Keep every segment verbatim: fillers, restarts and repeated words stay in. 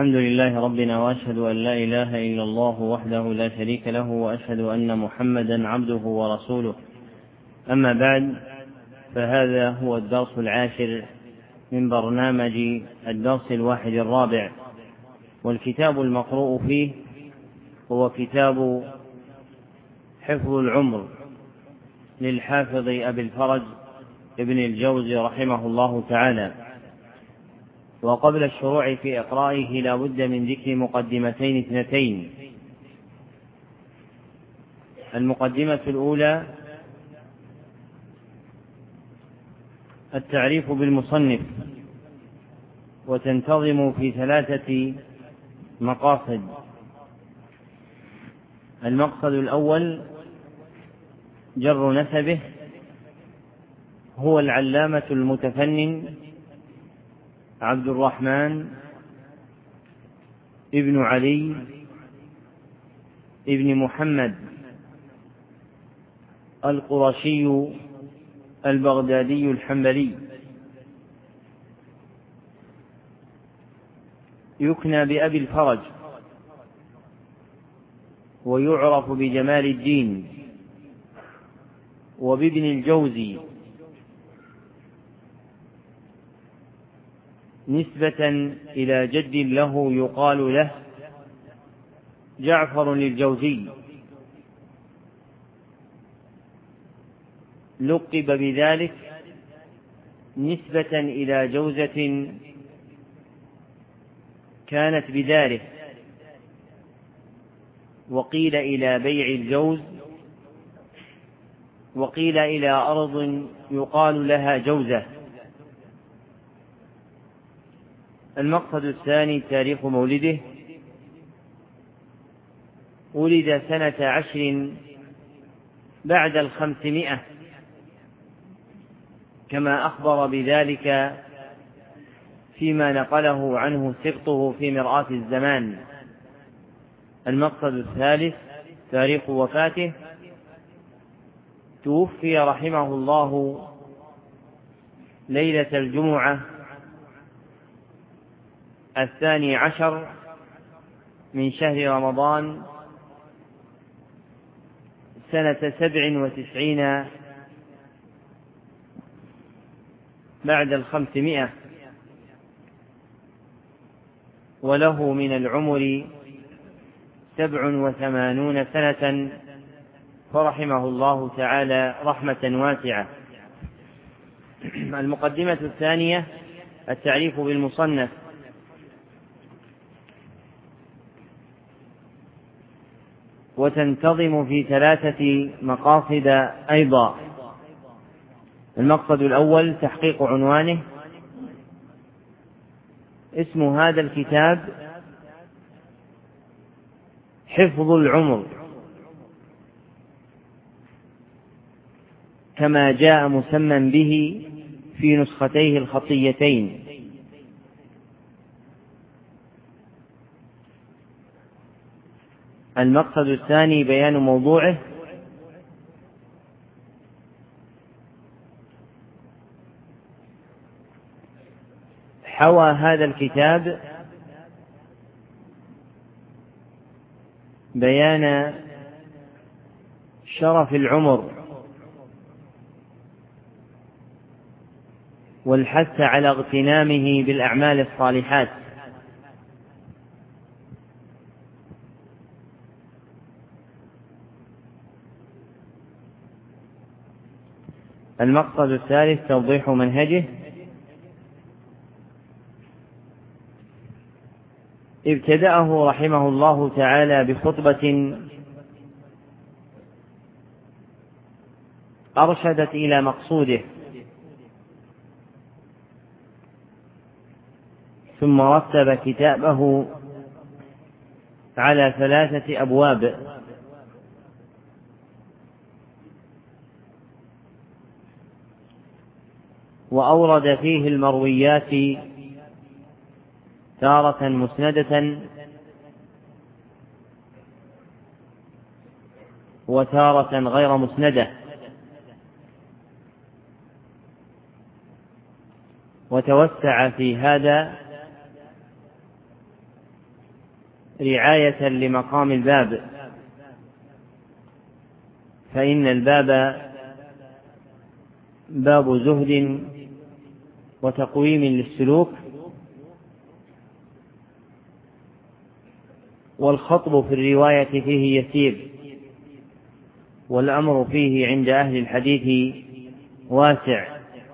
الحمد لله ربنا، وأشهد أن لا إله إلا الله وحده لا شريك له، وأشهد أن محمدا عبده ورسوله. أما بعد، فهذا هو الدرس العاشر من برنامج الدرس الواحد الرابع، والكتاب المقروء فيه هو كتاب حفظ العمر للحافظ أبي الفرج ابن الجوزي رحمه الله تعالى. وقبل الشروع في إقرائه لا بد من ذكر مقدمتين اثنتين. المقدمة الأولى التعريف بالمصنف، وتنتظم في ثلاثة مقاصد. المقصد الأول جر نسبه، هو العلامة المتفنن عبد الرحمن ابن علي ابن محمد القرشي البغدادي الحنبلي، يكنى بأبي الفرج، ويعرف بجمال الدين وبابن الجوزي نسبة إلى جد له يقال له جعفر الجوزي، لقب بذلك نسبة إلى جوزة كانت بداره، وقيل إلى بيع الجوز، وقيل إلى أرض يقال لها جوزة. المقصد الثاني تاريخ مولده، ولد سنة عشر بعد الخمسمائة كما أخبر بذلك فيما نقله عنه سبطه في مرآة الزمان. المقصد الثالث تاريخ وفاته، توفي رحمه الله ليلة الجمعة الثاني عشر من شهر رمضان سنة سبع وتسعين بعد الخمسمائة، وله من العمر سبع وثمانون سنة، فرحمه الله تعالى رحمة واسعة. المقدمة الثانية التعريف بالمصنف، وتنتظم في ثلاثة مقاصد أيضا. المقصد الأول تحقيق عنوانه. اسم هذا الكتاب حفظ العمر، كما جاء مسمى به في نسختيه الخطيتين. المقصد الثاني بيان موضوعه، حوى هذا الكتاب بيان شرف العمر والحث على اغتنامه بالأعمال الصالحات. المقصد الثالث توضيح منهجه، ابتدأه رحمه الله تعالى بخطبة أرشدت إلى مقصوده، ثم رتب كتابه على ثلاثة أبواب. وأورد فيه المرويات تارة مسندة وتارة غير مسندة، وتوسع في هذا رعاية لمقام الباب، فإن الباب باب زهد وتقويم للسلوك، والخطب في الرواية فيه يسير، والأمر فيه عند أهل الحديث واسع.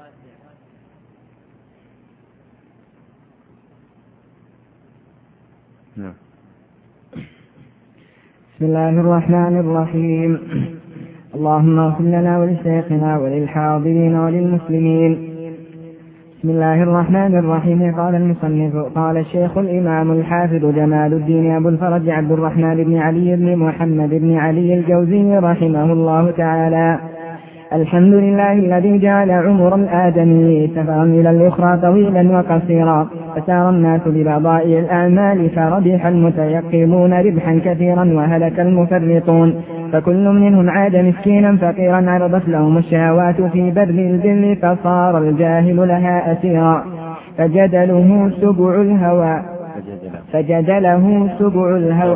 بسم الله الرحمن الرحيم. اللهم اغفر لنا ولشيخنا وللحاضرين وللمسلمين. بسم الله الرحمن الرحيم. قال المصنف: قال الشيخ الإمام الحافظ جمال الدين أبو الفرج عبد الرحمن بن علي بن محمد بن علي الجوزي رحمه الله تعالى: الحمد لله الذي جعل عمر الآدمي سفرا إلى الأخرى طويلا وقصيرا، فسار الناس ببضائع الأعمال، فربح المتيقظون ربحا كثيرا وهلك المفرطون، فكل منهم عاد مسكينا فقيرا عرضت لهم الشهوات في بر البر، فصار الجاهل لها أسيرا، فجدله سبع الهوى فجدله سبع الهوى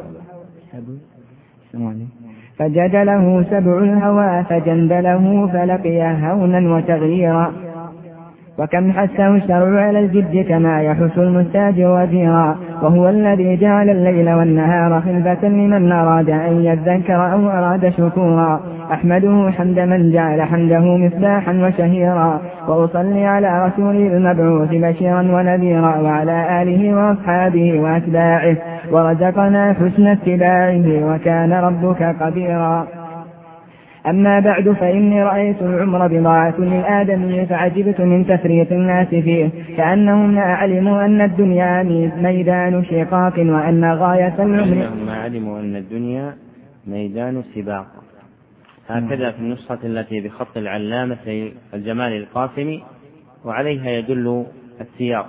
فجدله سبع الهوى فجندله فلقي هونا وتغييرا، وكم حثه الشرع على الجد كما يحث المستاج وزيرا، وهو الذي جعل الليل والنهار خلفة لمن أراد أن يذكر أو أراد شكورا، أحمده حمد من جعل حمده مصباحا وشهيرا، وأصلي على رسوله المبعوث بشيرا ونذيرا، وعلى آله وأصحابه وأتباعه، ورزقنا حسن اتباعه، وكان ربك قديرا. أما بعد، فإني رأيت العمر بضاعة للآدمي فعجبت من تفريط الناس فيه، كأنهم لا علموا أن الدنيا ميدان شقاق، وأن غاية العمر ما علموا أن الدنيا ميدان سباق. هكذا في النسخة التي بخط العلامة الجمال القاسمي، وعليها يدل السياق: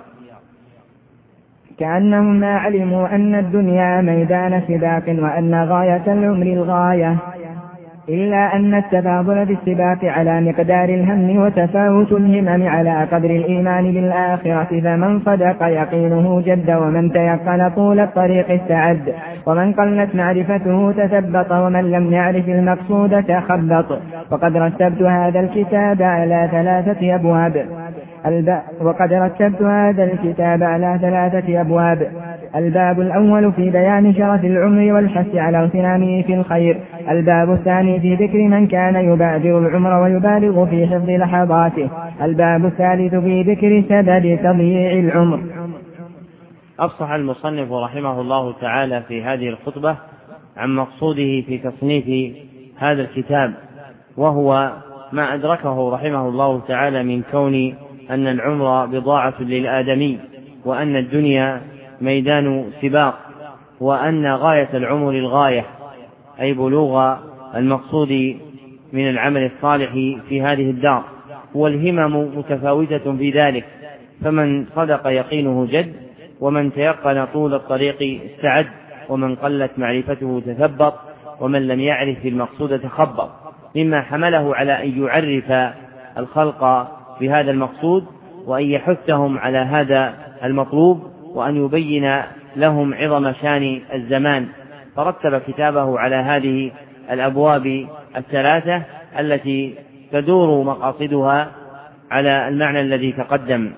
كأنهم لا علموا أن الدنيا ميدان سباق، وأن غاية العمر الغاية، إلا أن التفاضل بالسباق على مقدار الهم، وتفاوت الهمم على قدر الإيمان بالآخرة، فمن صدق يقينه جد، ومن تيقن طول الطريق استعد، ومن قلت معرفته تثبط، ومن لم يعرف المقصود تخبط. وقد رتبت هذا الكتاب على ثلاثة أبواب الب... وقد رتبت هذا الكتاب على ثلاثة أبواب. الباب الأول في بيان شرف العمر والحث على اغتنامه في الخير. الباب الثاني في ذكر من كان يبادر العمر ويبالغ في حفظ لحظاته. الباب الثالث في ذكر سبب تضييع العمر. أفصح المصنف رحمه الله تعالى في هذه الخطبة عن مقصوده في تصنيف هذا الكتاب، وهو ما أدركه رحمه الله تعالى من كون أن العمر بضاعة للآدمي، وأن الدنيا ميدان سباق، وأن غاية العمر الغاية، أي بلوغ المقصود من العمل الصالح في هذه الدار، والهمم متفاوتة في ذلك، فمن صدق يقينه جد، ومن تيقن طول الطريق استعد، ومن قلت معرفته تثبط، ومن لم يعرف المقصود تخبط، مما حمله على أن يعرف الخلق بهذا المقصود، وأن يحثهم على هذا المطلوب، وأن يبين لهم عظم شان الزمان، فرتب كتابه على هذه الأبواب الثلاثة التي تدور مقاصدها على المعنى الذي تقدم.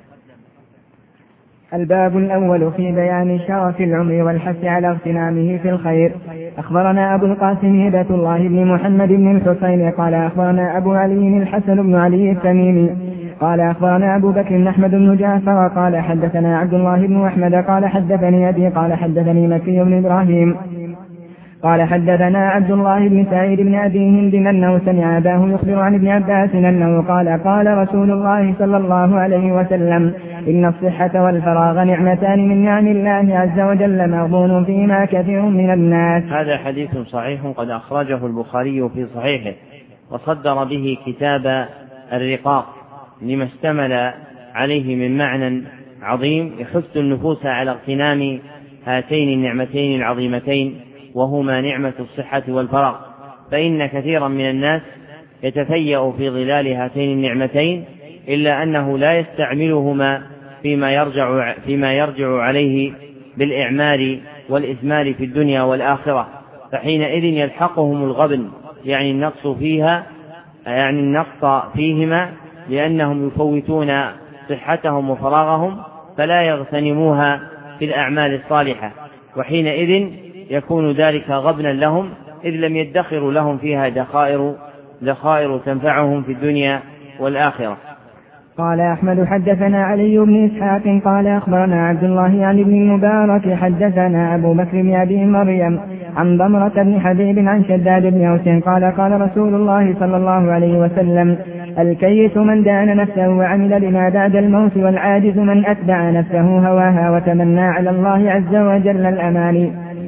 الباب الأول في بيان شرف العمر والحث على اغتنامه في الخير. أخبرنا أبو القاسم هبة الله بن محمد بن الحسين قال أخبرنا أبو علي الحسن بن علي التميمي قال أخبرنا أبو بكر أحمد بن جعفر قال حدثنا عبد الله بن أحمد قال حدثني أبي قال حدثني مكي بن إبراهيم قال حدثنا عبد الله بن سعيد بن أبي هند أنه سمع أباه يخبر عن ابن عباس أنه قال قال رسول الله صلى الله عليه وسلم: إن الصحة والفراغ نعمتان من نعم الله عز وجل مغبون فيما كثير من الناس. هذا حديث صحيح قد أخرجه البخاري في صحيحه، وصدر به كتاب الرقاق لما اشتمل عليه من معنى عظيم يحث النفوس على اغتنام هاتين النعمتين العظيمتين، وهما نعمة الصحة والفراغ، فإن كثيرا من الناس يتفيأ في ظلال هاتين النعمتين، إلا أنه لا يستعملهما فيما يرجع, فيما يرجع عليه بالإعمار والإثمار في الدنيا والآخرة، فحينئذ يلحقهم الغبن، يعني النقص فيها، يعني النقص فيهما، لأنهم يفوتون صحتهم وفراغهم فلا يغتنموها في الأعمال الصالحة، وحينئذ يكون ذلك غبنا لهم، إذ لم يدخروا لهم فيها ذخائر ذخائر تنفعهم في الدنيا والآخرة. قال أحمد حدثنا علي بن إسحاق قال أخبرنا عبد الله عن ابن المبارك حدثنا أبو بكر بن أبي مريم عن ضمرة بن حبيب عن شداد بن أوس قال قال رسول الله صلى الله عليه وسلم: الكيس من دان نفسه وعمل لما بعد الموت، والعاجز من أتبع نفسه هواها وتمنى على الله عز وجل الأماني.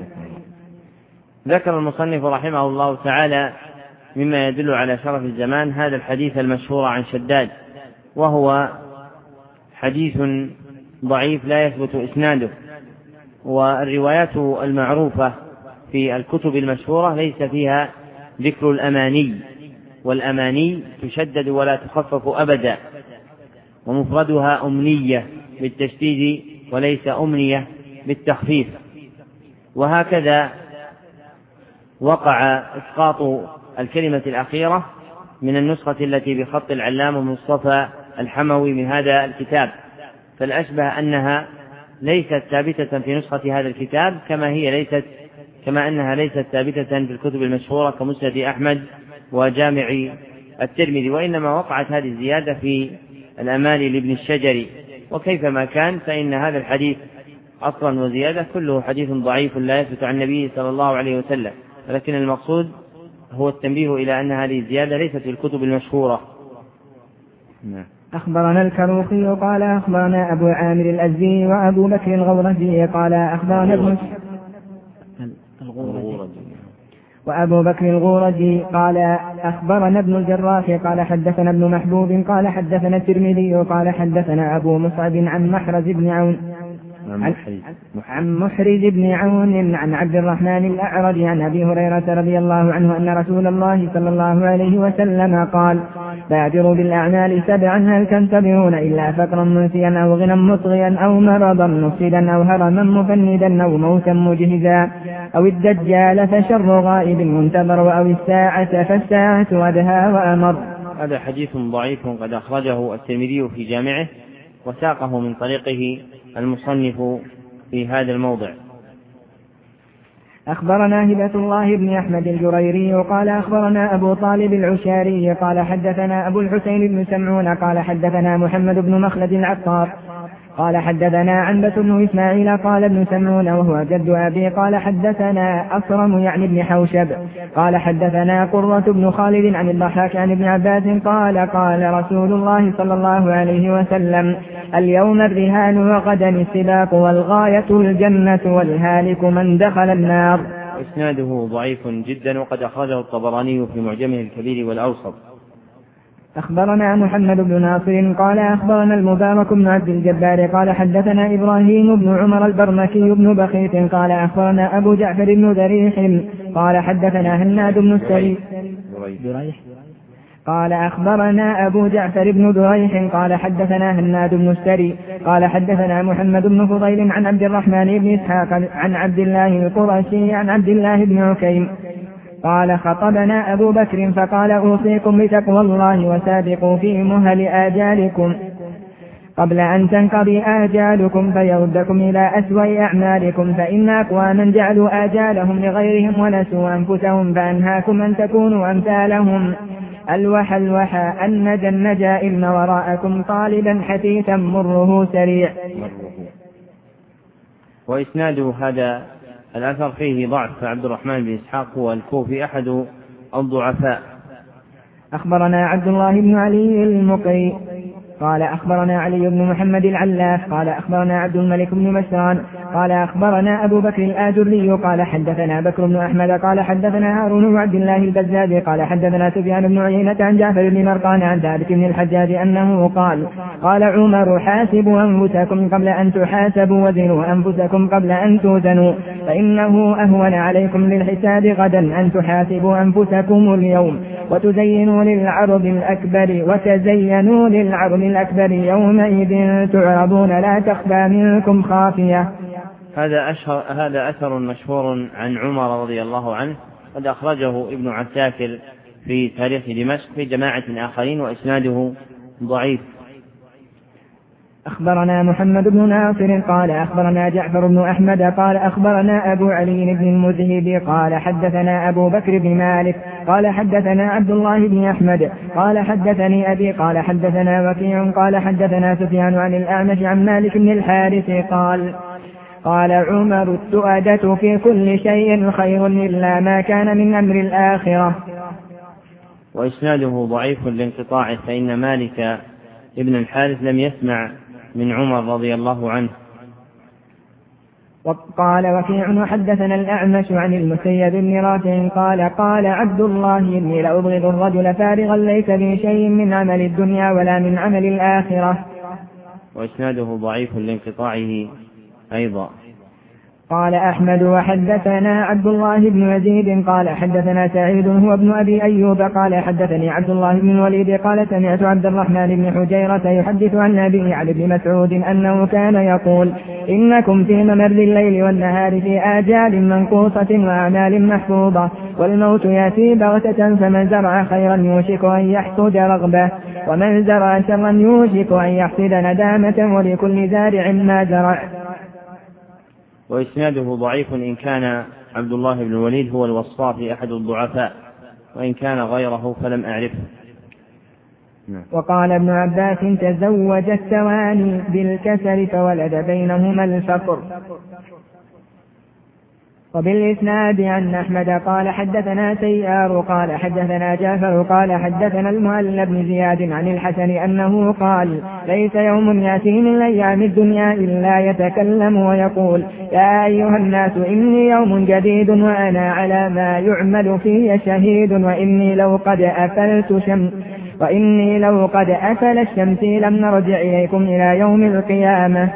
ذكر المصنف رحمه الله تعالى مما يدل على شرف الزمان هذا الحديث المشهور عن شداد، وهو حديث ضعيف لا يثبت إسناده، والروايات المعروفة في الكتب المشهورة ليس فيها ذكر الأماني، والأماني تشدد ولا تخفف أبدا، ومفردها أمنية بالتشديد وليس أمنية بالتخفيف. وهكذا وقع إسقاط الكلمة الأخيرة من النسخة التي بخط العلامة مصطفى الحموي من هذا الكتاب، فالأشبه أنها ليست ثابتة في نسخة هذا الكتاب كما هي ليست كما أنها ليست ثابتة في الكتب المشهورة كمسند أحمد وجامع الترمذي، وإنما وقعت هذه الزيادة في الأمال لابن الشجري. وكيفما كان فإن هذا الحديث أصلا وزيادة كله حديث ضعيف لا يثبت عن النبي صلى الله عليه وسلم، ولكن المقصود هو التنبيه إلى أن هذه الزيادة ليست في الكتب المشهورة. أخبرنا الكروخي قال أخبرنا أبو عامر الأزدي وأبو بكر الغورجي قال أخبرنا ابن وأبو بكر الغورجي قال أخبرنا ابن الجراح قال حدثنا ابن محبوب قال حدثنا الترمذي قال حدثنا أبو مصعب عن محرز بن عون عن, عن محرز بن عون عن عبد الرحمن الأعرج عن أبي هريرة رضي الله عنه أن رسول الله صلى الله عليه وسلم قال: بادروا بالأعمال سبعا هل تنتظرون إلا فقرا منسيا أو غنى مطغيا أو مرضا مفسدا أو هرما مفندا أو موتا مجهزا أو الدجال فشر غائب منتظر أو الساعة فالساعة أدهى وأمر. هذا حديث ضعيف قد أخرجه الترمذي في جامعه وساقه من طريقه المصنف في هذا الموضع. أخبرنا هبة الله بن أحمد الجريري قال أخبرنا أبو طالب العشاري قال حدثنا أبو الحسين بن سمعون قال حدثنا محمد بن مخلد العطار قال حدثنا عنبة بن إسماعيل قال ابن سمعون وهو جد أبي قال حدثنا أصرم يعني ابن حوشب قال حدثنا قرة بن خالد عن الضحاك عن ابن عباس قال قال رسول الله صلى الله عليه وسلم: اليوم الرهان وغدا السباق والغاية الجنة والهالك من دخل النار. إسناده ضعيف جدا وقد أخرجه الطبراني في معجمه الكبير والأوسط. أخبرنا محمد بن ناصر قال أخبرنا المبارك بن عبد الجبار قال حدثنا إبراهيم بن عمر البرمكي بن بخيت قال أخبرنا أبو جعفر بن ذريح قال حدثنا هناد بن السري قال أخبرنا أبو جعفر بن دريح قال حدثنا هناد بن السري قال حدثنا محمد بن فضيل عن عبد الرحمن بن إسحاق عن عبد الله القرشي عن عبد الله بن عكيم قال خطبنا أبو بكر فقال: أوصيكم بتقوى الله وسابقوا في مهل آجالكم قبل أن تنقضي آجالكم فيردكم إلى أسوأ أعمالكم، فإن أقواما جعلوا آجالهم لغيرهم ونسوا أنفسهم فأنهاكم أن تكونوا أمثالهم. الوحى الوحى النجى النجى إن وراءكم طالبا حثيثا مره سريع. وإسناد هذا الأثر فيه ضعف، فعبد الرحمن بن إسحاق هو الكوفي أحد الضعفاء. أخبرنا عبد الله بن علي المقري قال أخبرنا علي بن محمد العلاف قال أخبرنا عبد الملك بن مسران قال أخبرنا أبو بكر الآجري قال حدثنا بكر بن أحمد قال حدثنا هارون بن عبد الله البزاد قال حدثنا سفيان بن عيينة عن جعفر بن مرقان عن ثابت بن الحجاج أنه قال: قال عمر: حاسبوا أنفسكم قبل أن تحاسبوا وزنوا أنفسكم قبل أن توزنوا، فإنه أهون عليكم للحساب غدا أن تحاسبوا أنفسكم اليوم وتزينوا للعرض الأكبر وتزينوا للعرض الأكبر يومئذ تعرضون لا تخفى منكم خافية. هذا أشهر هذا أثر مشهور عن عمر رضي الله عنه، قد أخرجه ابن عساكر في تاريخ دمشق في جماعة آخرين وإسناده ضعيف. أخبرنا محمد بن ناصر قال أخبرنا جعفر بن أحمد قال أخبرنا أبو علي بن المذهب قال حدثنا أبو بكر بن مالك قال حدثنا عبد الله بن أحمد قال حدثني أبي قال حدثنا وكيع قال حدثنا سفيان عن الأعمش عن مالك بن الحارث قال قال عمر التؤدة في كل شيء خير إلا ما كان من أمر الآخرة. وإسناده ضعيف لانقطاعه، فإن مالك ابن الحارث لم يسمع من عمر رضي الله عنه. وقال وكيع وحدثنا الأعمش عن المسيب بن رافع قال قال عبد الله إني لأبغض الرجل فارغا ليس به شيء من عمل الدنيا ولا من عمل الآخرة. وإسناده ضعيف لانقطاعه أيضا. قال أحمد وحدثنا عبد الله بن يزيد قال حدثنا سعيد هو ابن أبي أيوب قال حدثني عبد الله بن الوليد قال سمعت عبد الرحمن بن حجيرة يحدث عن أبيه عن ابن مسعود أنه كان يقول إنكم في ممر الليل والنهار في آجال منقوصة وأعمال محفوظة، والموت يأتي بغتة، فمن زرع خيرا يوشك أن يحصد رغبة، ومن زرع شرا يوشك أن يحصد ندامة، ولكل زارع ما زرع. وإسناده ضعيف إن كان عبد الله بن الوليد هو الوصافي أحد الضعفاء، وإن كان غيره فلم أعرفه. وقال ابن عباس تزوج التواني بالكسر فولد بينهما الفقر. وبالإسناد عن أحمد قال حدثنا سيار قال حدثنا جعفر قال حدثنا المؤلف بن زياد عن الحسن أنه قال ليس يوم يأتي من أيام الدنيا إلا يتكلم ويقول يا أيها الناس إني يوم جديد وأنا على ما يعمل فيه شهيد، وإني لو قد أفلت شمس وإني لو قد أفل الشمس لم نرجع إليكم إلى يوم القيامة.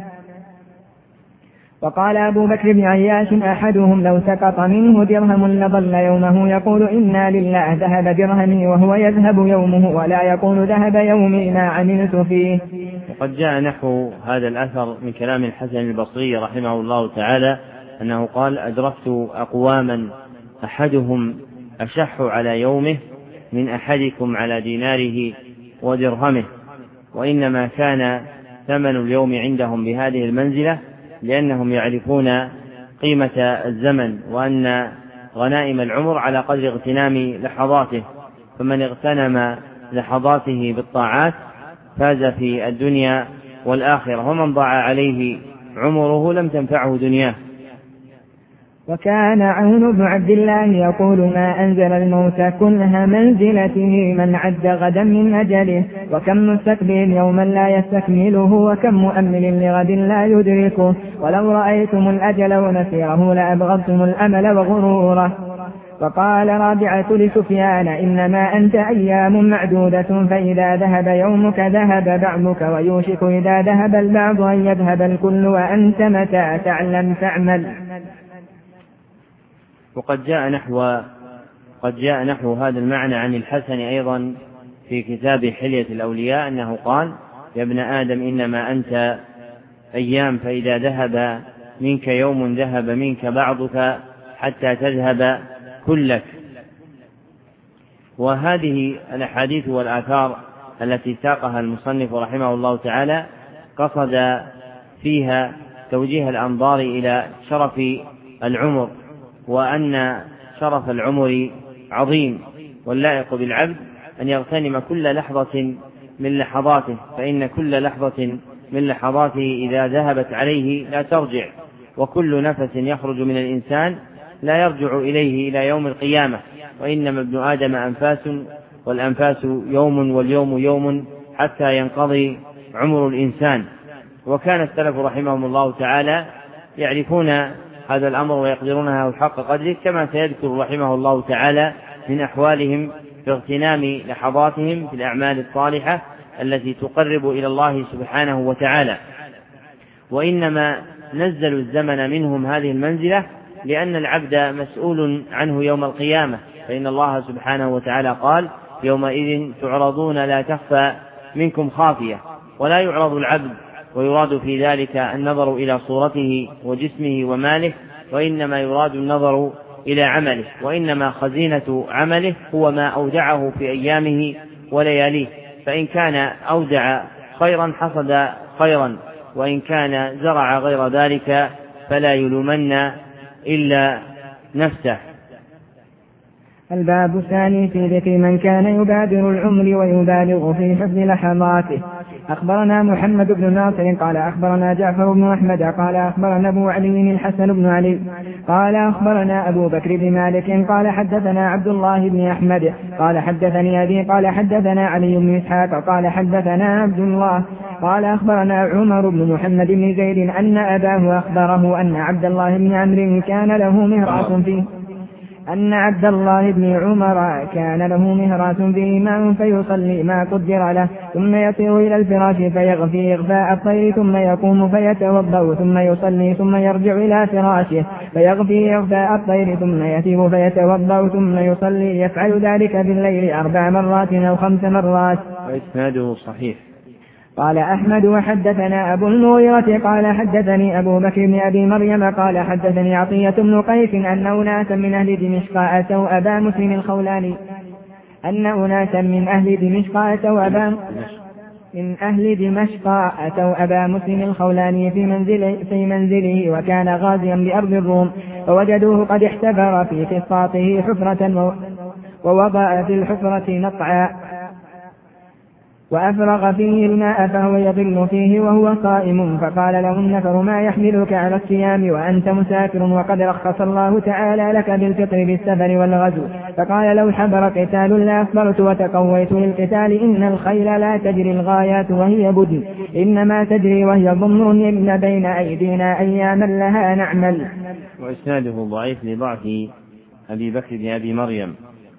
وقال أبو بكر بن عياش أحدهم لو سقط منه درهم لظل يومه يقول إنا لله ذهب درهمي وهو يذهب يومه، ولا يقول ذهب يومي ما عملت فيه. وقد جاء نحو هذا الأثر من كلام الحسن البصري رحمه الله تعالى أنه قال أدركت أقواما أحدهم أشح على يومه من أحدكم على ديناره ودرهمه، وإنما كان ثمن اليوم عندهم بهذه المنزلة لأنهم يعرفون قيمة الزمن، وأن غنائم العمر على قدر اغتنام لحظاته، فمن اغتنم لحظاته بالطاعات فاز في الدنيا والآخرة، ومن ضاع عليه عمره لم تنفعه دنياه. وكان عون بن عبد الله يقول ما أنزل الموت كلها منزلته من عد غدا من أجله، وكم مستقبل يوما لا يستكمله، وكم مؤمل لغد لا يدركه، ولو رأيتم الأجل ونسيره لأبغضتم الأمل وغروره. وقال رابعة لسفيان إنما أنت أيام معدودة، فإذا ذهب يومك ذهب بعضك، ويوشك إذا ذهب البعض أن يذهب الكل، وأنت متى تعلم تعمل. وقد جاء نحو قد جاء نحو هذا المعنى عن الحسن أيضا في كتاب حلية الأولياء أنه قال يا ابن آدم إنما أنت أيام، فإذا ذهب منك يوم ذهب منك بعضك حتى تذهب كلك. وهذه الأحاديث والآثار التي ساقها المصنف رحمه الله تعالى قصد فيها توجيه الأنظار إلى شرف العمر، وأن شرف العمر عظيم، واللائق بالعبد أن يغتنم كل لحظة من لحظاته، فإن كل لحظة من لحظاته إذا ذهبت عليه لا ترجع، وكل نفس يخرج من الإنسان لا يرجع إليه إلى يوم القيامة، وإنما ابن آدم أنفاس، والأنفاس يوم واليوم يوم حتى ينقضي عمر الإنسان. وكان السلف رحمهم الله تعالى يعرفون هذا الأمر ويقدرونه حق قدره، كما سيذكر رحمه الله تعالى من أحوالهم في اغتنام لحظاتهم في الأعمال الصالحة التي تقرب إلى الله سبحانه وتعالى. وإنما نزلوا الزمن منهم هذه المنزلة لأن العبد مسؤول عنه يوم القيامة، فإن الله سبحانه وتعالى قال يومئذ تعرضون لا تخفى منكم خافية، ولا يعرض العبد ويراد في ذلك النظر إلى صورته وجسمه وماله، وإنما يراد النظر إلى عمله، وإنما خزينة عمله هو ما أودعه في أيامه ولياليه، فإن كان أودع خيرا حصد خيرا، وإن كان زرع غير ذلك فلا يلومن إلا نفسه. الباب الثاني في ذكر من كان يبادر العمر ويبالغ في حفظ لحظاته. أخبرنا محمد بن ناصر قال أخبرنا جعفر بن أحمد قال أخبرنا أبو علي الحسن بن علي قال أخبرنا أبو بكر بن مالك قال حدثنا عبد الله بن أحمد قال حدثني أبي قال حدثنا علي بن إسحاق قال حدثنا عبد الله قال أخبرنا عمر بن محمد بن زيد أن أباه أخبره أن عبد الله بن عمرو كان له مهرة فيه أن عبد الله بن عمر كان له مهرة فيه ماء فيصلي ما قدر له، ثم يطير إلى الفراش فيغفي إغفاء الطير، ثم يقوم فيتوضأ، ثم يصلي، ثم يرجع إلى فراشه فيغفي إغفاء الطير، ثم يتيب فيتوضأ، ثم يصلي. يفعل ذلك بالليل أربع مرات أو خمس مرات. وإسناده صحيح. قال أحمد وحدثنا أبو المغيرة قال حدثني أبو بكر بن أبي مريم قال حدثني عطية بن قيس أن أناسا من أهل دمشق أتوا أبا مسلم الخولاني أن أناسا من أهل دمشق أتوا أبا من أهل دمشق أتوا أبا مسلم الخولاني في منزله, في منزله وكان غازيا بأرض الروم، فوجدوه قد احتفر في قسطاطه حفرة ووضع في الحفرة نطعا وأفرغ فيه الماء فهو يضل فيه وهو صائم، فقال له النفر ما يحملك على الصيام وأنت مسافر وقد رخص الله تعالى لك بالفطر بالسفر والغزو؟ فقال لو حضر قتال لأصبرت وتقويت للقتال، إن الخيل لا تجري الغايات وهي بدن، إنما تجري وهي ضمر يمن بين أيدينا أياما لها نعمل. وإسناده ضعيف لضعف أبي بكر بن أبي مريم.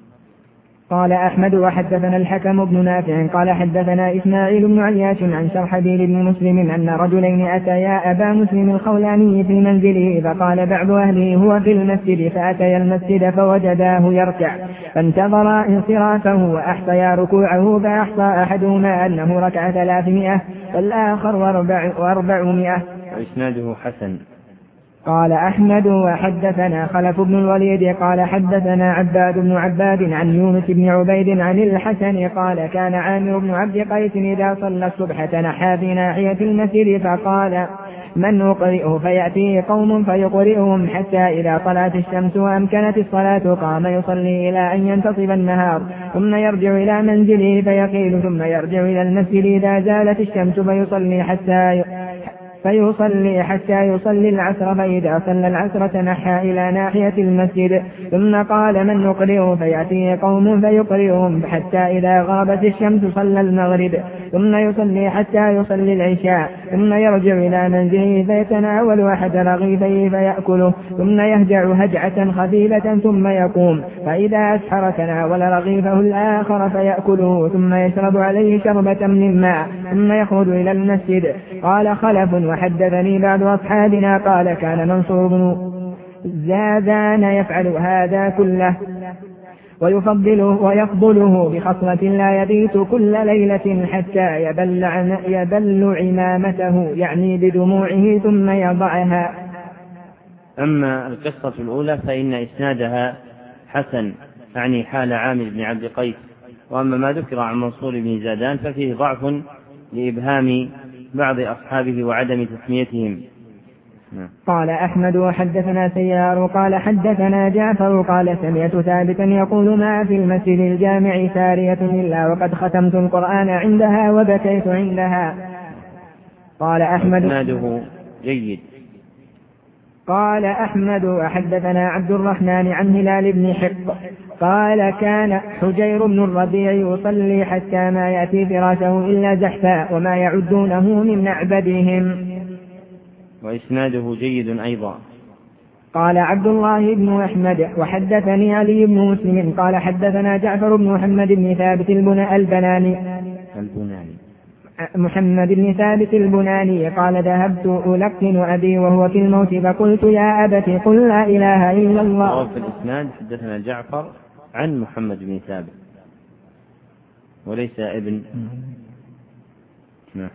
قال أحمد وحدثنا الحكم بن نافع قال حدثنا إسماعيل بن عياش عن شرحبيل بن مسلم أن رجلين أتيا أبا مسلم الخولاني في منزله، فقال بعض أهله هو في المسجد، فأتيا المسجد فوجداه يركع، فانتظر انصرافه وأحصيا ركوعه، فأحصى أحدهما أنه ركع ثلاثمائة والآخر وأربعمائة. وإسناده حسن. قال أحمد وحدثنا خلف بن الوليد قال حدثنا عباد بن عباد عن يونس بن عبيد عن الحسن قال كان عامر بن عبد قيس إذا صلى الصبح تنحى في ناحية المسجد، فقال من أقرئه؟ فيأتيه قوم فيقرئهم حتى إذا طلعت الشمس وأمكنت الصلاة قام يصلي إلى أن ينتصف النهار، ثم يرجع إلى منزله فيقيل، ثم يرجع إلى المسجد إذا زالت الشمس فيصلي حتى فيصلي حتى يصلي العصر، فإذا صلى العصر تنحى إلى ناحية المسجد، ثم قال من نقرئه؟ فيأتيه قوم فيقرئهم حتى إذا غابت الشمس صلى المغرب، ثم يصلي حتى يصلي العشاء، ثم يرجع إلى منزله فيتناول أحد رغيفيه فيأكله، ثم يهجع هجعة خفيفة ثم يقوم، فإذا أسحر تناول رغيفه الآخر فيأكله، ثم يشرب عليه شربة من ماء، ثم يخرج إلى المسجد. قال خلف وحدثني بعض أصحابنا قال كان منصور بن زادان يفعل هذا كله ويفضله ويفضله بخصلة لا يبيت كل ليلة حتى يبل, يبل عمامته يعني بدموعه ثم يضعها. أما القصة الأولى فإن إسنادها حسن، يعني حال عامر بن عبد قيس. وأما ما ذكر عن منصور بن زادان ففيه ضعف لإبهام بعض أصحابه وعدم تسميتهم. قال أحمد وحدثنا سيار قال حدثنا جعفر قال سمعت ثابتا يقول ما في المسجد الجامع سارية إلا وقد ختمت القرآن عندها وبكيت عندها. قال أحمد إسناده جيد. قال أحمد وحدثنا عبد الرحمن عن هلال بن حق قال كان حجير بن الربيع يصلي حتى ما يأتي فراشه إلا زحفا وما يعدونه من معبدهم. وإسناده جيد أيضا. قال عبد الله بن أحمد وحدثني علي بن مسلم قال حدثنا جعفر بن محمد بن ثابت البناني البناني محمد بن ثابت البناني قال ذهبت ألقن أبي وهو في الموت فقلت يا أبت قل لا إله إلا الله. في الإسناد حدثنا جعفر عن محمد بن ثابت وليس ابن.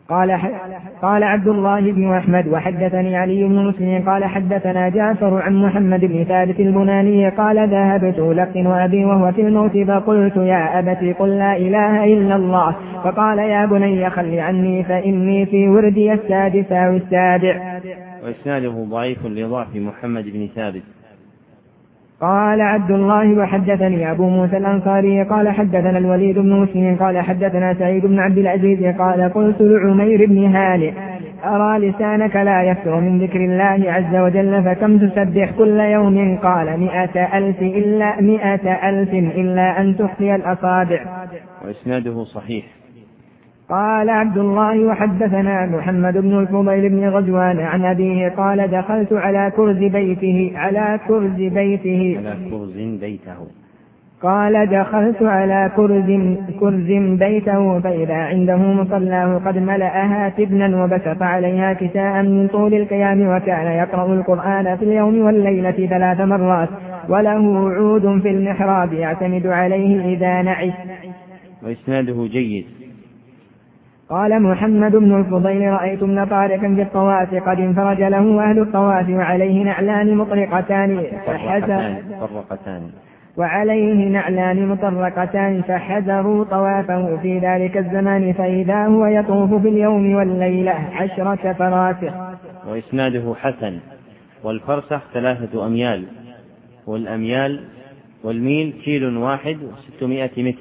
قال قال عبد الله بن أحمد وحدثني علي بن مسلم قال حدثنا جعفر عن محمد بن ثابت البناني قال ذهبت ألقن أبي وهو في الموت فقلت يا أبت قل لا إله إلا الله فقال يا بني خل عني فإني في وردي السادس أو السابع. وإسناده ضعيف لضعف محمد بن ثابت. قال عبد الله وحدثني أبو موسى الأنصاري قال حدثنا الوليد بن مسلم قال حدثنا سعيد بن عبد العزيز قال قلت لعمير بن هانئ أرى لسانك لا يفتر من ذكر الله عز وجل فكم تسبح كل يوم؟ قال مئة ألف إلا, مئة ألف إلا أن تخفي الأصابع. وإسناده صحيح. قال عبد الله وحدثنا محمد بن الفضيل بن غزوان عن أبيه قال دخلت على كرز بيته على كرز بيته على كرز بيته قال دخلت على كرز كرز بيته فإذا عنده مصلاه قد ملأها تبنا وبسط عليها كساء من طول القيام وكان يقرأ القرآن في اليوم والليلة ثلاث مرات وله عود في المحراب يعتمد عليه إذا نعس. وإسناده جيد. قال محمد بن الفضيل رأيت ابن طارق في الطواف قد انفرج له أهل الطواف وعليه نعلان مطرقتان فحذروا وعليه نعلان مطرقتان فحذروا طوافه في ذلك الزمان فإذا هو يطوف في اليوم والليلة عشرة فراسخ. وإسناده حسن. والفرسخ ثلاثة أميال والأميال والميل كيل واحد وستمائة متر.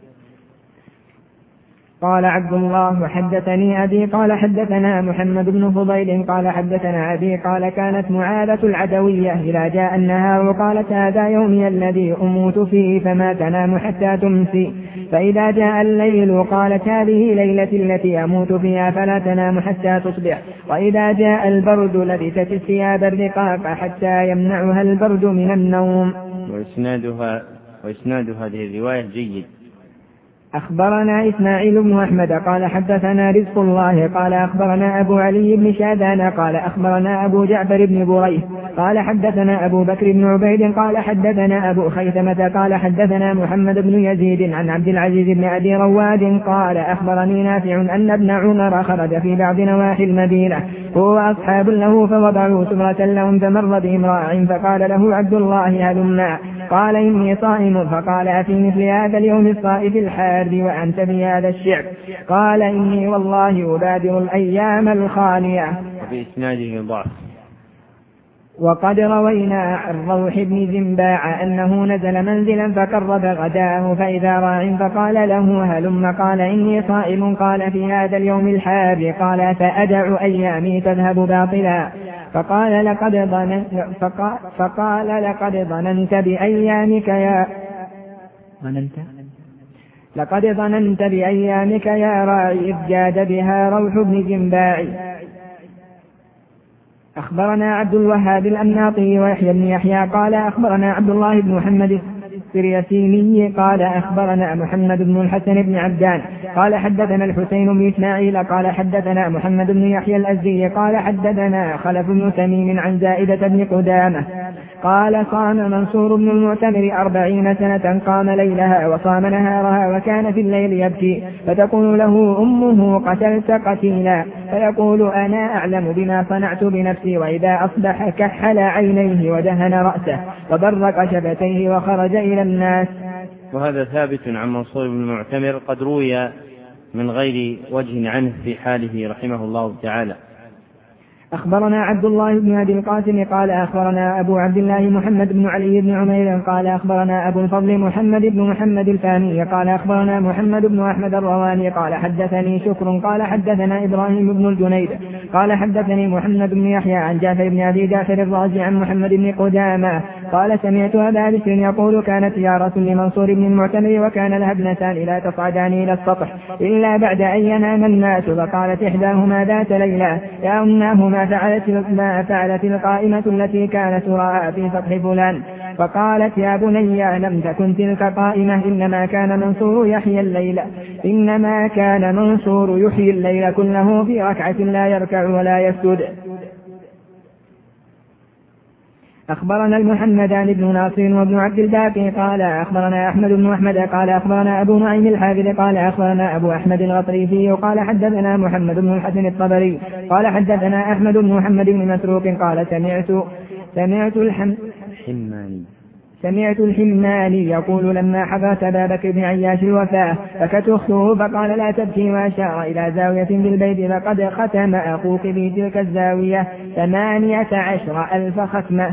قال عبد الله وحدثني أبي قال حدثنا محمد بن فضيل قال حدثنا أبي قال كانت معاذة العدوية إذا جاء النهار قالت هذا يومي الذي أموت فيه فما تنام حتى تمسي فإذا جاء الليل قالت هذه ليلتي التي أموت فيها فلا تنام حتى تصبح وإذا جاء البرد لبست الثياب الرقاق حتى يمنعها البرد من النوم. وإسنادها وإسناد هذه الرواية جيد. أخبرنا إسماعيل بن أحمد قال حدثنا رزق الله قال أخبرنا أبو علي بن شادان قال أخبرنا أبو جعفر بن بريح قال حدثنا أبو بكر بن عبيد قال حدثنا أبو خيثمة قال حدثنا محمد بن يزيد عن عبد العزيز بن أبي رواد قال أخبرني نافع أن ابن عمر خرج في بعض نواحي المدينة هو أصحاب له فوضعوا سمرة لهم فمر بهم راع فقال له عبد الله هلما قال إني صائم فقال أفي مثل هذا اليوم الصائف الحار وأنت بهذا الشعب قال إني والله أبادر الأيام الخالية. وفي إسناده ضعف. وقد روينا عن روح بن زنباع أنه نزل منزلا فقرب غداه فإذا راع فقال له هلم قال إني صائم قال في هذا اليوم الحار قال فأدع أيامي تذهب باطلا فقال لقد ظننت فقال, فقال لقد ظننت بأيامك يا ظننت لقد ظننت بأيامك يا راعي إذ جاد بها روح بن زنباع. أخبرنا عبد الوهاب الأمناطي ويحيى بن يحيى قال أخبرنا عبد الله بن محمد السريسيني قال أخبرنا محمد بن الحسن بن عبدان قال حدثنا الحسين بن إسماعيل قال حدثنا محمد بن يحيى الأزدي قال حدثنا خلف بن تميم عن زائدة بن قدامة قال صام منصور بن المعتمر أربعين سنة قام ليلها وصام نهارها وكان في الليل يبكي فتقول له أمه قتلت قتيلا فيقول أنا أعلم بما صنعت بنفسي وإذا أصبح كحل عينيه ودهن رأسه وبرق شفتيه وخرج إلى الناس. وهذا ثابت عن منصور بن المعتمر قد روي من غير وجه عنه في حاله رحمه الله تعالى. أخبرنا عبد الله بن أبي القاسم قال أخبرنا أبو عبد الله محمد بن علي بن عمير قال أخبرنا أبو الفضل محمد بن محمد الفاني قال أخبرنا محمد بن أحمد الرواني قال حدثني شكر قال حدثنا إبراهيم بن الجنيد قال حدثني محمد بن يحيى عن جعفر بن أبي جعفر الرازي عن محمد بن قدامة قال سمعت أبا بكر يقول كانت زيارة لمنصور بن المعتمر وكان لها ابنتان لا تصعدان إلى السطح إلا بعد أن ينام الناس فقالت إحداهما ذات ليلة يا أماهما فعلت, ما فعلت القائمة التي كانت تراها في سطح فلان فقالت يا بني لم تكن تلك قائمة إنما كان منصور يحيي الليل إنما كان منصور يحيي الليل كله في ركعة لا يركع ولا يسجد. أخبرنا المحمدان بن ناصر وابن عبد الباقي قال أخبرنا أحمد بن أحمد قال أخبرنا أبو نعيم الحافظ قال أخبرنا أبو أحمد الغطريفي قال حدثنا محمد بن الحسن الطبري قال حدثنا أحمد بن محمد بن مسروق قال سمعت سمعت الحم حماني سمعت الحماني يقول لما حضرت أبا بكر بن عياش الوفاة فكت أخته فقال لا تبكي وأشار إلى زاوية بالبيت فقد ختم أخوك في تلك الزاوية ثمانية عشر ألف ختمة.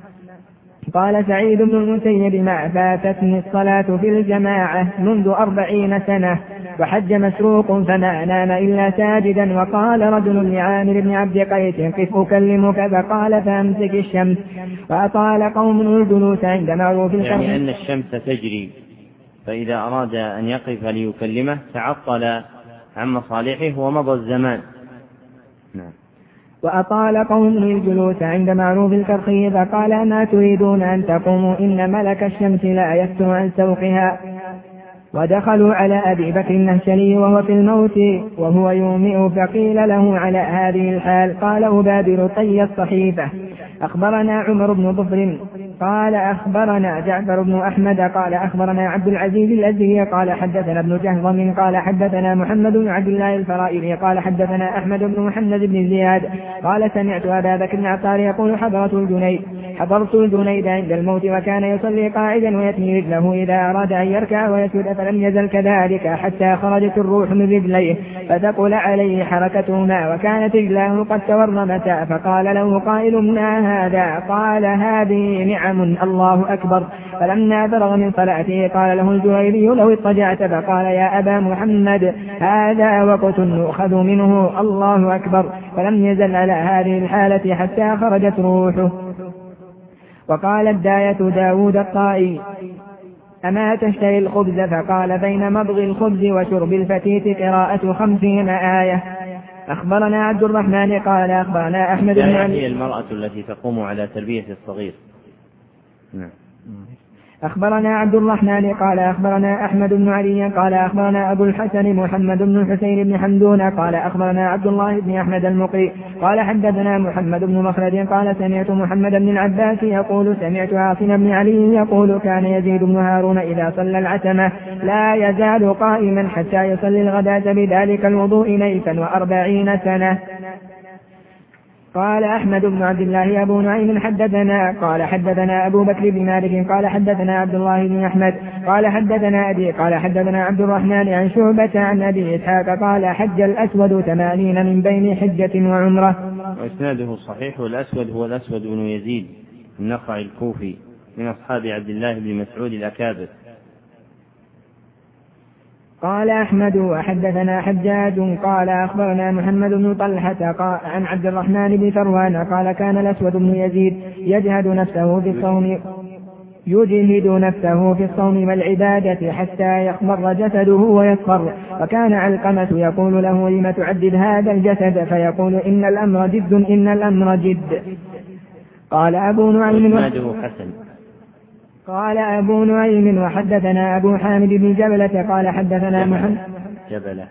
قال سعيد بن المسيب ما فاتتني الصلاة في الجماعة منذ أربعين سنة وحج مسروق فما نام إلا ساجدا. وقال رجل لعامر بن عبد قيس قف أكلمك فقال فأمسك الشمس. وأطال قوم الجلوس عند معروف القرن يعني أن الشمس تجري فإذا أراد أن يقف ليكلمه تعطل عن مصالحه ومضى الزمان. نعم. وأطال قوم الجلوس عند معروف الكرخي فقال ما تريدون أن تقوموا إن ملك الشمس لا يفتر عن سوقها. ودخلوا على أبي بكر النهشلي وهو في الموت وهو يومئ فقيل له على هذه الحال قال أبادر طي الصحيفة. أخبرنا عمر بن ظفر قال أخبرنا جعفر بن أحمد قال أخبرنا عبد العزيز الأزهري قال حدثنا ابن جهضم قال حدثنا محمد بن عبد الله الفرائضي قال حدثنا أحمد بن محمد بن زياد قال سمعت أبا بكر بن عطار يقول حضرت الجنيد حضرت الجنيد عند الموت وكان يصلي قاعدا ويثني رجله إذا أراد أن يركع ويسجد فلم يزل كذلك حتى خرجت الروح من رجليه فتقل عليه حركتهما وكانت رجلاه قد تورمتا. فقال له قائل ما هذا؟ قال هذه نعم الله أكبر. فلما فرغ من صلاته قال له الجويري لو اضطجعت فقال يا أبا محمد هذا وقت نؤخذ منه الله أكبر. فلم يزل على هذه الحالة حتى خرجت روحه. وقال الداية داود الطائي أما تشتري الخبز؟ فقال بين مضغ الخبز وشرب الفتيت قراءة خمسين آية. أخبرنا عبد الرحمن قال أخبرنا أحمد بن علي. هي المرأة التي تقوم على تربية الصغير. نعم. أخبرنا عبد الرحمن قال أخبرنا أحمد بن علي قال أخبرنا أبو الحسن محمد بن الحسين بن حمدون قال أخبرنا عبد الله بن أحمد المقري قال حدثنا محمد بن مخلد قال سمعت محمد بن العباس يقول سمعت عاصم بن علي يقول كان يزيد بن هارون إذا صلى العتمة لا يزال قائما حتى يصلي الغداة بذلك الوضوء نيفا وأربعين سنة. قال أحمد بن عبد الله أبو نعيم حدثنا قال حدثنا أبو بكر بن مالك قال حدثنا عبد الله بن أحمد قال حدثنا أبي قال حدثنا عبد الرحمن عن شعبة عن أبي إسحاق قال حج الأسود ثمانين من بين حجة وعمرة. وإسناده صحيح. والأسود هو الأسود بن يزيد النخعي الكوفي من أصحاب عبد الله بن مسعود الأكابر. قال أحمد وحدثنا حجاج قال أخبرنا محمد بن طلحة عن عبد الرحمن بن ثروان قال كان الأسود بن يزيد يجهد نفسه في الصوم يجهد نفسه في الصوم والعبادة حتى يخمر جسده ويصفر. وكان علقمة يقول له لم تعدد هذا الجسد فيقول إن الأمر جد إن الأمر جد. قال أبو نعيم قال أبو نعيم وحدثنا أبو حامد بن جبلة قال حدثنا محمد جبلة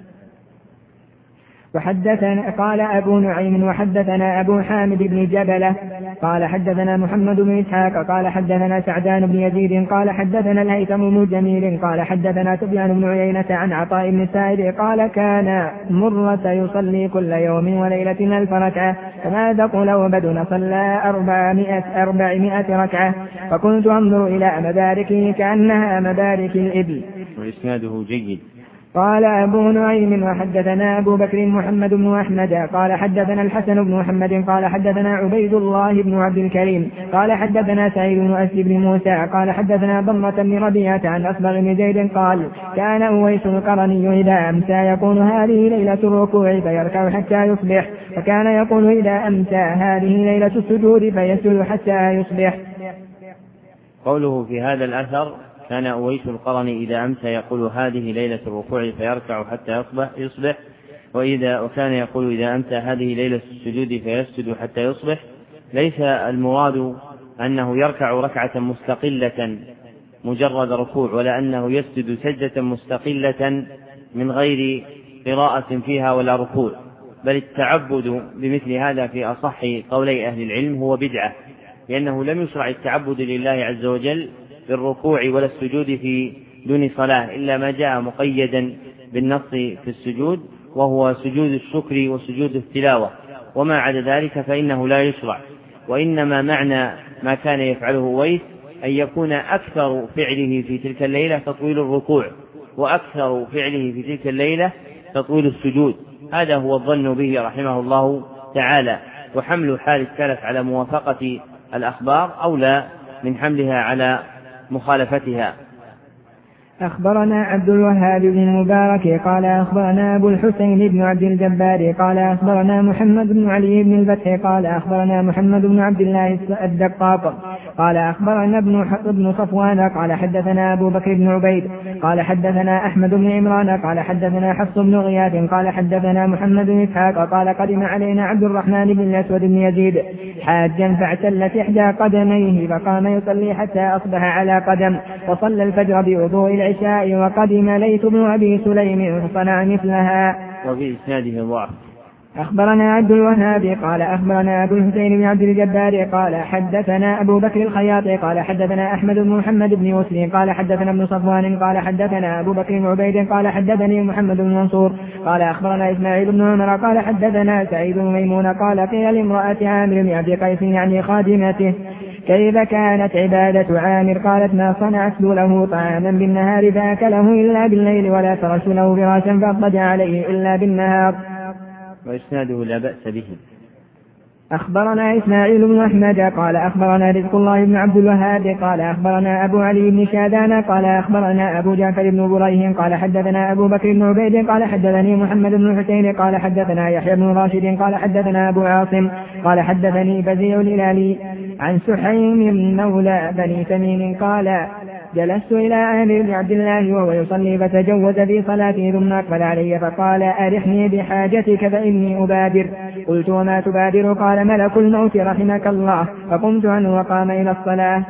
وحدثنا قال أبو نعيم وحدثنا أبو حامد بن جبلة قال حدثنا محمد بن إسحاق قال حدثنا سعدان بن يزيد قال حدثنا الهيثم بن جميل قال حدثنا سفيان بن عيينة عن عطاء بن سائب قال كان مرة يصلي كل يوم وليلة ألف ركعة فما تقول وبدن صلى أربعمائة, أربعمائة ركعة فكنت أنظر إلى مباركه كأنها مبارك الإبل. وإسناده جيد. قال أبو نعيم وحدثنا أبو بكر محمد بن أحمد قال حدثنا الحسن بن محمد قال حدثنا عبيد الله بن عبد الكريم قال حدثنا سعيد بن أسد بن موسى قال حدثنا ضمة بن ربيعة عن أصبغ بن زيد قال كان أويس القرني إذا أمسى يقول هذه ليلة الركوع فيركع حتى يصبح وكان يقول إذا أمسى هذه ليلة السجود فيسجد حتى يصبح. قوله في هذا الأثر كان أويس القرني إذا أمسى يقول هذه ليلة الركوع فيركع حتى يصبح, يصبح وإذا وكان يقول إذا أمسى هذه ليلة السجود فيسجد حتى يصبح. ليس المراد أنه يركع ركعة مستقلة مجرد ركوع ولا أنه يسجد سجدة مستقلة من غير قراءة فيها ولا ركوع، بل التعبد بمثل هذا في أصح قولي أهل العلم هو بدعة لأنه لم يشرع التعبد لله عز وجل بالركوع ولا السجود في دون صلاة إلا ما جاء مقيدا بالنص في السجود، وهو سجود الشكر وسجود التلاوة، وما عدا ذلك فإنه لا يشرع. وإنما معنى ما كان يفعله أويس أن يكون أكثر فعله في تلك الليلة تطويل الركوع، وأكثر فعله في تلك الليلة تطويل السجود. هذا هو الظن به رحمه الله تعالى. وحمل حال السلف على موافقة الأخبار أولى من حملها على مخالفتها. أخبرنا عبد الوهاب بن المبارك قال أخبرنا أبو الحسين بن عبد الجبار قال أخبرنا محمد بن علي بن الفتح قال أخبرنا محمد بن عبد الله الدقاق قال أخبرنا ابن صفوان قال حدثنا أبو بكر بن عبيد قال حدثنا أحمد بن عمران قال حدثنا حفص بن غياث قال حدثنا محمد بن إسحاق قال قدم علينا عبد الرحمن بن الأسود بن يزيد حاجا فاعتلت إحدى قدميه فقام يصلي حتى أصبح على قدم، وصلى الفجر بوضوء العشاء، وقدم ليث بن أبي سليم فصنع مثلها. وفي إسناده ضعف. أخبرنا عبد الوهاب قال أخبرنا أبو الحسين بن عبد الجبار قال حدثنا أبو بكر الخياطي قال حدثنا أحمد بن محمد بن مسلم قال حدثنا ابن صفوان قال حدثنا أبو بكر بن عبيد قال حدثني محمد بن منصور قال أخبرنا إسماعيل بن عمر قال حدثنا سعيد بن ميمون قال قيل لامرأة عامر بن عبد قيس يعني خادمته كيف كانت عبادة عامر؟ قالت ما صنعت له طعاما بالنهار فأكله إلا بالليل، ولا فرش له فراشا فاضطجع عليه إلا بالنهار. وإسناده لا بأس به. أخبرنا إسماعيل بن أحمد قال أخبرنا رزق الله بن عبد الوهاب قال أخبرنا أبو علي بن شادان قال أخبرنا أبو جعفر بن بريه قال حدثنا أبو بكر بن عبيد قال حدثني محمد بن حسين قال حدثنا يحيى بن راشد قال حدثنا أبو عاصم قال حدثني بزيع الهلالي عن سحيم مولى بني تميم قال جلست إلى عامر بن عبد الله وهو يصلي فتجوز في صلاته ثم أقبل علي فقال أرحني بحاجتك فإني أبادر. قلت وما تبادر؟ قال ملك الموت رحمك الله. فقمت عنه وقام إلى الصلاة.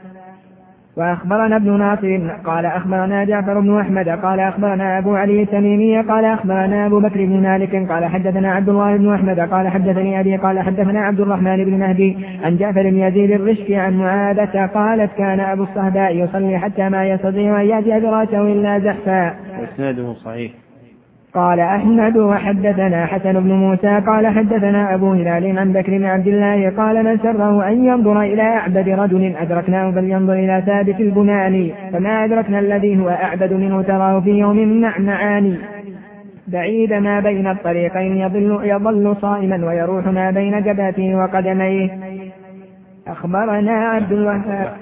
وأخبرنا ابن ناصر قال أخبرنا جعفر بن أحمد قال أخبرنا أبو علي التميمي قال أخبرنا أبو بكر بن مالك قال حدثنا عبد الله بن أحمد قال حدثني أبي قال حدثنا عبد الرحمن بن مهدي عن جعفر بن يزيد الرشكي عن معاذة قالت كان أبو الصهباء يصلي حتى ما يستطيع أن يأتي فراشه إلا زحفا. وإسناده صحيح. قال أحمد وحدثنا حسن بن موسى قال حدثنا أبو هلال عن بكر بن عبد الله قال من سره أن ينظر إلى أعبد رجل أدركناه فلينظر إلى ثابت البناني، فما أدركنا الذي هو أعبد منه تراه في يوم نعنعاني بعيد ما بين الطريقين يضل, يضل صائما ويروح ما بين جبهته وقدميه. أخبرنا عبد الوهاب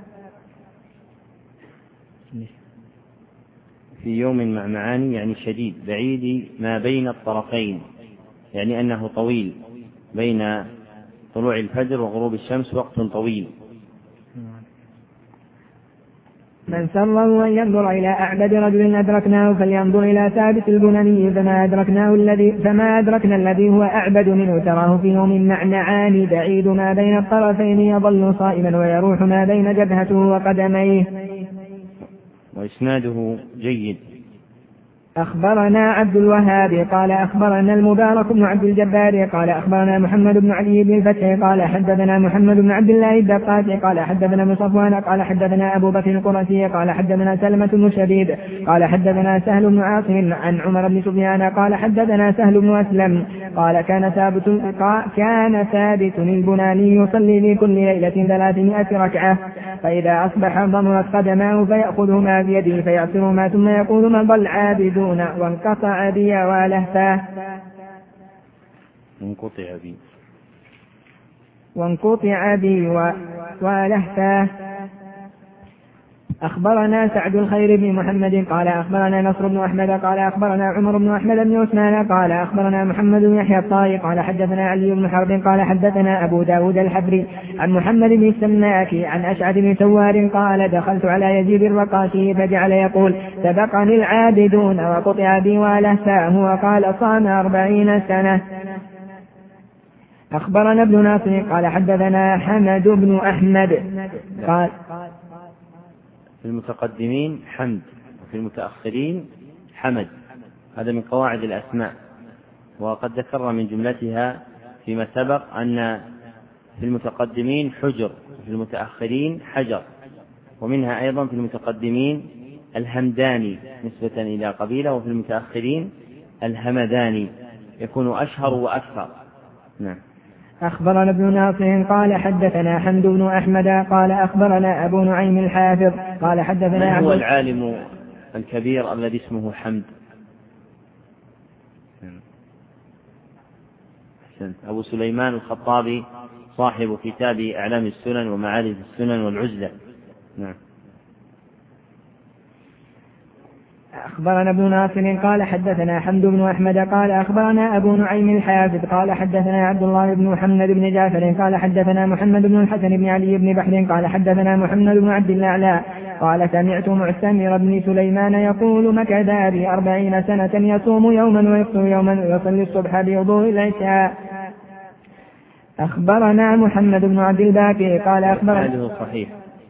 في يوم مع معاني يعني شديد بعيد ما بين الطرفين، يعني أنه طويل بين طلوع الفجر وغروب الشمس وقت طويل. من سره أن ينظر إلى أعبد رجل أدركناه فلينظر إلى ثابت البناني فما أدركناه الذي فما أدركنا الذي هو أعبد منه تراه في يوم نعنعان بعيد ما بين الطرفين يظل صائما ويروح ما بين جبهته وقدميه. وإسناده جيد. أخبرنا عبد الوهاب قال أخبرنا المبارك بن عبد الجبار قال أخبرنا محمد بن علي بن الفتح قال حدثنا محمد بن عبد الله الدقاق قال حدثنا ابن صفوان قال حدثنا أبو بكر القرشي قال حدثنا سلمة بن شديد قال حدثنا سهل بن عاصم عن عمر بن سفيان قال حدثنا سهل بن أسلم قال كان ثابت كان ثابت البناني يصلي في كل ليلة ثلاثمائة ركعة، فإذا أصبح ضمرت قدماه فيأخذهما بيده فيعصرهما ثم يقول من ضل عابد وانقطع بي ولهفاه وانقطع بي وانقطع بي ولهفاه. أخبرنا سعد الخير بن محمد قال أخبرنا نصر بن أحمد قال أخبرنا عمر بن أحمد بن عثمان قال أخبرنا محمد بن يحيى الطائي قال حدثنا علي بن حرب قال حدثنا أبو داود الحبري عن محمد بن السماك عن أشعث بن سوار قال دخلت على يزيد الرقاشي فجعل يقول سبقني العابدون وقطع بي ولهفاه وقال صام أربعين سنة. أخبرنا ابن ناصر قال حدثنا حمد بن أحمد قال في المتقدمين حمد وفي المتأخرين حمد، هذا من قواعد الأسماء، وقد ذكرنا من جملتها فيما سبق أن في المتقدمين حجر، في المتأخرين حجر، ومنها أيضا في المتقدمين الهمداني نسبة إلى قبيلة، وفي المتأخرين الهمداني، يكون أشهر وأكثر. نعم. أخبرنا ابن ناصر قال حدثنا حمد بن أحمد قال أخبرنا أبو نعيم الحافظ قال حدثنا من هو العالم الكبير الذي اسمه حمد؟ أبو سليمان الخطابي صاحب كتاب أعلام السنن ومعارف السنن والعزلة. نعم. أخبرنا ابن ناصر قال حدثنا حمد بن أحمد قال أخبرنا أبو نعيم الحافظ قال حدثنا عبد الله بن محمد بن جعفر قال حدثنا محمد بن الحسن بن علي بن بحر قال حدثنا محمد بن عبد الأعلى قال سمعت معتمر بن سليمان يقول مكث أبي أربعين سنة يصوم يوما ويفطر يوما ويصلي الصبح بوضوء العشاء. أخبرنا محمد بن عبد الباقي قال أخبرنا صحيح.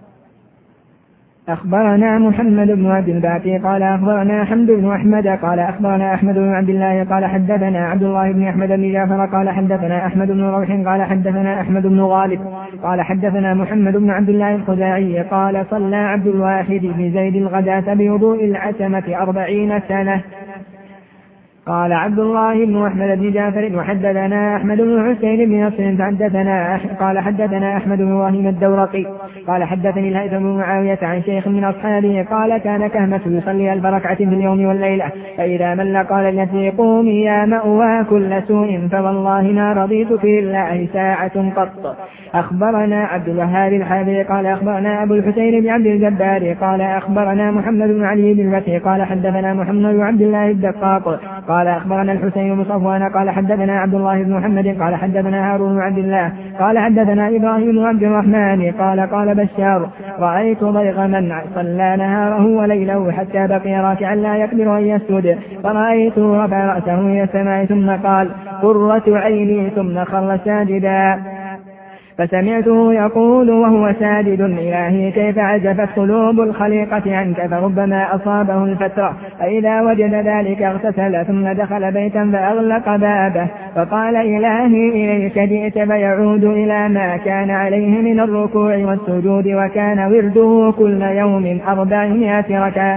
أخبرنا محمد بن عبد الباقي قال أخبرنا حمد بن أحمد قال أخبرنا أحمد بن عبد الله قال حدثنا عبد الله بن أحمد بن جعفر قال حدثنا أحمد بن روح قال حدثنا أحمد بن غالب قال حدثنا محمد بن عبد الله الخزاعي قال صلى عبد الواحد بن زيد الغداة بوضوء العتمة أربعين سنة. قال عبد الله بن أحمد بن جعفر وحدثنا أحمد بن حسين بن نصر حدثنا قال حدثنا أحمد بن إبراهيم الدورقي قال حدثني الهيثم بن معاوية عن شيخ من أصحابه قال كان كهمة يصلي ألف ركعة في اليوم والليلة فإذا مل قال التي قومي يا مأوى كل سوء فوالله ما رضيت في الله ساعة قط. أخبرنا عبد الوهاب الحافظ قال أخبرنا أبو الحسين بن عبد الجبار قال أخبرنا محمد بن علي بن الفتح قال حدثنا محمد بن عبد الله الدقاق قال أخبرنا الحسين بن صفوان قال حدثنا عبد الله بن محمد قال حدثنا هارون بن عبد الله قال حدثنا إبراهيم بن عبد الرحمن قال قال بشار رأيت ضيغما صلى نهاره وليله حتى بقي راكعا لا يقدر أن يسجد فرأيته رفع رأسه إلى السماء ثم قال قرة عيني ثم خر ساجدا فسمعته يقول وهو ساجد إلهي كيف عزفت قلوب الخليقة عنك فربما أصابه الفترة فإذا وجد ذلك اغتسل ثم دخل بيتا فأغلق بابه فقال إلهي إليك جئت فيعود إلى ما كان عليه من الركوع والسجود وكان ورده كل يوم أربعمائة ركعة.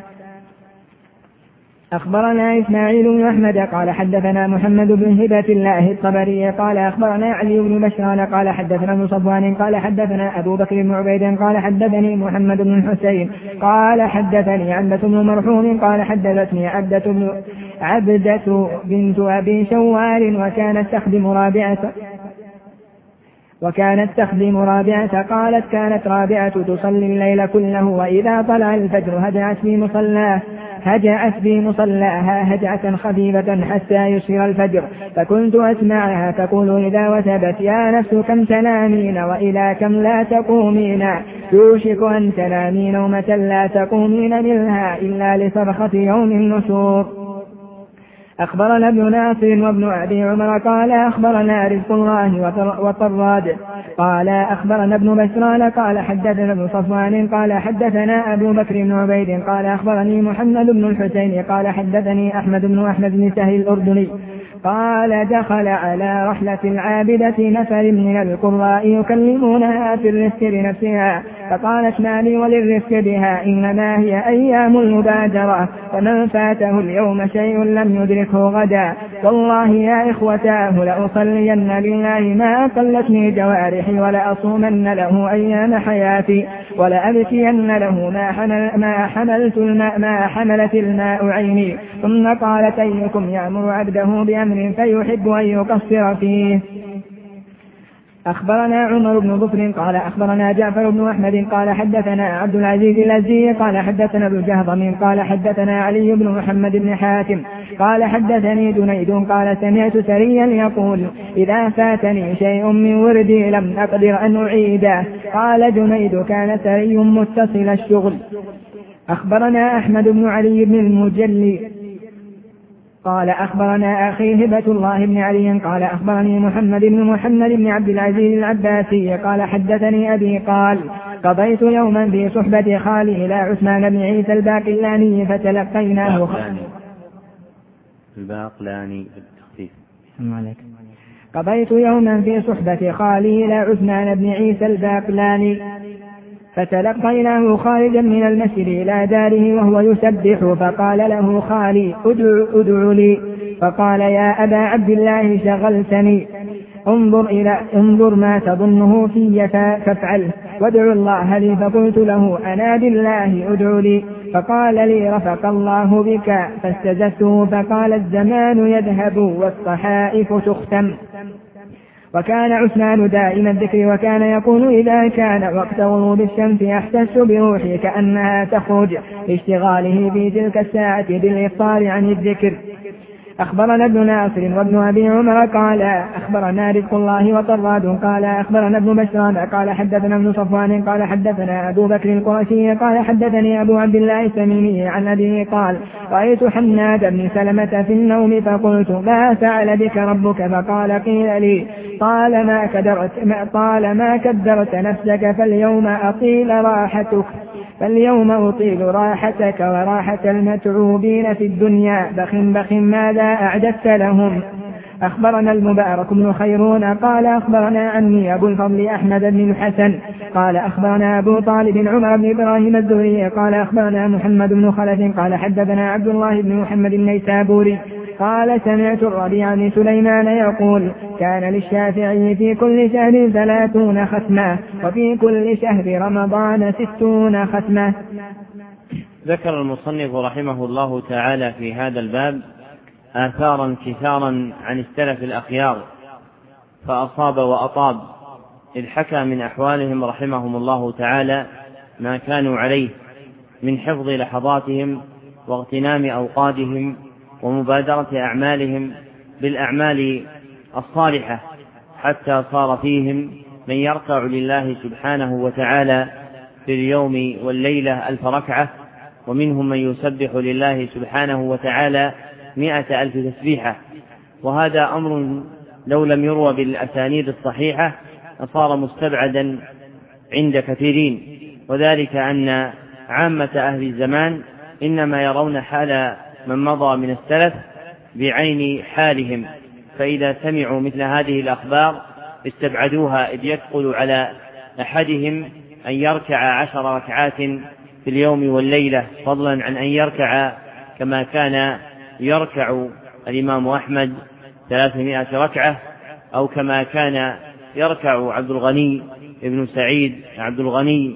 أخبرنا إسماعيل بن أحمد قال حدثنا محمد بن هبة الله الطبري قال أخبرنا علي بن بشران قال حدثنا ابن صفوان قال حدثنا أبو بكر بن عبيد قال حدثني محمد بن الحسين قال حدثني عبدة بن مرحوم قال حدثتني عبدة بن عبدة بنت أبي شوال وكانت تخدم رابعة وكانت تخدم رابعة قالت كانت رابعة تصلي الليل كله وإذا طلع الفجر هجعت في مصلاه هجعت في مصلاها هجعة خفيفة حتى يسفر الفجر فكنت أسمعها تقول إذا وثبت يا نفس كم تنامين وإلى كم لا تقومين يوشك أن تنامين ومتى لا تقومين منها إلا لصرخة يوم النشور. أخبرنا ابن ناصر وابن أبي عمر قال أخبرنا رزق الله وطراد قال أخبرنا ابن بشران قال حدثنا ابن صفوان قال حدثنا أبو بكر بن عبيد قال أخبرني محمد بن الحسين قال حدثني أحمد بن أحمد بن سهل الأردني قال دخل على رحلة العابدة نفر من القراء يكلمونها في الرفق بنفسها فقالت ما لي وللرفق بها إنما هي أيام المبادرة ومن فاته اليوم شيء لم يدركه غدا والله يا إخوتاه لأصلين لله ما أقلتني جوارحي ولأصومن له أيام حياتي ولأبكين له ما, حمل ما حملت الماء ما حملت الماء عيني. ثم قالت أيكم يأمر عبده بأمر فيحب أن يقصر فيه. أخبرنا عمر بن ظفر قال أخبرنا جعفر بن أحمد قال حدثنا عبد العزيز الأزدي قال حدثنا ابن جهضم قال حدثنا علي بن محمد بن حاتم قال حدثني جنيد قال سمعت سريا يقول إذا فاتني شيء من وردي لم أقدر أن أعيده. قال جنيد كان سري متصل الشغل. أخبرنا أحمد بن علي بن المجلي قال أخبرنا أخي هبة الله بن علي قال أخبرني محمد بن محمد بن عبد العزيز العباسي قال حدثني أبي قال قضيت يوما في صحبة خالي إلى عثمان بن عيسى الباقلاني فتلقيناه الباقلاني بالتخفيف. قضيت يوما في صحبة خالي إلى عثمان بن عيسى الباقلاني، فتلقيناه خارجا من المسجد إلى داره وهو يسبح، فقال له خالي ادع, ادع لي، فقال يا أبا عبد الله شغلتني، انظر, إلى انظر ما تظنه في فافعل وادع الله لي. فقلت له أنا بالله ادع لي، فقال لي رفق الله بك، فاستزدته فقال الزمان يذهب والصحائف تختم. وكان عثمان دائم الذكر، وكان يقول إذا كان وقت غروب الشمس أحسست بروحي كأنها تخرج، لاشتغاله في تلك الساعة بالإفطار عن الذكر. أخبرنا ابن ناصر وابن أبي عمر قال أخبرنا رزق الله وطراد قال أخبرنا ابن بشران قال حدثنا ابن صفوان قال حدثنا أبو بكر القرشي قال حدثني أبو عبد الله التميمي عن أبيه قال رأيت حناد بن سلمة في النوم فقلت ما فعل بك ربك؟ فقال قيل لي قال ما كدرت, قال ما كدرت نفسك فاليوم أطيل راحتك فاليوم أطيل راحتك وراحة المتعوبين في الدنيا، بخ بخ ماذا أعددت لهم؟ أخبرنا المبارك بن خيرون قال أخبرنا عني أبو الفضل أحمد بن الحسن قال أخبرنا أبو طالب عمر بن إبراهيم الزهري قال أخبرنا محمد بن خلف قال حدثنا عبد الله بن محمد النيسابوري قال سمعت الربيع بن سليمان يقول كان للشافعي في كل شهر ثلاثون ختمة وفي كل شهر رمضان ستون ختمة. ذكر المصنف رحمه الله تعالى في هذا الباب آثارا كثارا عن السلف الأخيار فأصاب وأطاب، إذ حكى من أحوالهم رحمهم الله تعالى ما كانوا عليه من حفظ لحظاتهم واغتنام أوقاتهم ومبادرة أعمالهم بالأعمال الصالحة، حتى صار فيهم من يركع لله سبحانه وتعالى في اليوم والليلة ألف ركعة، ومنهم من يسبح لله سبحانه وتعالى مئة ألف تسبيحة. وهذا أمر لو لم يروى بالأسانيد الصحيحة صار مستبعدا عند كثيرين، وذلك أن عامة أهل الزمان إنما يرون حال من مضى من السلف بعين حالهم، فإذا سمعوا مثل هذه الأخبار استبعدوها، إذ يثقل على أحدهم أن يركع عشر ركعات في اليوم والليلة، فضلا عن أن يركع كما كان يركع الإمام أحمد ثلاثمائة ركعة، أو كما كان يركع عبد الغني ابن سعيد عبد الغني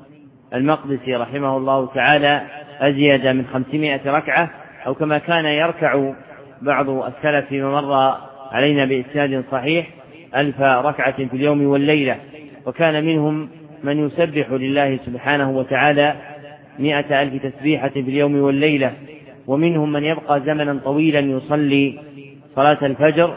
المقدسي رحمه الله تعالى أزيد من خمسمائة ركعة، أو كما كان يركع بعض السلف فيما مر علينا بإسناد صحيح ألف ركعة في اليوم والليلة. وكان منهم من يسبح لله سبحانه وتعالى مئة ألف تسبيحة في اليوم والليلة، ومنهم من يبقى زمنا طويلا يصلي صلاة الفجر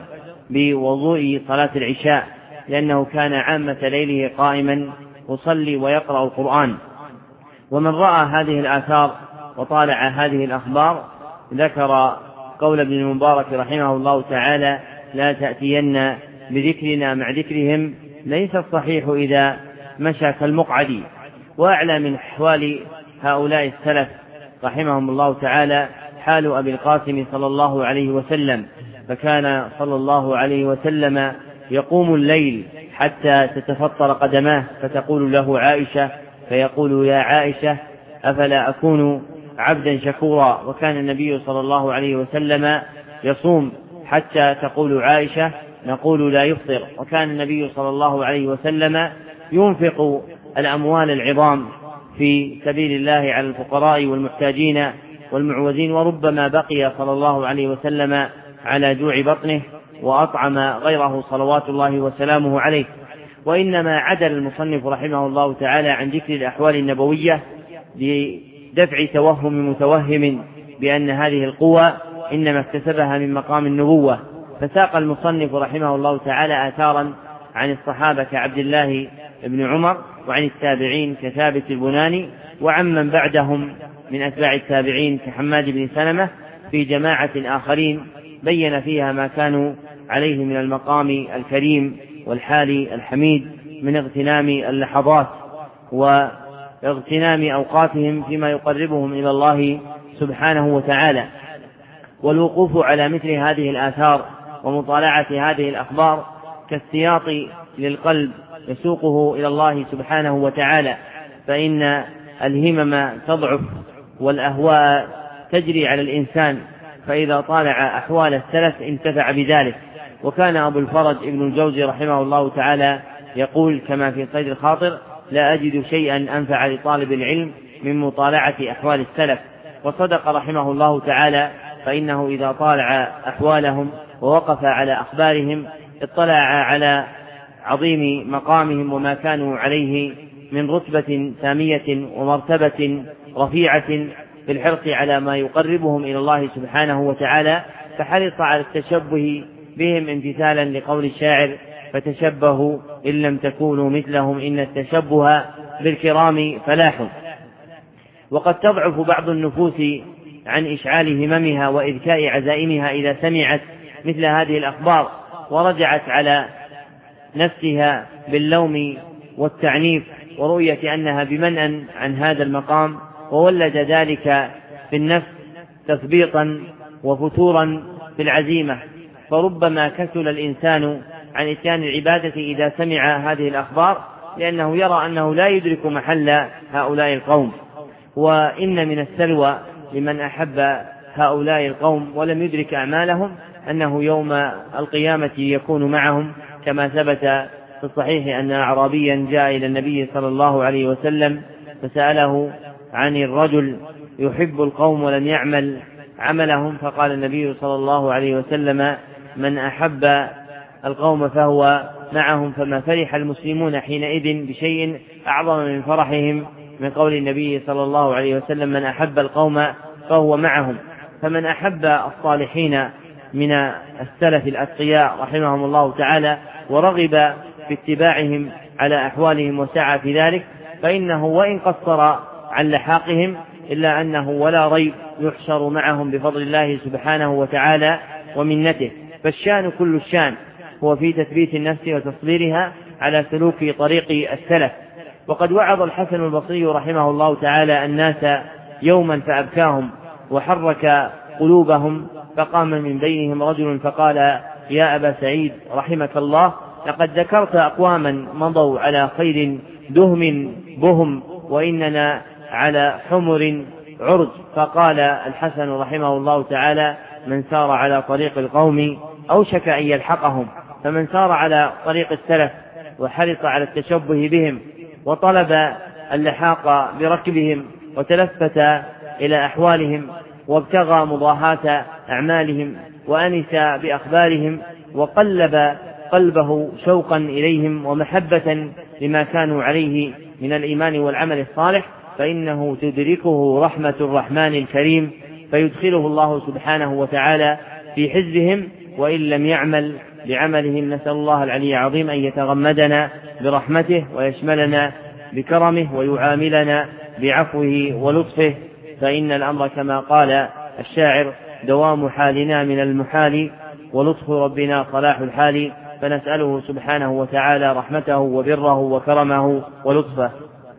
بوضوء صلاة العشاء، لأنه كان عامة ليله قائما يصلي ويقرأ القرآن. ومن رأى هذه الآثار وطالع هذه الأخبار ذكر قول ابن المبارك رحمه الله تعالى لا تأتين بذكرنا مع ذكرهم ليس الصحيح إذا مشى كالمقعد. وأعلى من أحوال هؤلاء السلف رحمهم الله تعالى حال أبي القاسم صلى الله عليه وسلم، فكان صلى الله عليه وسلم يقوم الليل حتى تتفطر قدماه، فتقول له عائشة فيقول يا عائشة أفلا أكون عبدا شكورا. وكان النبي صلى الله عليه وسلم يصوم حتى تقول عائشة نقول لا يفطر. وكان النبي صلى الله عليه وسلم ينفق الأموال العظام في سبيل الله على الفقراء والمحتاجين والمعوزين، وربما بقي صلى الله عليه وسلم على جوع بطنه وأطعم غيره صلوات الله وسلامه عليه. وإنما عدل المصنف رحمه الله تعالى عن ذكر الأحوال النبوية لدفع توهم متوهم بأن هذه القوة إنما اكتسبها من مقام النبوة، فساق المصنف رحمه الله تعالى آثارا عن الصحابة كعبد الله بن عمر، وعن التابعين كثابت البناني، وعمن بعدهم من أتباع التابعين كحماد بن سلمة في جماعة آخرين بين فيها ما كانوا عليه من المقام الكريم والحال الحميد من اغتنام اللحظات واغتنام أوقاتهم فيما يقربهم إلى الله سبحانه وتعالى. والوقوف على مثل هذه الآثار ومطالعة هذه الأخبار كالسياط للقلب يسوقه إلى الله سبحانه وتعالى، فإن الهمم تضعف والأهواء تجري على الإنسان، فإذا طالع أحوال السلف انتفع بذلك. وكان أبو الفرج ابن الجوزي رحمه الله تعالى يقول كما في صيد الخاطر: لا أجد شيئا أنفع لطالب العلم من مطالعة أحوال السلف. وصدق رحمه الله تعالى، فإنه إذا طالع أحوالهم ووقف على أخبارهم اطلع على عظيم مقامهم وما كانوا عليه من رتبة سامية ومرتبة رفيعة في الحرص على ما يقربهم إلى الله سبحانه وتعالى، فحرص على التشبه بهم امتثالا لقول الشاعر: فتشبهوا إن لم تكونوا مثلهم إن التشبه بالكرام فلاح. وقد تضعف بعض النفوس عن إشعال هممها وإذكاء عزائمها إذا سمعت مثل هذه الأخبار، ورجعت على نفسها باللوم والتعنيف ورؤية أنها بمنأ عن هذا المقام، وولد ذلك في النفس تثبيطا وفتورا في العزيمة. فربما كسل الإنسان عن إتيان العبادة إذا سمع هذه الأخبار، لأنه يرى أنه لا يدرك محل هؤلاء القوم. وإن من السلوى لمن أحب هؤلاء القوم ولم يدرك أعمالهم أنه يوم القيامة يكون معهم، كما ثبت في الصحيح أن أعرابيا جاء إلى النبي صلى الله عليه وسلم فسأله عن الرجل يحب القوم ولم يعمل عملهم، فقال النبي صلى الله عليه وسلم: من أحب القوم فهو معهم. فما فرح المسلمون حينئذ بشيء أعظم من فرحهم من قول النبي صلى الله عليه وسلم: من أحب القوم فهو معهم. فمن أحب الصالحين من السلف الأتقياء رحمهم الله تعالى ورغب في اتباعهم على أحوالهم وسعى في ذلك، فإنه وإن قصر عن لحاقهم إلا أنه ولا ريب يحشر معهم بفضل الله سبحانه وتعالى ومنته. فالشان كل الشان هو في تثبيت النفس وتصبيرها على سلوك طريق السلف. وقد وعظ الحسن البصري رحمه الله تعالى الناس يوما فأبكاهم وحرك قلوبهم، فقام من بينهم رجل فقال: يا أبا سعيد رحمك الله، لقد ذكرت أقواما مضوا على خير دهم بهم وإننا على حمر عرج. فقال الحسن رحمه الله تعالى: من سار على طريق القوم أوشك أن يلحقهم. فمن سار على طريق السلف وحرص على التشبه بهم وطلب اللحاق بركبهم وتلفت إلى أحوالهم وابتغى مضاهاة أعمالهم وأنس بأخبارهم وقلب قلبه شوقا إليهم ومحبة لما كانوا عليه من الإيمان والعمل الصالح، فإنه تدركه رحمة الرحمن الكريم فيدخله الله سبحانه وتعالى في حزبهم، وإن لم يعمل بعملهم نسأل الله العلي العظيم أن يتغمدنا برحمته ويشملنا بكرمه ويعاملنا بعفوه ولطفه، فإن الأمر كما قال الشاعر: دوام حالنا من المحال ولطف ربنا صلاح الحال. فنسأله سبحانه وتعالى رحمته وبره وكرمه ولطفه.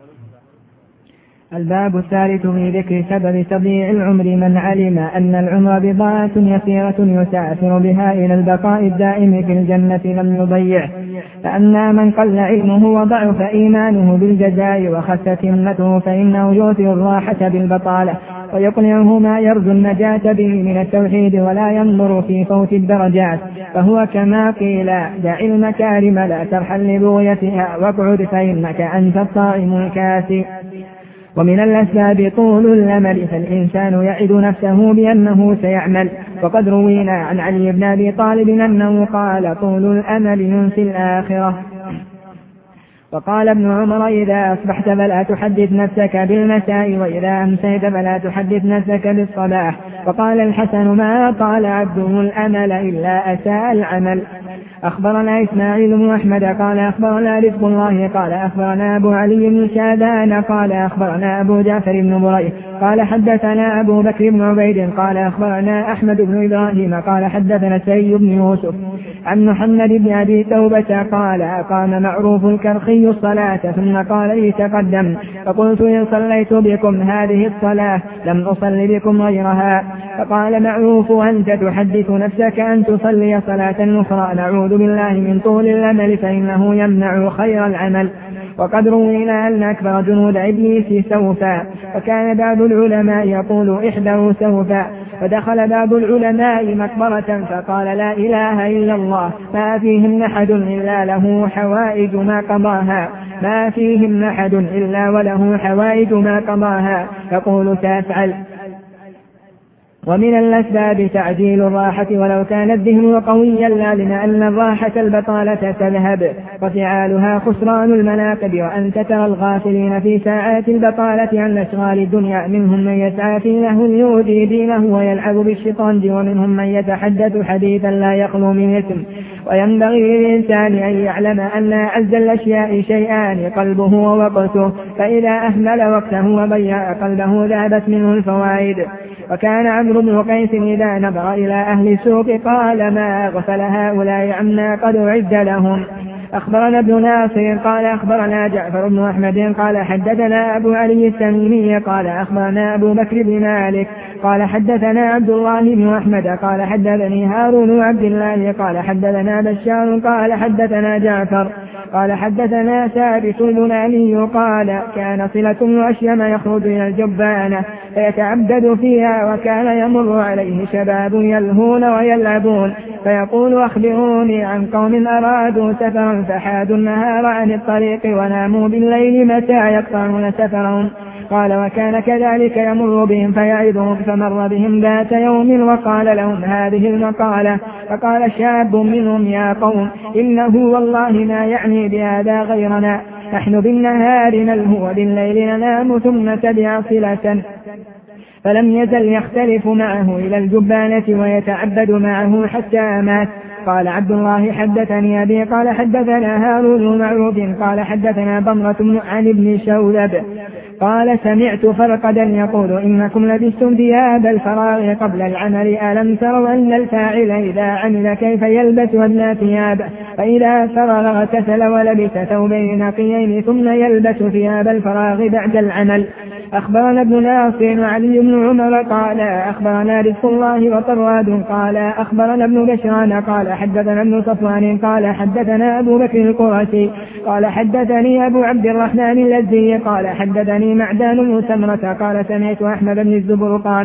الباب الثالث في ذكر سبب تضييع العمر. من علم أن العمر بضاعة يسيرة يسافر بها إلى البقاء الدائم في الجنة لم يضيعه. فأما من قل علمه وضعف إيمانه بالجزاء وخست همته فإنه يؤثر الراحة بالبطالة ويقنعه ما يرجو النجاة به من التوحيد ولا ينظر في فوت الدرجات، فهو كما قيل: دع المكارم لا ترحل لبغيتها واقعد فإنك أنت الصائم الكاسي. ومن الأسباب طول الأمل، فالإنسان يعد نفسه بأنه سيعمل. وقد روينا عن علي بن أبي طالب أنه قال: طول الأمل ينسي الآخرة. وقال ابن عمر: إذا أصبحت فلا تحدث نفسك بالمساء، وإذا أمسيت فلا تحدث نفسك بالصباح. وقال الحسن: ما طال عبده الأمل إلا أساء العمل. أخبرنا إسماعيل بن أحمد قال أخبرنا رزق الله قال أخبرنا أبو علي بن شاذان قال أخبرنا أبو جعفر بن بريد قال حدثنا أبو بكر بن عبيد قال أخبرنا أحمد بن إبراهيم قال حدثنا سري بن يوسف عن محمد بن أبي توبة قال أقام معروف الكرخي الصلاة ثم قال لي تقدم، فقلت إن صليت بكم هذه الصلاة لم أصل بكم غيرها. فقال معروف أنت تحدث نفسك أن تصلي صلاة أخرى، نعوذ بالله من طول الأمل فإنه يمنع خير العمل. وقد روينا أن أكبر جنود إبليس سوفا، وكان بعض العلماء يقول احذروا سوفا. فدخل بعض العلماء مقبرة فقال لا إله إلا الله ما فيهم أحد إلا له حوائج ما قضاها، ما فيهم أحد إلا وله حوائج ما قضاها، يقول تفعل. ومن الأسباب تعجيل الراحة ولو كان الذهن قويا لعلم أن الراحة البطالة تذهب وفعالها خسران المناقب، وأنت ترى الغافلين في ساعات البطالة عن أشغال الدنيا منهم من يسعى في له يؤذي دينه ويلعب بالشطرنج، ومنهم من يتحدث حديثا لا يخلو من إثم. وينبغي للإنسان أن يعلم أن أعز الأشياء شيئان قلبه ووقته، فإذا أهمل وقته وضيع قلبه ذهبت منه الفوائد. وكان عمرو بن قيس إذا نظر إلى أهل السوق قال ما أغفل هؤلاء عما قد أعد لهم. أخبرنا ابن ناصر قال أخبرنا جعفر بن أحمد قال حدثنا أبو علي التميمي قال أخبرنا أبو بكر بن مالك قال حدثنا عبد الله بن أحمد قال حدثني هارون بن عبد الله قال حدثنا بشار قال حدثنا جعفر قال حدثنا ثابت البناني قال كان صلة بن أشيم يخرج إلى الجبانة فيتعبد فيها، وكان يمر عليه شباب يلهون ويلعبون فيقول أخبروني عن قوم أرادوا سفرا فحادوا النهار عن الطريق وناموا بالليل متى يقطعون سفرهم. قال وكان كذلك يمر بهم فيعظهم، فمر بهم ذات يوم وقال لهم هذه المقالة، فقال شاب منهم يا قوم إنه والله ما يعني بهذا غيرنا، نحن بالنهار نلهو وبالليل ننام ثم نتبع صلة. فلم يزل يختلف معه إلى الجبانة ويتعبد معه حتى مات. قال عبد الله حدثني أبي قال حدثنا هارون معروف قال حدثنا ضمرة عن ابن شولب قال سمعت فرقدا يقول إنكم لبستم ثياب الفراغ قبل العمل، ألم تروا أن الفاعل إذا عمل كيف يلبس أدنى ثياب، فإذا فرغ اغتسل ولبس ثوبين نقيين ثم يلبس ثياب الفراغ بعد العمل. أخبرنا ابن ناصر وعلي بن عمر قال أخبرنا رزق الله وطراد قال أخبرنا ابن بشران قال حدثنا ابن صفوان قال حدثنا أبو بكر القرشي قال حدثني أبو عبد الرحمن اللزي قال حدثني معدان بن سمرة قال سمعت أحمد بن الزبرقان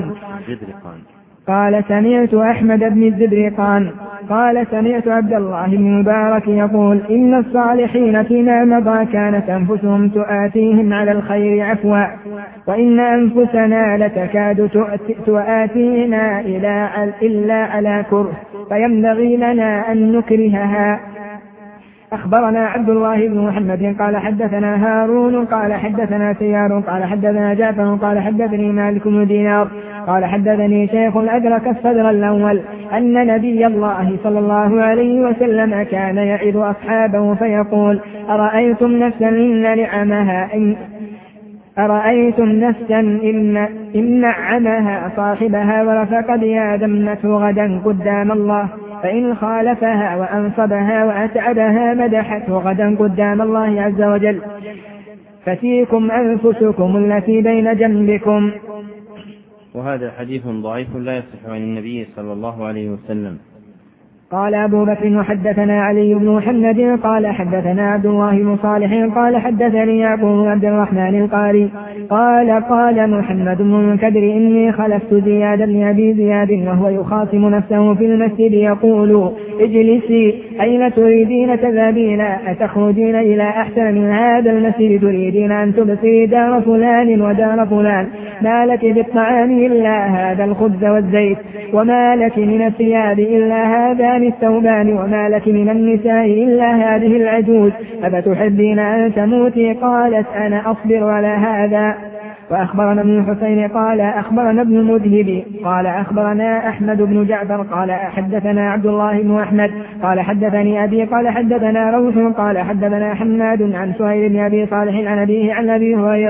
قال سمعت أحمد بن الزبرقان قال سمعت عبد الله بن مبارك يقول إن الصالحين فيما مضى كانت أنفسهم تؤاتيهم على الخير عفوا، وإن أنفسنا لتكاد تؤاتينا إلا على كره، فينبغي لنا أن نكرهها. أخبرنا عبد الله بن محمد قال حدثنا هارون قال حدثنا سيار قال حدثنا جعفر قال حدثني مالك بن دينار قال حدثني شيخ أدرك الصدر الأول أن نبي الله صلى الله عليه وسلم كان يعظ أصحابه فيقول أرأيتم نفسا إن نعمها إن أرأيتم نفسا إن, إن نعمها صاحبها ورفق بها ذمته غدا قدام الله، فإن خالفها وأنصبها وأتعبها مدحته غدا قدام الله عز وجل، ففيكم أنفسكم التي بين جنبكم. وهذا حديث ضعيف لا يصح عن النبي صلى الله عليه وسلم. قال أبو بكر وحدثنا علي بن محمد قال حدثنا عبد الله بن صالح قال حدثني يعقوب عبد الرحمن القاري قال قال محمد بن المنكدر إني خلفت زياد بن أبي زياد وهو يخاصم نفسه في المسجد يقول اجلسي أين تريدين تذهبين، أتخرجين إلى أحسن من هذا المسجد تريدين أن تبصري دار فلان ودار فلان، ما لك بالطعام إلا هذا الخبز والزيت، وما لك من الثياب إلا هذان الثوبان، وما لك من النساء إلا هذه العجوز، أفتحبين أن تموتي؟ قالت أنا أصبر على هذا. وأخبرنا ابن الحسين قال أخبرنا ابن المذهب قال أخبرنا أحمد بن جعفر قال حدثنا عبد الله بن أحمد قال حدثني أبي قال حدثنا روح قال حدثنا حماد عن سهيل بن أبي صالح عن أبيه عن أبي هريرة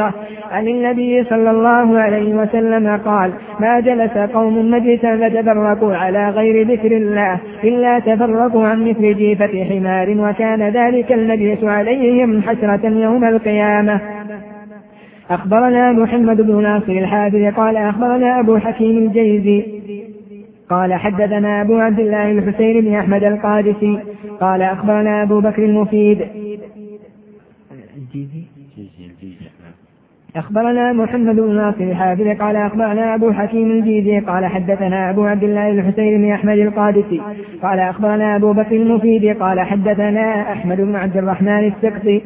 عن النبي صلى الله عليه وسلم قال: ما جلس قوم مجلسا فتفرقوا على غير ذكر الله إلا تفرقوا عن مثل جيفة حمار، وكان ذلك المجلس عليهم حسرة يوم القيامة. أخبرنا محمد بن ناصر الحافظ قال أخبرنا أبو حكيم الجيزي قال حدثنا أبو عبد الله الحسين بن أحمد القادسي قال أخبرنا أبو بكر المفيد أخبرنا محمد بن ناصر الحافظ قال أخبرنا أبو حكيم الجيزي قال حدثنا أبو عبد الله الحسين بن أحمد القادسي قال أخبرنا أبو بكر المفيد قال حدثنا أحمد بن عبد الرحمن السقطي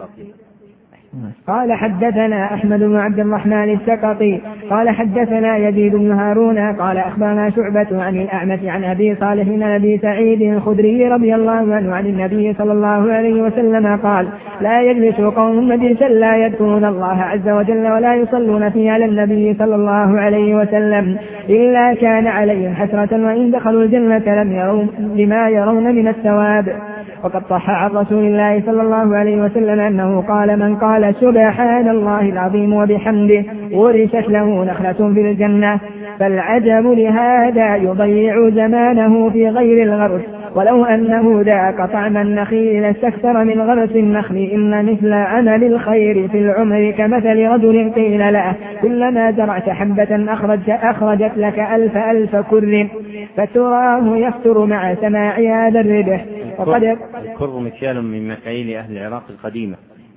قال حدثنا أحمد بن عبد الرحمن السقطي قال حدثنا يزيد بن هارون قال أخبرنا شعبة عن الأعمش عن أبي صالح بن أبي سعيد الخدري رضي الله عنه عن النبي صلى الله عليه وسلم قال: لا يجلس قوم مجلسا لا يذكرون الله عز وجل ولا يصلون فيه على النبي صلى الله عليه وسلم إلا كان عليهم حسرة، وإن دخلوا الجنة لم يروا لما يرون من الثواب. وقد صح عن رسول الله صلى الله عليه وسلم أنه قال: من قال سبحان الله العظيم وبحمده ورثت له نخلة في الجنة. فالعجب لهذا يضيع زمانه في غير الغرس، ولو أنه ذاق طعم النخيل لاستكثر من غرس النخل. إن مثل عمل الخير في العمر كمثل رجل قيل له: كلما زرعت حبة أخرجت, أخرجت لك ألف ألف كر، فتراه يفتر مع سماع هذا الربح. وقد الكر مكيال من مكاييل أهل العراق القديمة.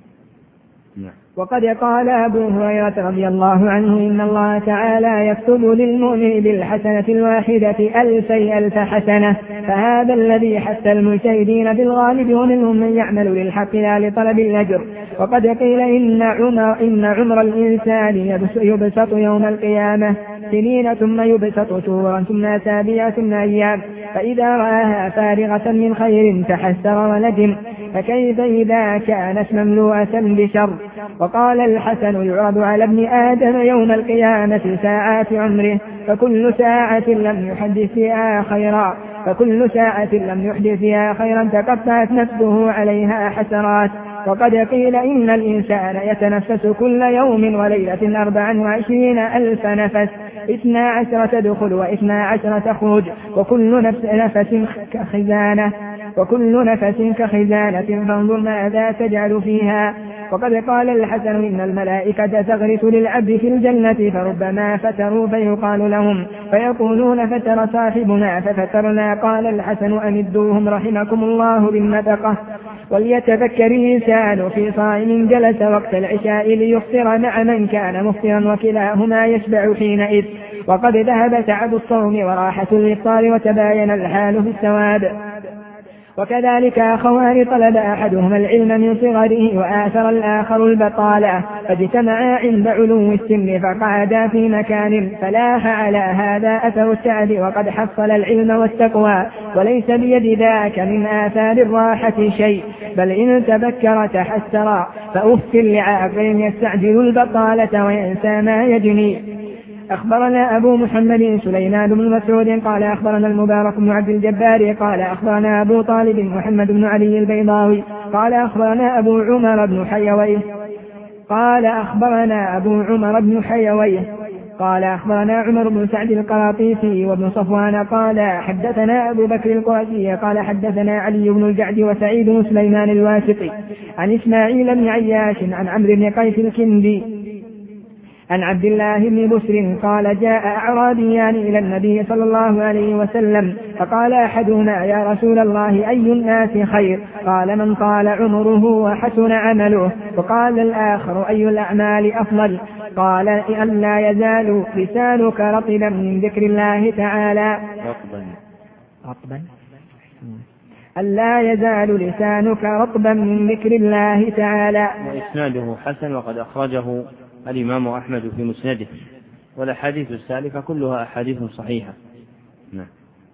وقد قال أبو هريرة رضي الله عنه: إن الله تعالى يكتب للمؤمن بالحسنة الواحدة ألفي ألف حسنة. فهذا الذي حث المجتهدين بالغالب، ومنهم من يعمل للحق لا لطلب الأجر. وقد قيل إن عمر, إن عمر الإنسان يبسط يوم القيامة سنين ثم يبسط شهورا ثم أسابيع ثم أيام، فإذا رآها فارغة من خير تحسر وندم، فكيف إذا كانت مملوءة بشر. وقال الحسن: يعرض على ابن آدم يوم القيامة ساعات عمره، فكل ساعة لم يحدث فيها خيرا فكل ساعة لم يحدث فيها خيرا تقطعت نفسه عليها حسرات. وقد قيل إن الإنسان يتنفس كل يوم وليلة أربعا وعشرين ألف نفس، اثنا عشر تدخل واثنا عشر تخرج، وكل نفس نفس كخزانة وكل نفس كخزانة فانظر ماذا تجعل فيها. وقد قال الحسن: إن الملائكة تغرس للعبد في الجنة، فربما فتروا فيقال لهم فيقولون: فتر صاحبنا ففترنا. قال الحسن: أمدوهم رحمكم الله بالنفقة. وليتذكر الإنسان في صائم جلس وقت العشاء ليفطر مع من كان مفطرا، وكلاهما يشبع حينئذ. وقد ذهب تعب الصوم وراحة الإفطار، وتباين الحال في الثواب. وكذلك أخوان طلب أحدهما العلم من صغره وآثر الآخر البطالة، فاجتمعا عند علو السن فقعدا في مكان، فلاح على هذا أثر التعب وقد حصل العلم والتقوى. وليس بيد ذاك من آثار الراحة شيء، بل إن تذكر تحسر. فأف لعاقل يستعجل البطالة وينسى ما يجني. أخبرنا أبو محمد سليمان بن مسعود قال أخبرنا المبارك بن عبد الجبار قال أخبرنا أبو طالب محمد بن علي البيضاوي قال أخبرنا أبو عمر بن حيويه قال أخبرنا أبو عمر بن حيويه قال أخبرنا عمر بن سعد القراطيسي وابن صفوان قال حدثنا أبو بكر القرشي قال حدثنا علي بن الجعد وسعيد بن سليمان الواسطي عن إسماعيل بن عياش عن عمرو بن قيس الكندي عن عبد الله بن بسر قال جاء أعرابيان إلى النبي صلى الله عليه وسلم فقال أحدهما يا رسول الله أي الناس خير؟ قال من طال عمره وحسن عمله. وقال الآخر أي الأعمال أفضل؟ قال أن لا يزال لسانك رطبا من ذكر الله تعالى رطبا أن لا يزال لسانك رطبا من ذكر الله تعالى. وإسناده حسن وقد أخرجه الإمام أحمد في مسنده، والأحاديث السالفة كلها أحاديث صحيحة. نعم.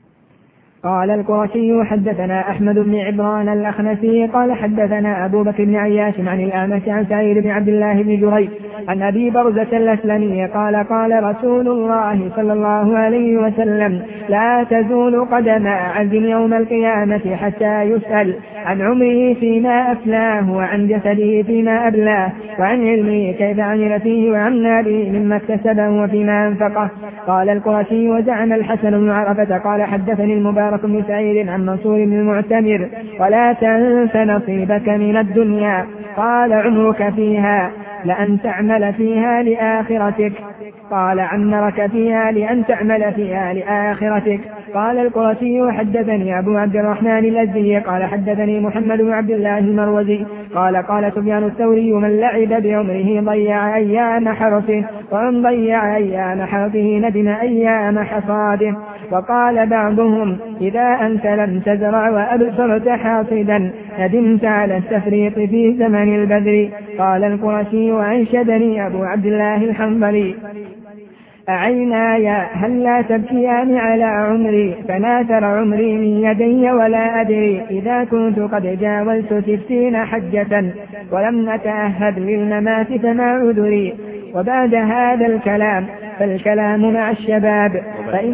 قال القرشي حدثنا أحمد بن عبران الأخنسي قال حدثنا أبو بكر بن عياش عن الأعمش عن سعيد بن عبد الله بن جريج عن أبي برزة الأسلمي قال قال رسول الله صلى الله عليه وسلم لا تزول قدم عبد يوم القيامة حتى يسأل عن عمره فيما أفلاه وعن جسده فيما أبلاه وعن علمه كيف عمل فيه وعن ماله مما اكتسبه وفيما أنفقه. قال القرشي وزعم الحسن بن عرفة قال حدثني المبارك بن سعيد عن منصور بن المعتمر ولا تنس نصيبك من الدنيا قال عمرك فيها لأن تعمل فيها لآخرتك قال عمرك فيها لأن تعمل فيها لآخرتك. قال القرشي حدثني أبو عبد الرحمن الأزدي قال حدثني محمد بن عبد الله المروزي قال قال سفيان الثوري من لعب بعمره ضيع أيام حرثه ومن ضيع أيام حرثه ندم أيام حصاده. وقال بعضهم إذا أنت لم تزرع وأبصرت حاصدا ندمت على التفريط في زمن البذر. قال القرشي وأنشدني أبو عبد الله الحنظلي أعيناي هل لا تبكيان على عمري فناثر عمري من يدي ولا أدري إذا كنت قد جاوزت ستين حجة ولم أتأهب للممات فما عذري. وبعد هذا الكلام فالكلام مع الشباب فإن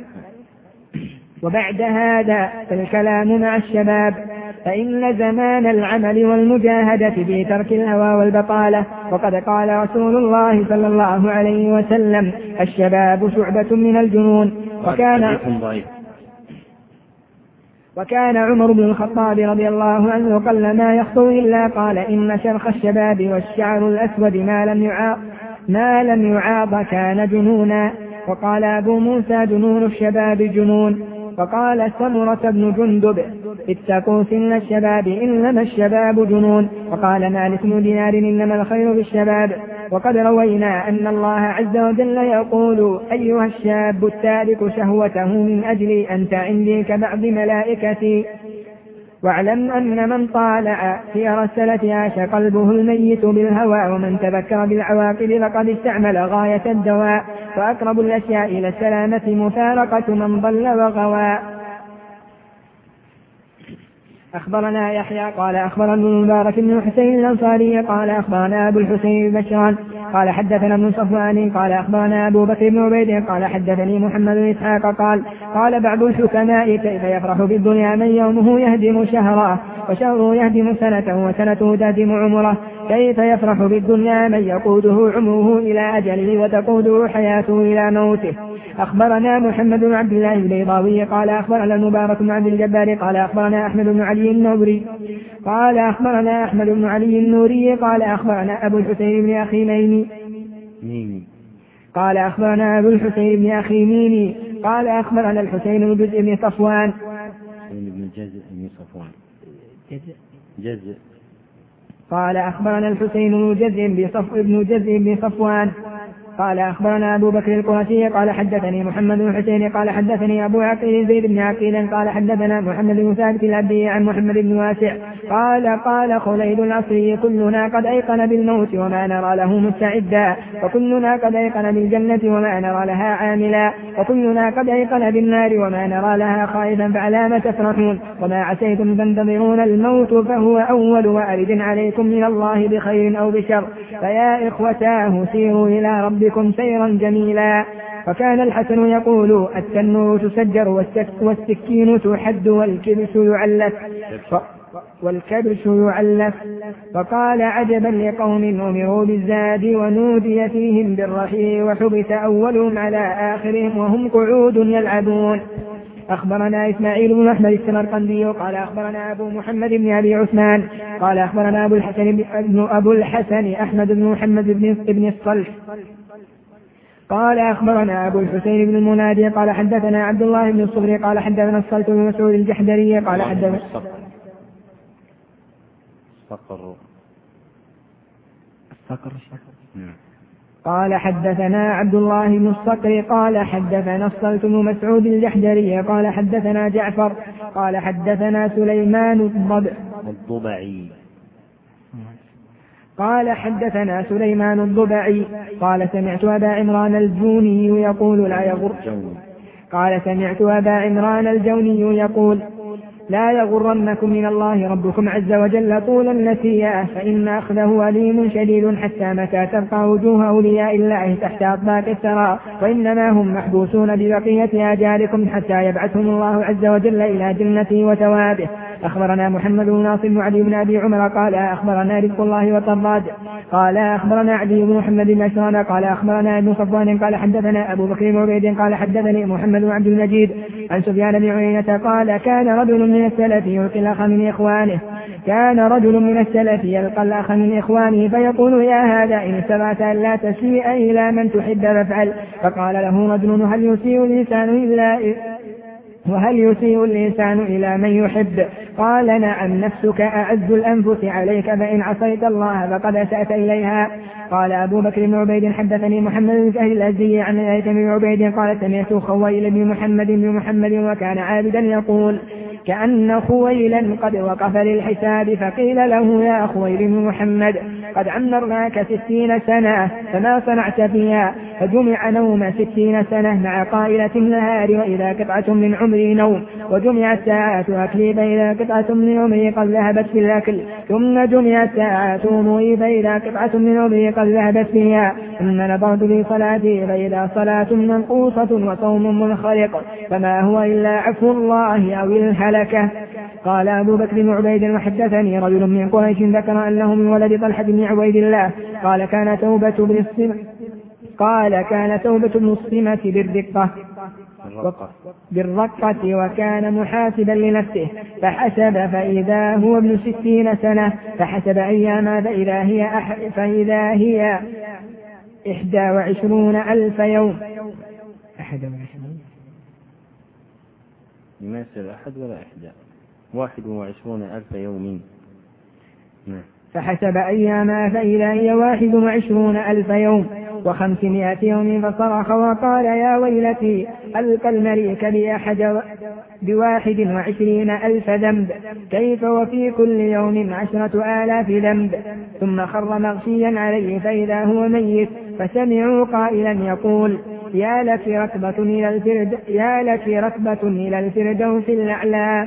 وبعد هذا فالكلام مع الشباب فإن زمان العمل والمجاهدة في ترك الهوى والبطالة. وقد قال رسول الله صلى الله عليه وسلم الشباب شعبة من الجنون. وكان وكان عمر بن الخطاب رضي الله عنه قل ما يخطو إلا قال إن شرخ الشباب والشعر الأسود ما لم يعاض ما لم يعاض كان جنونا. وقال أبو موسى جنون الشباب جنون. وقال سمرة بن جندب اتقوا سن الشباب إنما الشباب جنون. وقال مالك بن دينار إنما الخير بالشباب. وقد روينا أن الله عز وجل يقول أيها الشاب التارك شهوته من أجل أنت عندي كبعض ملائكتي. واعلم أن من طالع في رسلة عاش قلبه الميت بالهوى ومن تذكر بالعواقب فقد استعمل غاية الدواء. وأقرب الأشياء إلى السلامة مفارقة من ضل وغوى. أخبرنا يحيى قال أخبرنا المبارك بن حسين الأنصاري قال أخبرنا أبو الحسين بشران قال حدثنا ابن صفوان قال أخبرنا أبو بكر بن عبيد قال حدثني محمد بن إسحاق قال قال بعض الحكماء كيف يفرح بالدنيا من يومه يهدم شهره وشهره يهدم سنته وسنته تهدم عمره. كيف يفرح بالدنيا من يقوده عمره إلى أجله وتقوده حياته إلى موته. أخبرنا محمد بن عبد الله البيضاوي قال أخبرنا المبارك بن عبد الجبار قال أخبرنا أحمد بن علي النوري قال أخبرنا أحمد بن علي النوري قال أخبرنا أبو الحسين بن أخي ميمي قال أخبرنا أبو الحسين بن أخي ميمي قال أخبرنا الحسين بن جزء بن صفوان بن جزء بن صفوان جزء قال أخبرنا الحسين بن جزء بن جزء بن صفوان قال أخبرنا أبو بكر القرشي قال حدثني محمد بن حسين قال حدثني أبو عقيل زيد بن عقيل قال حدثنا محمد بن ثابت العبدي عن محمد بن واسع قال قال خليل العصري كلنا قد أيقن بالموت وما نرى له مستعدا وكلنا قد أيقن بالجنة وما نرى لها عاملا وكلنا قد أيقن بالنار وما نرى لها خائفا فعلى ما تفرحون وما عسيتم تنتظرون الموت فهو أول وارد عليكم من الله بخير أو بشر فيا إخوتاه سيروا إلى ربكم سيرا جميلا. فكان الحسن يقول التنور تسجر والسكين تحد والكبش يعلف والكبش يعلف. فقال عجبا لقوم أمروا بالزاد ونودي فيهم بالرحيل وحبس أولهم على آخرهم وهم قعود يلعبون. أخبرنا إسماعيل بن أحمد السمرقندي قال أخبرنا أبو محمد بن أبي عثمان قال أخبرنا أبو الحسن بن أبو الحسن أحمد بن محمد بن الصلح قال أخبرنا أبو الحسين بن المنادي قال حدثنا عبد الله بن الصبري قال حدثنا الصلت بن مسعود الجحدري قال حدثنا الصقر الصقر قال حدثنا عبد الله بن الصقر قال حدثنا الصلت بن مسعود الجحدري قال حدثنا جعفر قال حدثنا سليمان الضبعي قال حدثنا سليمان الضبعي قال سمعت أبا عمران الجوني يقول لا يغر قال سمعت أبا عمران الجوني يقول لا يغرنكم من الله ربكم عز وجل طول النسيئة، فإن أخذه أليم شديد حتى متى تبقى وجوه أولياء الله تحت أطباق الثرى، وإنما هم محبوسون ببقية آجالكم حتى يبعثهم الله عز وجل إلى جنته وثوابه. أخبرنا محمد بن ناصر وعلي بن أبي عمر قال أخبرنا رزق الله وطراد قال أخبرنا عدي بن محمد بن أشران قال أخبرنا ابن صفوان قال حدثنا أبو بكر بن عبيد قال حدثني محمد بن عبد المجيد عن سفيان بن عيينة قال كان رجل من السلف يلقي الأخ من إخوانه كان رجل من السلف يلقى الأخ من إخوانه فيقول يا هذا إن استطعت أن لا تسيء إلى من تحب فافعل. فقال له رجل هل يسيء الإنسان إلا وهل يسيء الإنسان إلى من يحب؟ قال نعم نفسك أعز الأنفس عليك فإن عصيت الله فقد أسأت إليها. قال أبو بكر بن عبيد حدثني محمد بن سهل الأزدي عن الهيثم بن عبيد قال سمعت خويل بن محمد بن محمد وكان عابدا يقول كأن خويلا قد وقف للحساب فقيل له يا خويل بن محمد قد عمرناك ستين سنة فما صنعت فيها؟ فجمع نوم ستين سنة مع قائلة النهار وإذا قطعة من عمري نوم، وجمع الساعات أكلي فإذا قطعة من عمري قد ذهبت في الأكل، ثم جمع الساعات أموري فإذا قطعة من عمري قد ذهبت فيها، ثم نظرت في صلاتي فإذا صلاة منقوصة وصوم منخرق، فما هو إلا عفو الله أو الهلكة. قال أبو بكر بن عبيد وحدثني رجل من قريش ذكر أنه من ولد طلحة بن عبيد الله قال كان توبة بالصمة قال كان توبة بن الصمة بالرقة بالرقة وكان محاسبا لنفسه فحسب فإذا هو ابن ستين سنة فحسب أياما فإذا هي, أح... فإذا هي إحدى وعشرون ألف يوم. أحد وعشرون ما يصير أحد ولا إحدى واحد وعشرون ألف يوم. فحسب أياما فإذا هي واحد وعشرون ألف يوم وخمسمائة يوم فصرخ وقال يا ويلتي ألقى الملك بأحد بواحد وعشرين ألف ذنب كيف وفي كل يوم عشرة آلاف ذنب. ثم خر مغشيا عليه فإذا هو ميت فسمعوا قائلا يقول يا لك ركبة إلى الفرد يا لك ركبة إلى الفردوس الأعلى.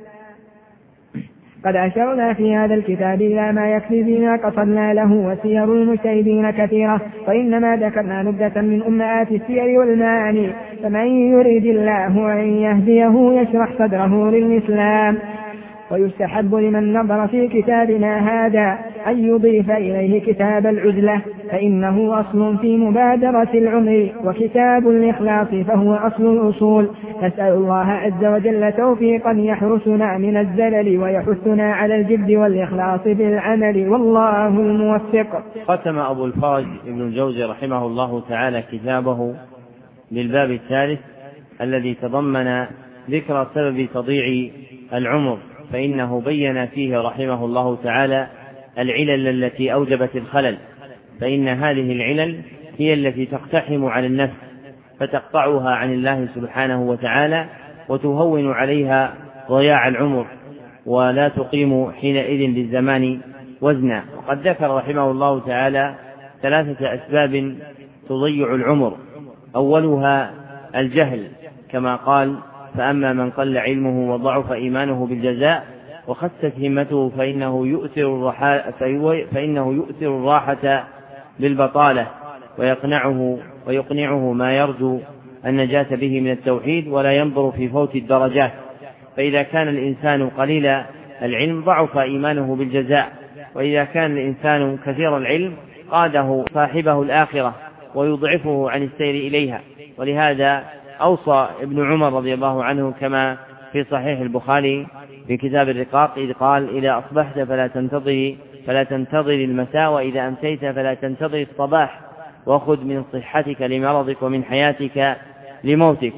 قد أشرنا في هذا الكتاب إلى ما يكفي فيما قصدنا له وسير المجتهدين كثيرة، وإنما ذكرنا نبذة من أمهات السير والمعاني. فمن يريد الله أن يهديه يشرح صدره للإسلام. ويستحب لمن نظر في كتابنا هذا أن يضيف إليه كتاب العزلة فإنه أصل في مبادرة العمر، وكتاب الإخلاص فهو أصل الأصول. نسأل الله عز وجل توفيقا يحرسنا من الزلل ويحثنا على الجد والإخلاص في العمل، والله الموفق. ختم أبو الفرج ابن الجوزي رحمه الله تعالى كتابه للباب الثالث الذي تضمن ذكر سبب تضييع العمر، فإنه بين فيه رحمه الله تعالى العلل التي أوجبت الخلل، فإن هذه العلل هي التي تقتحم على النفس فتقطعها عن الله سبحانه وتعالى وتهون عليها ضياع العمر ولا تقيم حينئذ للزمان وزنا. وقد ذكر رحمه الله تعالى ثلاثة أسباب تضيع العمر، أولها الجهل كما قال فأما من قل علمه وضعف إيمانه بالجزاء وخست همته فإنه يؤثر الراحة, فإنه يؤثر الراحة بالبطالة ويقنعه, ويقنعه ما يرجو النجاة به من التوحيد ولا ينظر في فوت الدرجات. فإذا كان الإنسان قليل العلم ضعف إيمانه بالجزاء، وإذا كان الإنسان كثير العلم قاده صاحبه الآخرة ويضعفه عن السير إليها. ولهذا أوصى ابن عمر رضي الله عنه كما في صحيح البخاري في كتاب الرقاق إذ قال إذا أصبحت فلا تنتظر فلا تنتظر المساء وإذا أمسيت فلا تنتظر الصباح وخذ من صحتك لمرضك ومن حياتك لموتك.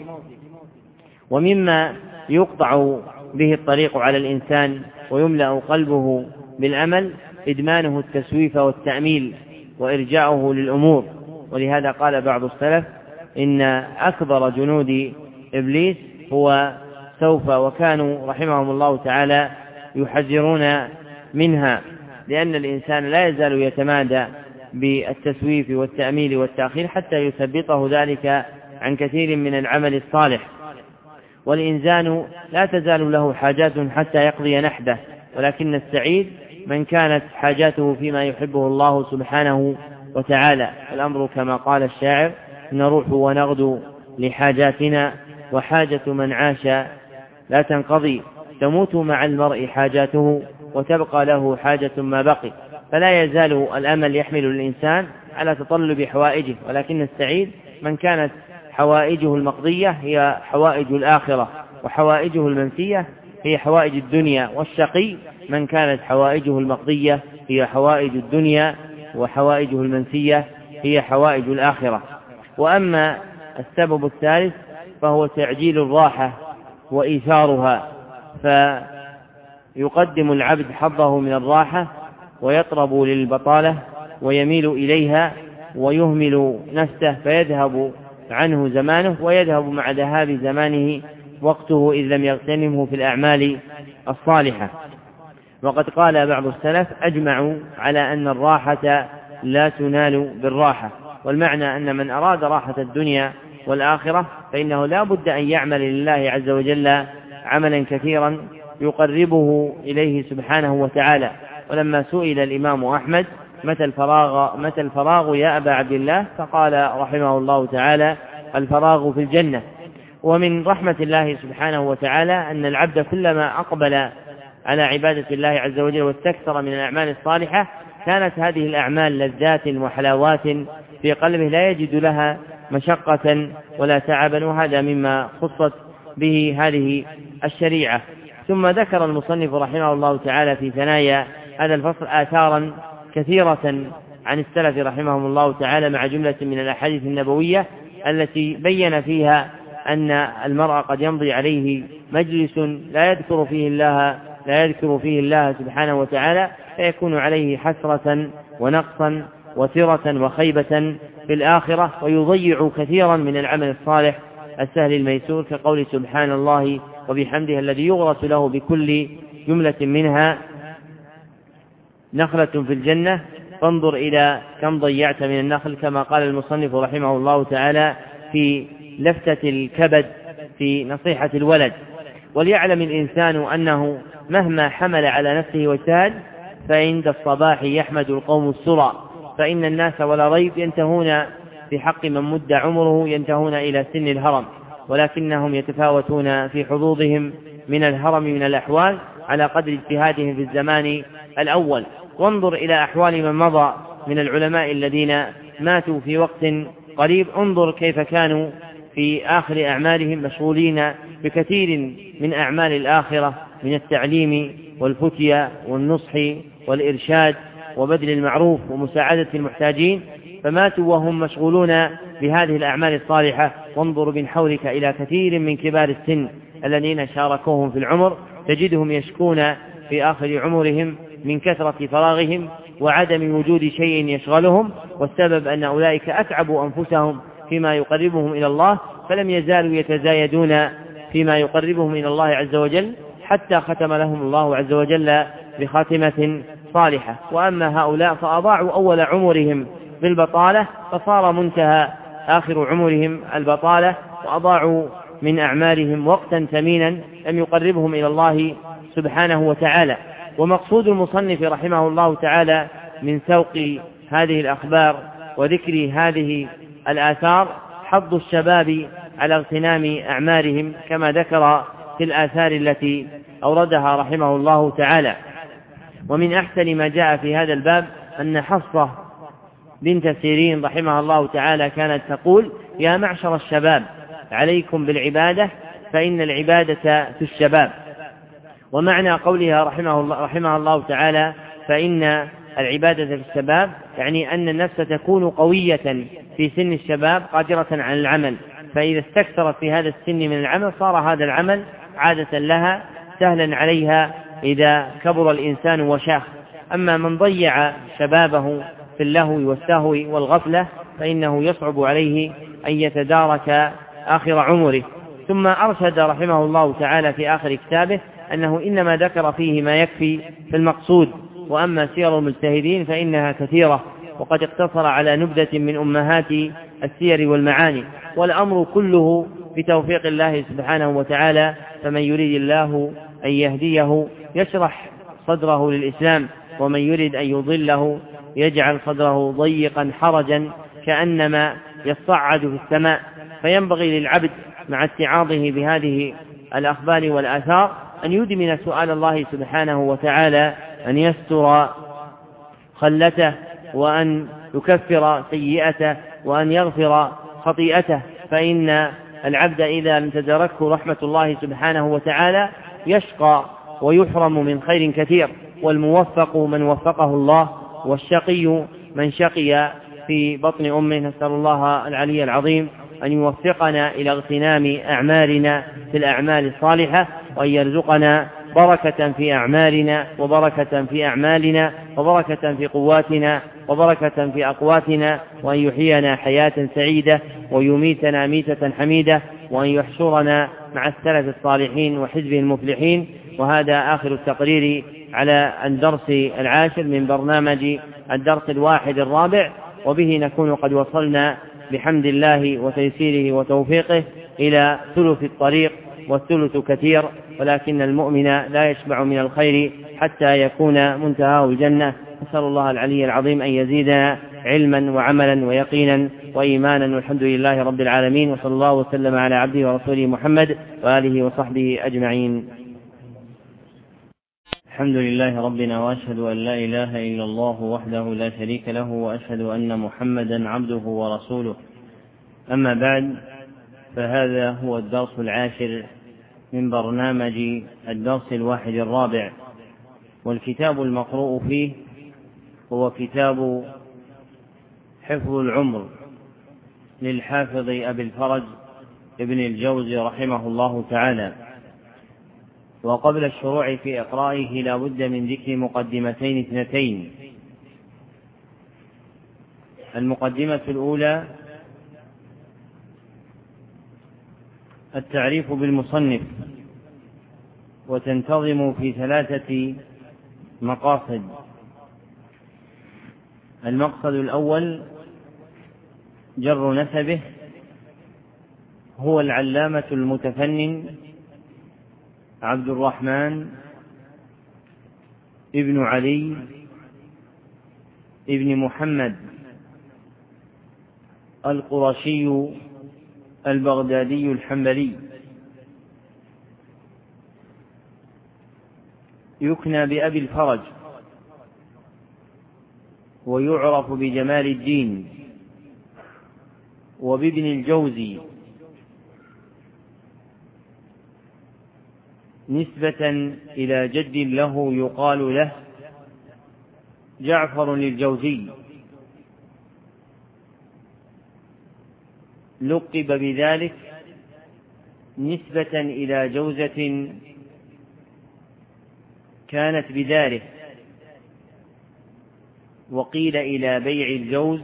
ومما يقطع به الطريق على الإنسان ويملأ قلبه بالأمل إدمانه التسويف والتأميل وإرجاعه للأمور. ولهذا قال بعض السلف إن أكبر جنود إبليس هو سوف، وكانوا رحمهم الله تعالى يحذرون منها، لأن الإنسان لا يزال يتمادى بالتسويف والتأميل والتأخير حتى يثبطه ذلك عن كثير من العمل الصالح. والإنسان لا تزال له حاجات حتى يقضي نحبه، ولكن السعيد من كانت حاجاته فيما يحبه الله سبحانه وتعالى. الأمر كما قال الشاعر: نروح ونغدو لحاجاتنا وحاجة من عاش لا تنقضي، تموت مع المرء حاجاته وتبقى له حاجة ما بقي. فلا يزال الأمل يحمل الإنسان على تطلب حوائجه، ولكن السعيد من كانت حوائجه المقضية هي حوائج الآخرة، وحوائجه المنسية هي حوائج الدنيا. والشقي من كانت حوائجه المقضية هي حوائج الدنيا، وحوائجه المنسية هي حوائج الآخرة. وأما السبب الثالث فهو تعجيل الراحة وإيثارها، فيقدم العبد حظه من الراحة ويطرب للبطالة ويميل إليها ويهمل نفسه، فيذهب عنه زمانه ويذهب مع ذهاب زمانه وقته إذ لم يغتنمه في الأعمال الصالحة. وقد قال بعض السلف: أجمعوا على أن الراحة لا تنال بالراحة. والمعنى أن من أراد راحة الدنيا والآخرة فإنه لا بد أن يعمل لله عز وجل عملا كثيرا يقربه إليه سبحانه وتعالى. ولما سئل الإمام أحمد: متى الفراغ, متى الفراغ يا أبا عبد الله؟ فقال رحمه الله تعالى: الفراغ في الجنة. ومن رحمة الله سبحانه وتعالى أن العبد كلما أقبل على عبادة الله عز وجل واستكثر من الأعمال الصالحة كانت هذه الأعمال لذات وحلاوات في قلبه لا يجد لها مشقة ولا تعبا، وهذا مما خصت به هذه الشريعة. ثم ذكر المصنف رحمه الله تعالى في ثنايا هذا الفصل آثارا كثيرة عن السلف رحمهم الله تعالى مع جملة من الأحاديث النبوية التي بين فيها أن المرء قد يمضي عليه مجلس لا يذكر فيه الله لا يذكر فيه الله سبحانه وتعالى فيكون عليه حسرة ونقصا وثرة وخيبة في الآخرة، ويضيع كثيرا من العمل الصالح السهل الميسور، كقول سبحان الله وبحمده الذي يغرس له بكل جملة منها نخلة في الجنة فانظر إلى كم ضيعت من النخل، كما قال المصنف رحمه الله تعالى في لفتة الكبد في نصيحة الولد. وليعلم الإنسان أنه مهما حمل على نفسه واجتهد فعند الصباح يحمد القوم السرى، فإن الناس ولا ريب ينتهون في حق من مد عمره ينتهون إلى سن الهرم، ولكنهم يتفاوتون في حظوظهم من الهرم من الأحوال على قدر اجتهادهم في الزمان الأول. وانظر إلى أحوال من مضى من العلماء الذين ماتوا في وقت قريب، انظر كيف كانوا في آخر أعمالهم مشغولين بكثير من أعمال الآخرة من التعليم والفتية والنصح والإرشاد وبذل المعروف ومساعدة المحتاجين، فماتوا وهم مشغولون بهذه الأعمال الصالحة. وانظر من حولك إلى كثير من كبار السن الذين شاركوهم في العمر تجدهم يشكون في آخر عمرهم من كثرة فراغهم وعدم وجود شيء يشغلهم، والسبب أن أولئك أتعبوا أنفسهم فيما يقربهم إلى الله، فلم يزالوا يتزايدون فيما يقربهم إلى الله عز وجل حتى ختم لهم الله عز وجل بخاتمة صالحة. وأما هؤلاء فأضاعوا أول عمرهم بالبطالة فصار منتهى آخر عمرهم البطالة، وأضاعوا من أعمالهم وقتا ثمينا لم يقربهم إلى الله سبحانه وتعالى. ومقصود المصنف رحمه الله تعالى من سوق هذه الأخبار وذكر هذه الآثار حض الشباب على اغتنام أعمارهم كما ذكر في الآثار التي أوردها رحمه الله تعالى. ومن أحسن ما جاء في هذا الباب أن حفصة بنت سيرين رحمها الله تعالى كانت تقول: يا معشر الشباب عليكم بالعبادة فإن العبادة في الشباب. ومعنى قولها رحمه الله, رحمه الله تعالى فإن العبادة في الشباب يعني أن النفس تكون قوية في سن الشباب قادرة على العمل، فإذا استكثرت في هذا السن من العمل صار هذا العمل عادة لها سهلا عليها إذا كبر الإنسان وشاخ. أما من ضيع شبابه في اللهو والسهو والغفلة فإنه يصعب عليه أن يتدارك آخر عمره. ثم أرشد رحمه الله تعالى في آخر كتابه أنه إنما ذكر فيه ما يكفي في المقصود، وأما سير المجتهدين فإنها كثيرة، وقد اقتصر على نبذة من أمهات السير والمعاني. والأمر كله بتوفيق الله سبحانه وتعالى، فمن يريد الله أن يهديه يشرح صدره للإسلام، ومن يريد أن يضله يجعل صدره ضيقا حرجا كأنما يصعد في السماء. فينبغي للعبد مع اتعاظه بهذه الأخبار والآثار أن يدمن سؤال الله سبحانه وتعالى أن يستر خلته، وأن يكفر سيئته، وأن يغفر خطيئته، فإن العبد إذا لم تدركه رحمة الله سبحانه وتعالى يشقى ويحرم من خير كثير. والموفق من وفقه الله، والشقي من شقي في بطن أمه. نسأل الله العلي العظيم أن يوفقنا إلى اغتنام أعمالنا في الأعمال الصالحة، وأن يرزقنا بركة في أعمالنا، وبركة في أعمالنا، وبركة في قواتنا، وبركة في أقواتنا، وأن يحيينا حياة سعيدة، ويميتنا ميتة حميدة، وأن يحشرنا مع السلف الصالحين وحزب المفلحين. وهذا آخر التقرير على الدرس العاشر من برنامج الدرس الواحد الرابع، وبه نكون قد وصلنا بحمد الله وتيسيره وتوفيقه إلى ثلث الطريق، والثلث كثير، ولكن المؤمن لا يشبع من الخير حتى يكون منتهاه الجنة. نسأل الله العلي العظيم أن يزيدنا علما وعملا ويقينا وإيمانا، والحمد لله رب العالمين، وصلى الله وسلم على عبده ورسوله محمد وآله وصحبه أجمعين. الحمد لله ربنا، وأشهد أن لا إله إلا الله وحده لا شريك له، وأشهد أن محمدا عبده ورسوله. أما بعد، فهذا هو الدرس العاشر من برنامج الدرس الواحد الرابع، والكتاب المقروء فيه هو كتاب حفظ العمر للحافظ أبي الفرج ابن الجوزي رحمه الله تعالى. وقبل الشروع في إقرائه لا بد من ذكر مقدمتين اثنتين. المقدمة الأولى التعريف بالمصنف، وتنتظم في ثلاثة مقاصد. المقصد الأول جر نسبه، هو العلامة المتفنن عبد الرحمن ابن علي ابن محمد القرشي البغدادي الحنبلي، يكنى بأبي الفرج، ويعرف بجمال الدين وبابن الجوزي نسبة إلى جد له يقال له جعفر الجوزي، لقب بذلك نسبة إلى جوزة كانت بداره، وقيل إلى بيع الجوز،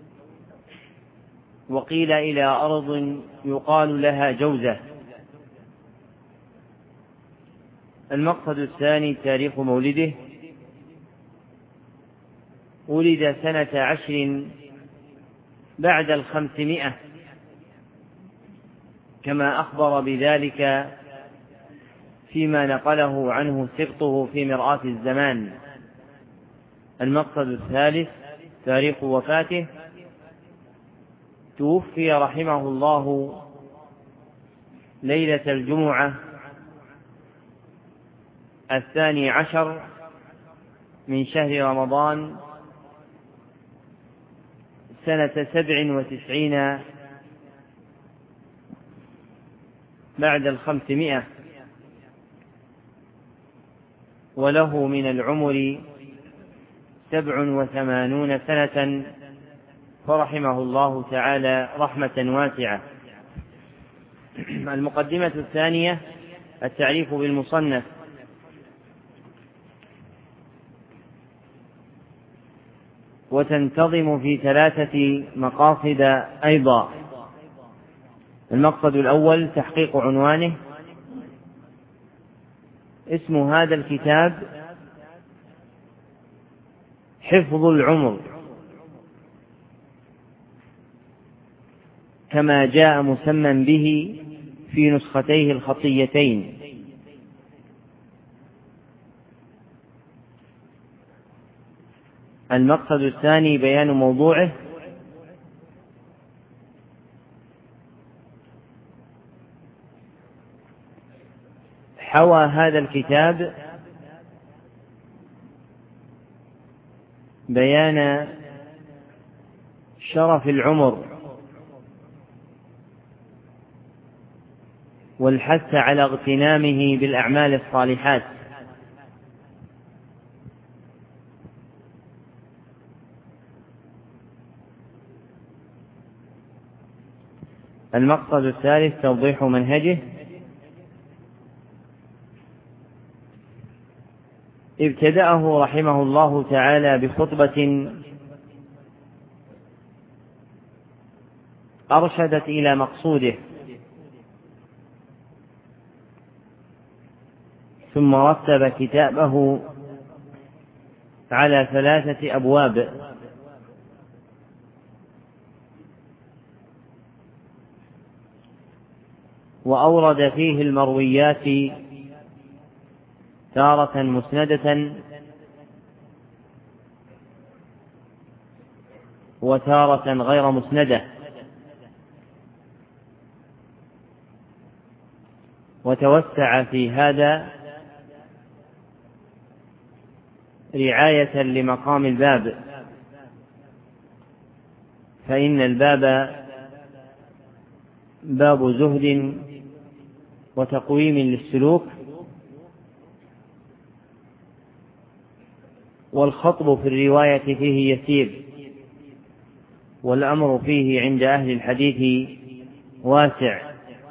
وقيل إلى أرض يقال لها جوزة. المقصد الثاني تاريخ مولده، ولد سنة عشر بعد الخمسمائة، كما أخبر بذلك فيما نقله عنه سبطه في مرآة الزمان. المقصد الثالث تاريخ وفاته، توفي رحمه الله ليلة الجمعة الثاني عشر من شهر رمضان سنة سبع وتسعين بعد الخمسمائة، وله من العمر سبع وثمانون سنة، فرحمه الله تعالى رحمة واسعة. المقدمة الثانية التعريف بالمصنف، وتنتظم في ثلاثة مقاصد أيضا. المقصد الأول تحقيق عنوانه. اسم هذا الكتاب حفظ العمر، كما جاء مسمى به في نسختيه الخطيتين. المقصد الثاني بيان موضوعه. حوى هذا الكتاب بيان شرف العمر والحث على اغتنامه بالأعمال الصالحات، المقصد الثالث توضيح منهجه. ابتدأه رحمه الله تعالى بخطبة أرشدت إلى مقصوده، ثم رتب كتابه على ثلاثة أبواب. وأورد فيه المرويات تارة مسندة وتارة غير مسندة، وتوسع في هذا رعاية لمقام الباب، فإن الباب باب زهد وتقويم للسلوك، والخطب في الرواية فيه يسير، والأمر فيه عند أهل الحديث واسع.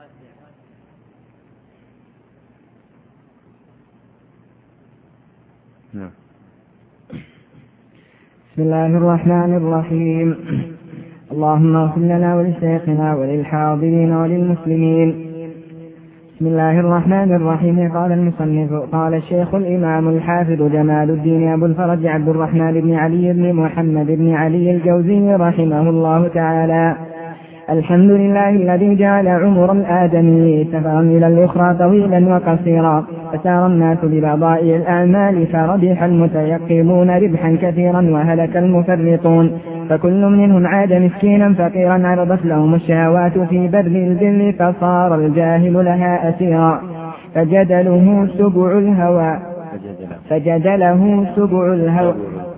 بسم الله الرحمن الرحيم. اللهم اغفر لنا ولشيخنا وللحاضرين وللمسلمين. بسم الله الرحمن الرحيم. قال المصنف: قال الشيخ الإمام الحافظ جمال الدين أبو الفرج عبد الرحمن بن علي بن محمد بن علي الجوزي رحمه الله تعالى: الحمد لله الذي جعل عمر الآدمي سفرا إلى الأخرى طويلا وقصيرا، فسار الناس ببضائع الأعمال، فربح المتيقظون ربحا كثيرا وهلك المفرطون، فكل منهم عاد مسكينا فقيرا عرضت لهم الشهوات في بر الجل، فصار الجاهل لها أسيرا، فجدله سبع الهوى فجدله سبع الهوى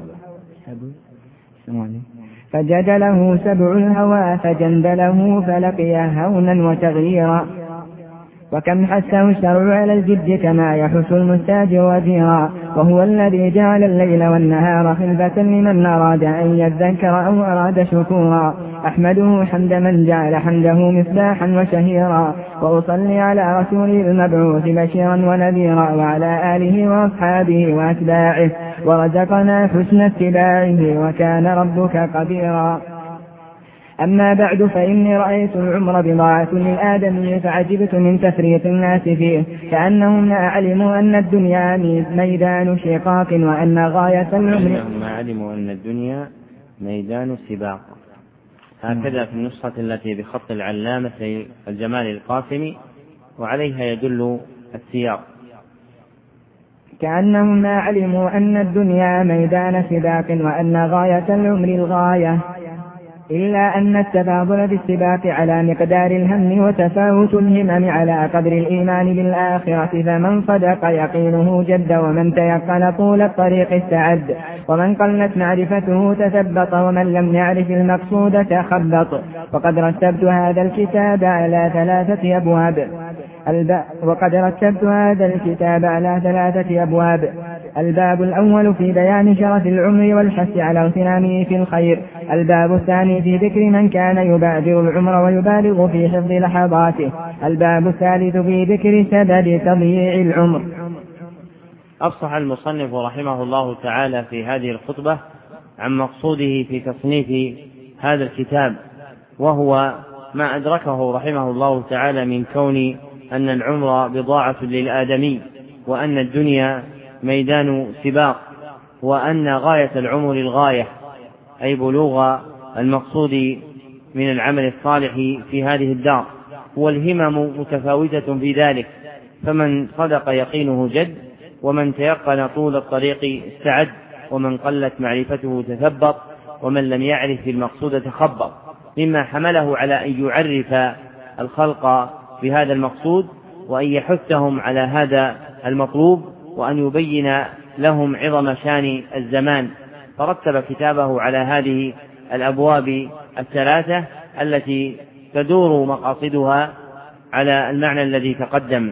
فجدله سبع الهوى فجندله فلقي هونا وتغييرا، وكم حثه الشرع على الجد كما يحث المستاجر وزيرا، وهو الذي جعل الليل والنهار خلفة لمن أراد أن يذكر أو أراد شكورا، أحمده حمد من جعل حمده مصباحا وشهيرا، وأصلي على رسوله المبعوث بشيرا ونذيرا، وعلى آله وأصحابه وأتباعه، ورزقنا حسن اتباعه، وكان ربك قديرا. أما بعد، فإني رأيت العمر بضاعة للآدمي، فعجبت من تفريط الناس فيه، كأنهم لا علموا أن الدنيا ميدان شقاق، وأن غاية العمر ما علموا أن الدنيا ميدان سباق. هكذا في النسخة التي بخط العلامة الجمال القاسمي، وعليها يدل السياق: كأنهم لا علموا أن الدنيا ميدان سباق، وأن غاية العمر الغاية، إلا أن التفاضل بالسباق على مقدار الهم، وتفاوت الهمم على قدر الإيمان بالآخرة، فمن صدق يقينه جد، ومن تيقن طول الطريق استعد، ومن قلت معرفته تثبط، ومن لم يعرف المقصود تخبط. وقد رتبت هذا الكتاب على ثلاثة أبواب الب... وقد رتبت هذا الكتاب على ثلاثة أبواب. الباب الأول في بيان شرف العمر والحث على اغتنامه في الخير. الباب الثاني في ذكر من كان يبادر العمر ويبالغ في حفظ لحظاته. الباب الثالث في ذكر سبب تضييع العمر. أفصح المصنف رحمه الله تعالى في هذه الخطبة عن مقصوده في تصنيف هذا الكتاب، وهو ما أدركه رحمه الله تعالى من كون أن العمر بضاعة للآدمي، وأن الدنيا ميدان سباق، وأن غاية العمر الغاية، أي بلوغ المقصود من العمل الصالح في هذه الدار، والهمم متفاوتة في ذلك، فمن صدق يقينه جد، ومن تيقن طول الطريق استعد، ومن قلت معرفته تثبط، ومن لم يعرف المقصود تخبط، مما حمله على أن يعرف الخلق بهذا المقصود، وأن يحثهم على هذا المطلوب، وأن يبين لهم عظم شان الزمان، فرتب كتابه على هذه الأبواب الثلاثة التي تدور مقاصدها على المعنى الذي تقدم.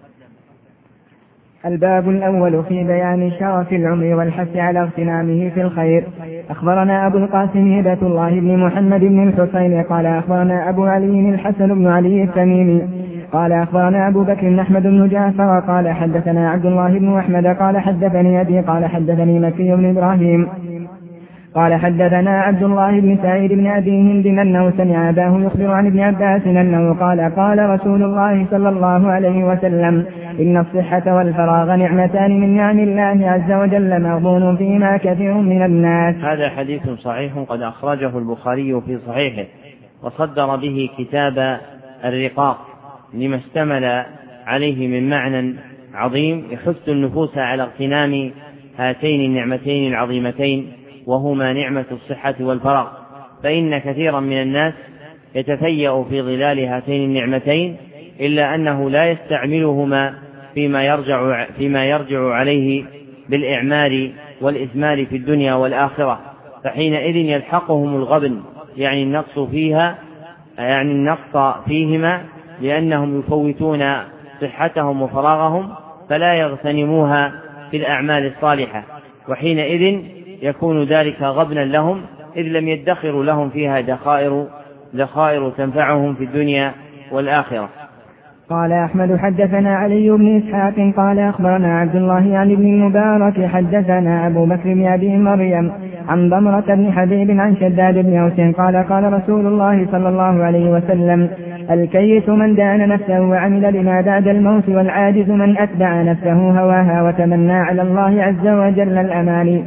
الباب الأول في بيان شرف العمر والحث على اغتنامه في الخير. أخبرنا أبو القاسم هبة الله بن محمد بن الحسين قال أخبرنا أبو علي الحسن بن علي التميمي قال أخبرنا أبو بكر أحمد بن جعفر قال حدثنا عبد الله بن أحمد قال حدثني أبي قال حدثني مكي بن إبراهيم قال حدثنا عبد الله بن سعيد بن أبي هند أنه سمع أباه يخبر عن ابن عباس أنه قال قال رسول الله صلى الله عليه وسلم إن الصحة والفراغ نعمتان من نعم الله عز وجل مغبون فيما كثير من الناس. هذا حديث صحيح قد أخرجه البخاري في صحيحه، وصدر به كتاب الرقاق لما اشتمل عليه من معنى عظيم يحث النفوس على اغتنام هاتين النعمتين العظيمتين، وهما نعمة الصحة والفراغ، فإن كثيرا من الناس يتفيأ في ظلال هاتين النعمتين، إلا أنه لا يستعملهما فيما يرجع, فيما يرجع عليه بالإعمار والإثمار في الدنيا والآخرة، فحينئذ يلحقهم الغبن، يعني النقص فيها يعني النقص فيهما، لأنهم يفوتون صحتهم وفراغهم فلا يغتنموها في الأعمال الصالحة، وحينئذ يكون ذلك غبنا لهم، إذ لم يدخروا لهم فيها ذخائر ذخائر تنفعهم في الدنيا والآخرة. قال أحمد حدثنا علي بن إسحاق قال أخبرنا عبد الله عن ابن المبارك حدثنا أبو بكر بن أبي مريم عن ضمرة بن حبيب عن شداد بن أوس قال قال رسول الله صلى الله عليه وسلم الكيس من دان نفسه وعمل لما بعد الموت، والعاجز من أتبع نفسه هواها وتمنى على الله عز وجل الأماني.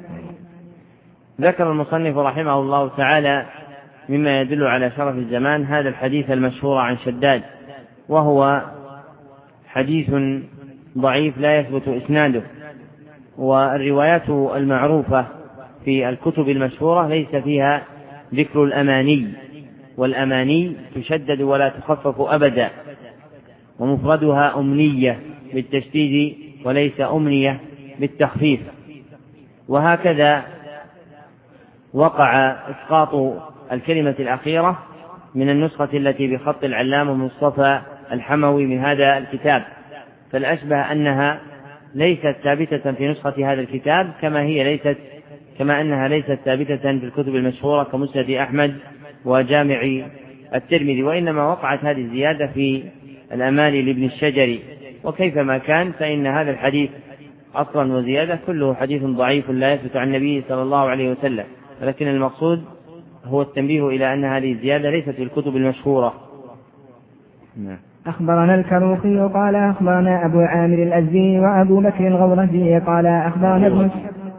ذكر المصنف رحمه الله تعالى مما يدل على شرف الزمان هذا الحديث المشهور عن شداد، وهو حديث ضعيف لا يثبت إسناده، والروايات المعروفة في الكتب المشهورة ليس فيها ذكر الأماني، والأماني تشدد ولا تخفف أبدا، ومفردها أمنية بالتشديد وليس أمنية بالتخفيف. وهكذا وقع إسقاط الكلمة الأخيرة من النسخة التي بخط العلامة مصطفى الحموي من هذا الكتاب، فالأشبه أنها ليست ثابتة في نسخة هذا الكتاب، كما هي ليست كما أنها ليست ثابتة في الكتب المشهورة كمسند أحمد وجامع الترمذي، وإنما وقعت هذه الزيادة في الأماني لابن الشجري. وكيفما كان فإن هذا الحديث أصلا وزيادة كله حديث ضعيف لا يثبت عن النبي صلى الله عليه وسلم، ولكن المقصود هو التنبيه إلى أن هذه الزيادة ليست في الكتب المشهورة. أخبرنا الكروخي قال أخبرنا أبو عامر الأزدي وأبو بكر الغورجي قال أخبرنا ابن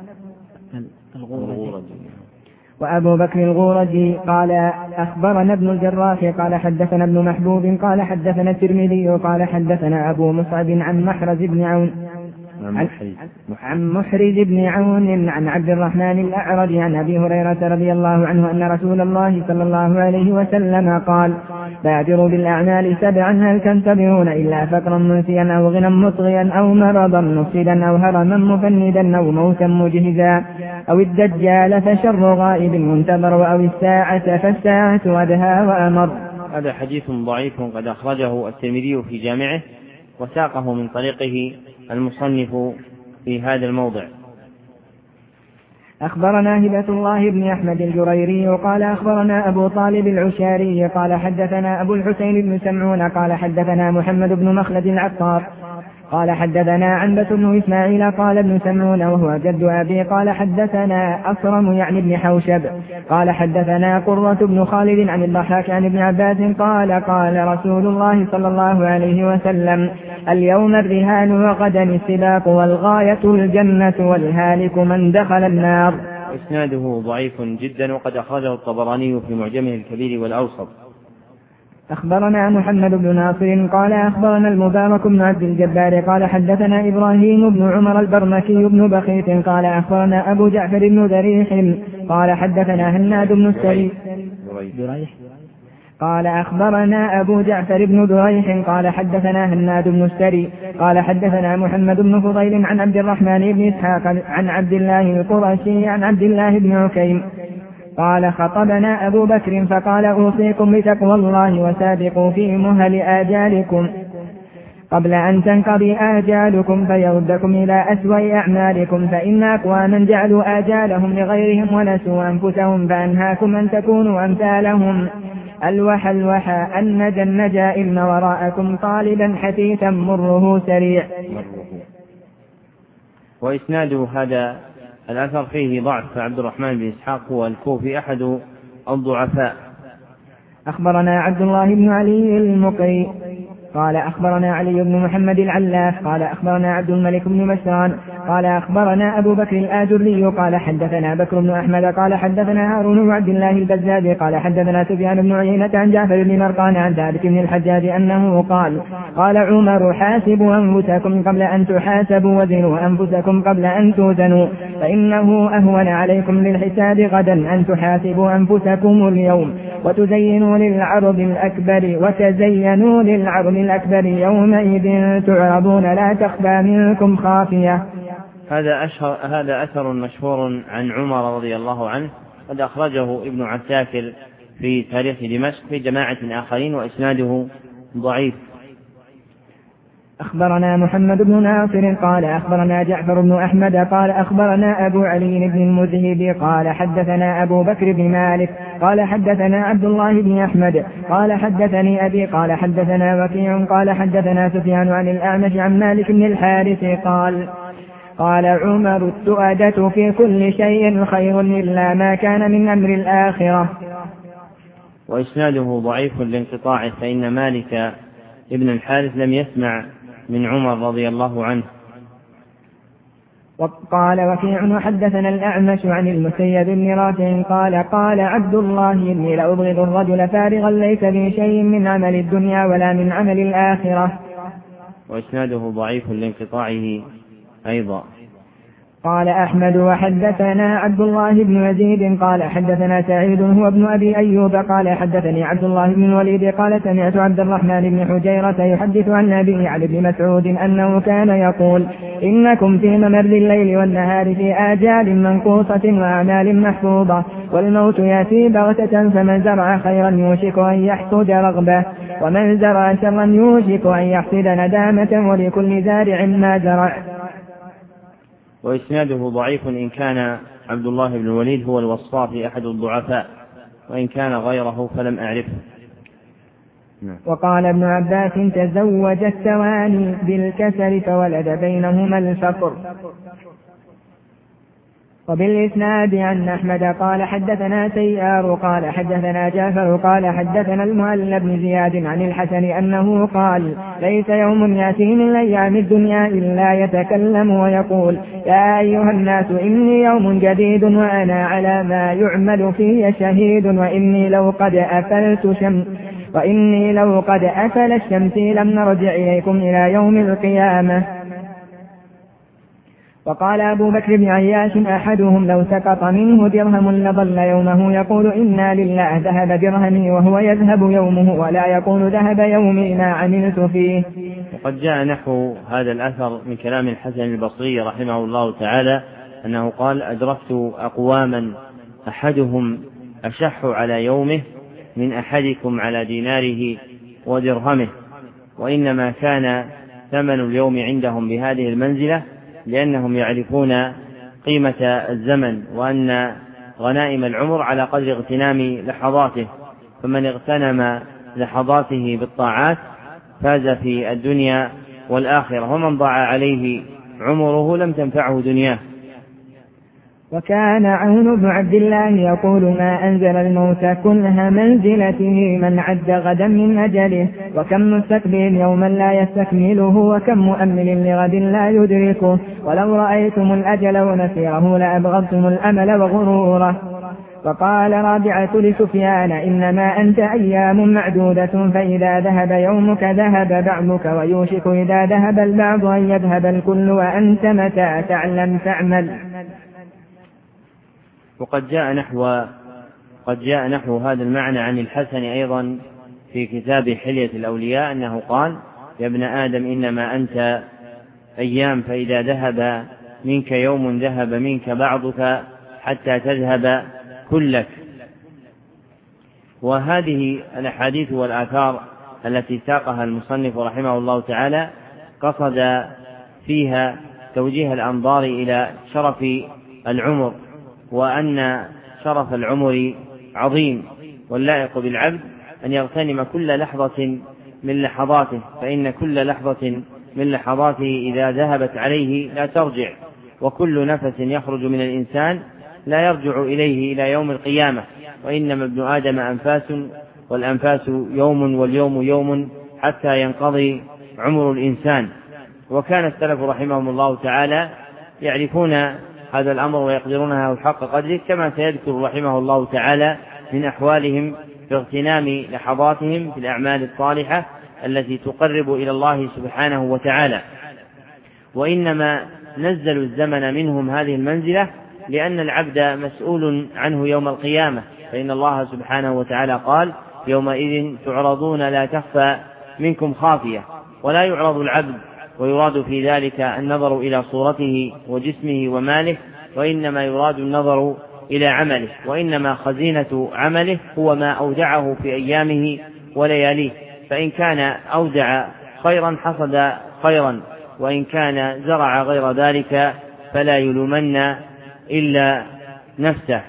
وأبو بكر الغورجي قال أخبرنا ابن الجراح قال حدثنا ابن محبوب قال حدثنا الترمذي قال حدثنا أبو مصعب عن محرز بن عون عن, عن محرز بن عون عن عبد الرحمن الأعرج عن أبي هريرة رضي الله عنه أن رسول الله صلى الله عليه وسلم قال بادروا بالأعمال سبعا هل تنتظرون إلا فقرا منسيا أو غنى مطغيا أو مرضا مفسدا أو هرما مفندا أو موتا مجهزا أو الدجال فشر غائب منتظر أو الساعة فالساعة أدهى وأمر. هذا حديث ضعيف قد أخرجه الترمذي في جامعه وساقه من طريقه المصنف في هذا الموضع. أخبرنا هبة الله بن أحمد الجريري قال أخبرنا أبو طالب العشاري قال حدثنا أبو الحسين بن سمعون قال حدثنا محمد بن مخلد العطار قال حدثنا عنبة بن إسماعيل قال ابن سمعون وهو جد أبي قال حدثنا أصرم يعني ابن حوشب قال حدثنا قرة بن خالد عن الضحاك عن ابن عباس قال قال رسول الله صلى الله عليه وسلم اليوم الرهان وغدا السباق والغاية الجنة والهالك من دخل النار. إسناده ضعيف جدا وقد أخرجه الطبراني في معجمه الكبير والأوسط. أخبرنا محمد بن ناصر قال أخبرنا المبارك بن عبد الجبار قال حدثنا إبراهيم بن عمر البرمكي بن بخيت قال أخبرنا أبو جعفر بن دريح قال حدثنا هناد بن السري قال أخبرنا أبو جعفر بن دريح قال حدثنا هناد بن السري قال حدثنا محمد بن فضيل عن عبد الرحمن بن إسحاق عن عبد الله القرشي عن عبد الله بن عكيم قال خطبنا أبو بكر فقال أوصيكم بتقوى الله وسابقوا في مهل آجالكم قبل أن تنقضي آجالكم فيردكم إلى أسوأ أعمالكم فإن أقواما جعلوا آجالهم لغيرهم ونسوا أنفسهم فأنهاكم أن تكونوا أمثالهم الوحى الوحى النجا النجا إن وراءكم طالبا حثيثا مره سريع. وإسناد هذا الأثر فيه ضعف، فعبد الرحمن بن إسحاق هو الكوفي أحد الضعفاء. أخبرنا عبد الله بن علي المقري قال أخبرنا علي بن محمد العلاف قال أخبرنا عبد الملك بن مسران قال أخبرنا أبو بكر الآجري قال حدثنا بكر بن أحمد قال حدثنا هارون بن عبد الله البزاز قال حدثنا سفيان بن عيينة عن جعفر بن مرقان عن ثابت بن الحجاج أنه قال قال عمر حاسبوا أنفسكم قبل أن تحاسبوا وزنوا أنفسكم قبل أن توزنوا فإنه أهون عليكم للحساب غدا أن تحاسبوا أنفسكم اليوم وتزينوا للعرض الأكبر وتزينوا للعرض الأكبر يومئذ تعرضون لا تخفى منكم خافية. هذا أشهر هذا أثر مشهور عن عمر رضي الله عنه قد أخرجه ابن عساكر في تاريخ دمشق في جماعة آخرين وإسناده ضعيف. أخبرنا محمد بن ناصر قال أخبرنا جعفر بن أحمد قال أخبرنا أبو علي بن المذهب قال حدثنا أبو بكر بن مالك قال حدثنا عبد الله بن أحمد قال حدثني أبي قال حدثنا وكيع قال حدثنا سفيان عن الأعمش عن مالك بن الحارث قال قال عمر التؤدة في كل شيء خير إلا ما كان من أمر الآخرة. وإسناده ضعيف لانقطاعه، فإن مالك ابن الحارث لم يسمع من عمر رضي الله عنه. وقال وكيع وحدثنا الأعمش عن المسيب بن رافع قال قال عبد الله إني لأبغض الرجل فارغا ليس بي شيء من عمل الدنيا ولا من عمل الآخرة. وإسناده ضعيف لانقطاعه أيضا. قال أحمد وحدثنا عبد الله بن يزيد قال حدثنا سعيد هو ابن أبي أيوب قال حدثني عبد الله بن الوليد قال سمعت عبد الرحمن بن حجيرة يحدث عن أبيه عن ابن مسعود أنه كان يقول إنكم في ممر الليل والنهار في آجال منقوصة وأعمال محفوظة والموت يأتي بغتة فمن زرع خيرا يوشك أن يحصد رغبة ومن زرع شرا يوشك أن يحصد ندامة ولكل زارع ما زرع. وإسناده ضعيف إن كان عبد الله بن الوليد هو الوصافي أحد الضعفاء، وإن كان غيره فلم أعرفه. وقال ابن عباس تزوج الثواني بالكسر فولد بينهما الفقر. وبالإسناد عن أحمد قال حدثنا سيار قال حدثنا جعفر قال حدثنا المعلى بن زياد عن الحسن أنه قال ليس يوم يأتي من أيام الدنيا إلا يتكلم ويقول يا أيها الناس إني يوم جديد وأنا على ما يعمل فيه شهيد وإني لو قد أفلت شمس وإني لو قد أفل الشمس لم نرجع إليكم إلى يوم القيامة. وقال أبو بكر بن عياش أحدهم لو سقط منه درهم لظل يومه يقول إنا لله ذهب درهمي وهو يذهب يومه ولا يقول ذهب يومي ما عملت فيه. وقد جاء نحو هذا الأثر من كلام الحسن البصري رحمه الله تعالى أنه قال أدركت أقواما أحدهم أشح على يومه من أحدكم على ديناره ودرهمه، وإنما كان ثمن اليوم عندهم بهذه المنزلة لأنهم يعرفون قيمة الزمن وأن غنائم العمر على قدر اغتنام لحظاته، فمن اغتنم لحظاته بالطاعات فاز في الدنيا والآخرة، ومن ضاع عليه عمره لم تنفعه دنياه. وكان عون بن عبد الله يقول ما أنزل الموت كلها منزلته من عد غدا من أجله وكم مستقبل يوما لا يستكمله وكم مؤمل لغد لا يدركه ولو رأيتم الأجل ونسيره لأبغضتم الأمل وغروره. وقال رابعة لسفيان إنما أنت أيام معدودة فإذا ذهب يومك ذهب بعضك ويوشك إذا ذهب البعض أن يذهب الكل وأنت متى تعلم تعمل. وقد جاء نحو قد جاء نحو هذا المعنى عن الحسن أيضا في كتاب حلية الأولياء أنه قال يا ابن آدم إنما أنت أيام فإذا ذهب منك يوم ذهب منك بعضك حتى تذهب كلك. وهذه الأحاديث والآثار التي ساقها المصنف رحمه الله تعالى قصد فيها توجيه الأنظار إلى شرف العمر، وأن شرف العمر عظيم، واللائق بالعبد أن يغتنم كل لحظة من لحظاته، فإن كل لحظة من لحظاته إذا ذهبت عليه لا ترجع، وكل نفس يخرج من الإنسان لا يرجع إليه إلى يوم القيامة، وإنما ابن آدم أنفاس والأنفاس يوم واليوم يوم حتى ينقضي عمر الإنسان. وكان السلف رحمهم الله تعالى يعرفون هذا الأمر ويقدرونه حق قدره، كما سيذكر رحمه الله تعالى من أحوالهم في اغتنام لحظاتهم في الأعمال الصالحة التي تقرب إلى الله سبحانه وتعالى. وإنما نزلوا الزمن منهم هذه المنزلة لأن العبد مسؤول عنه يوم القيامة، فإن الله سبحانه وتعالى قال يومئذ تعرضون لا تخفى منكم خافية، ولا يعرض العبد ويراد في ذلك النظر إلى صورته وجسمه وماله، وإنما يراد النظر إلى عمله، وإنما خزينة عمله هو ما أودعه في أيامه ولياليه، فإن كان أودع خيرا حصد خيرا، وإن كان زرع غير ذلك فلا يلومن إلا نفسه.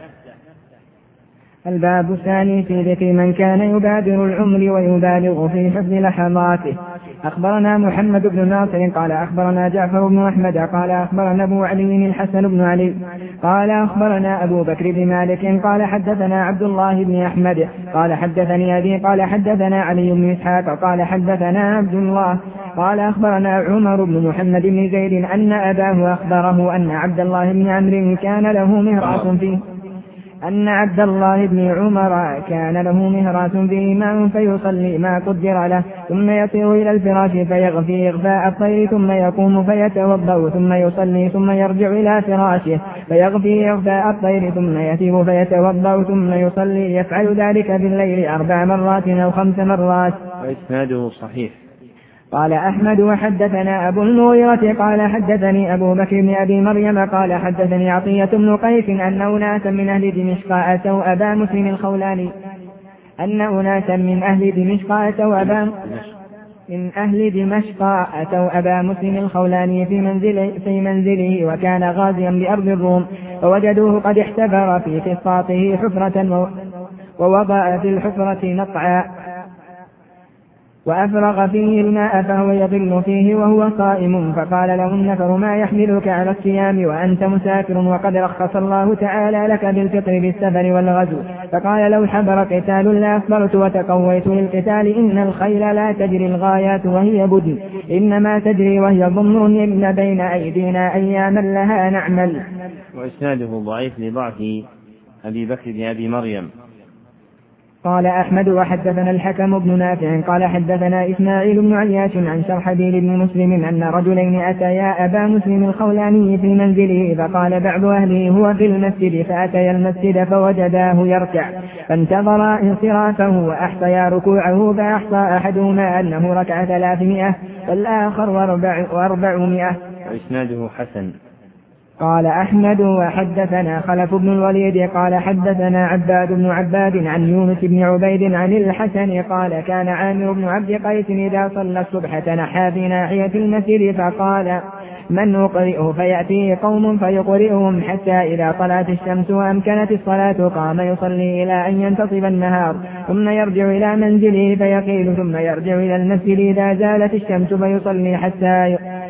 الباب الثاني في ذكر من كان يبادر العمر ويبالغ في حفظ لحظاته. أخبرنا محمد بن ناصر قال أخبرنا جعفر بن أحمد قال أخبرنا أبو علي الحسن بن علي قال أخبرنا أبو بكر بن مالك قال حدثنا عبد الله بن أحمد قال حدثني أبي قال حدثنا علي بن إسحاق قال حدثنا عبد الله قال أخبرنا عمر بن محمد بن زيد أن أباه أخبره أن عبد الله بن عمرو كان له مهرة فيه أن عبد الله بن عمر كان له مهرات فيه ماء فيصلي ما قدر له ثم يطير إلى الفراش فيغفي إغفاء الطير ثم يقوم فيتوضأ ثم يصلي ثم يرجع إلى فراشه فيغفي إغفاء الطير ثم يتيب فيتوضأ ثم يصلي، يفعل ذلك بالليل أربع مرات أو خمس مرات. وإسناده صحيح. قال أحمد وحدثنا أبو المغيرة قال حدثني أبو بكر بن أبي مريم قال حدثني عطية بن قيس أن أناسا من أهل دمشق أتوا أبا مسلم الخولاني أن أناسا من أهل دمشق أتوا أبا من أهل دمشق أتوا أبا مسلم الخولاني في منزله, في منزله وكان غازيا بأرض الروم، فوجدوه قد احتفر في قصاته حفرة ووضع في الحفرة نطعا وأفرغ فيه الماء فهو يضل فيه وهو صائم، فقال له النفر ما يحملك على الصيام وأنت مسافر وقد رخص الله تعالى لك بالفطر بالسفر والغزو؟ فقال لو حضر قتال لا أصبرت وتقويت للقتال، إن الخيل لا تجري الغايات وهي بدن، إنما تجري وهي ضمر يمن بين أيدينا أياما لها نعمل. وإسناده ضعيف لضعف أبي بكر بن أبي مريم. قال أحمد وحدثنا الحكم بن نافع قال حدثنا إسماعيل بن عياش عن شرحبيل بن مسلم أن رجلين أتيا أبا مسلم الخولاني في منزله، فقال بعض أهله هو في المسجد، فأتيا المسجد فوجداه يركع فانتظر انصرافه وأحصيا ركوعه، فأحصى أحدهما أنه ركع ثلاثمائة والآخر وأربعمائة. وإسناده حسن. قال أحمد وحدثنا خلف بن الوليد قال حدثنا عباد بن عباد عن يونس بن عبيد عن الحسن قال كان عامر بن عبد قيس إذا صلى الصبح تنحى في ناحية المسجد فقال من أقرئه، فيأتيه قوم فيقرئهم حتى إذا طلعت الشمس وأمكنت الصلاة قام يصلي إلى أن ينتصف النهار، ثم يرجع إلى منزله فيقيل، ثم يرجع إلى المسجد إذا زالت الشمس فيصلي حتى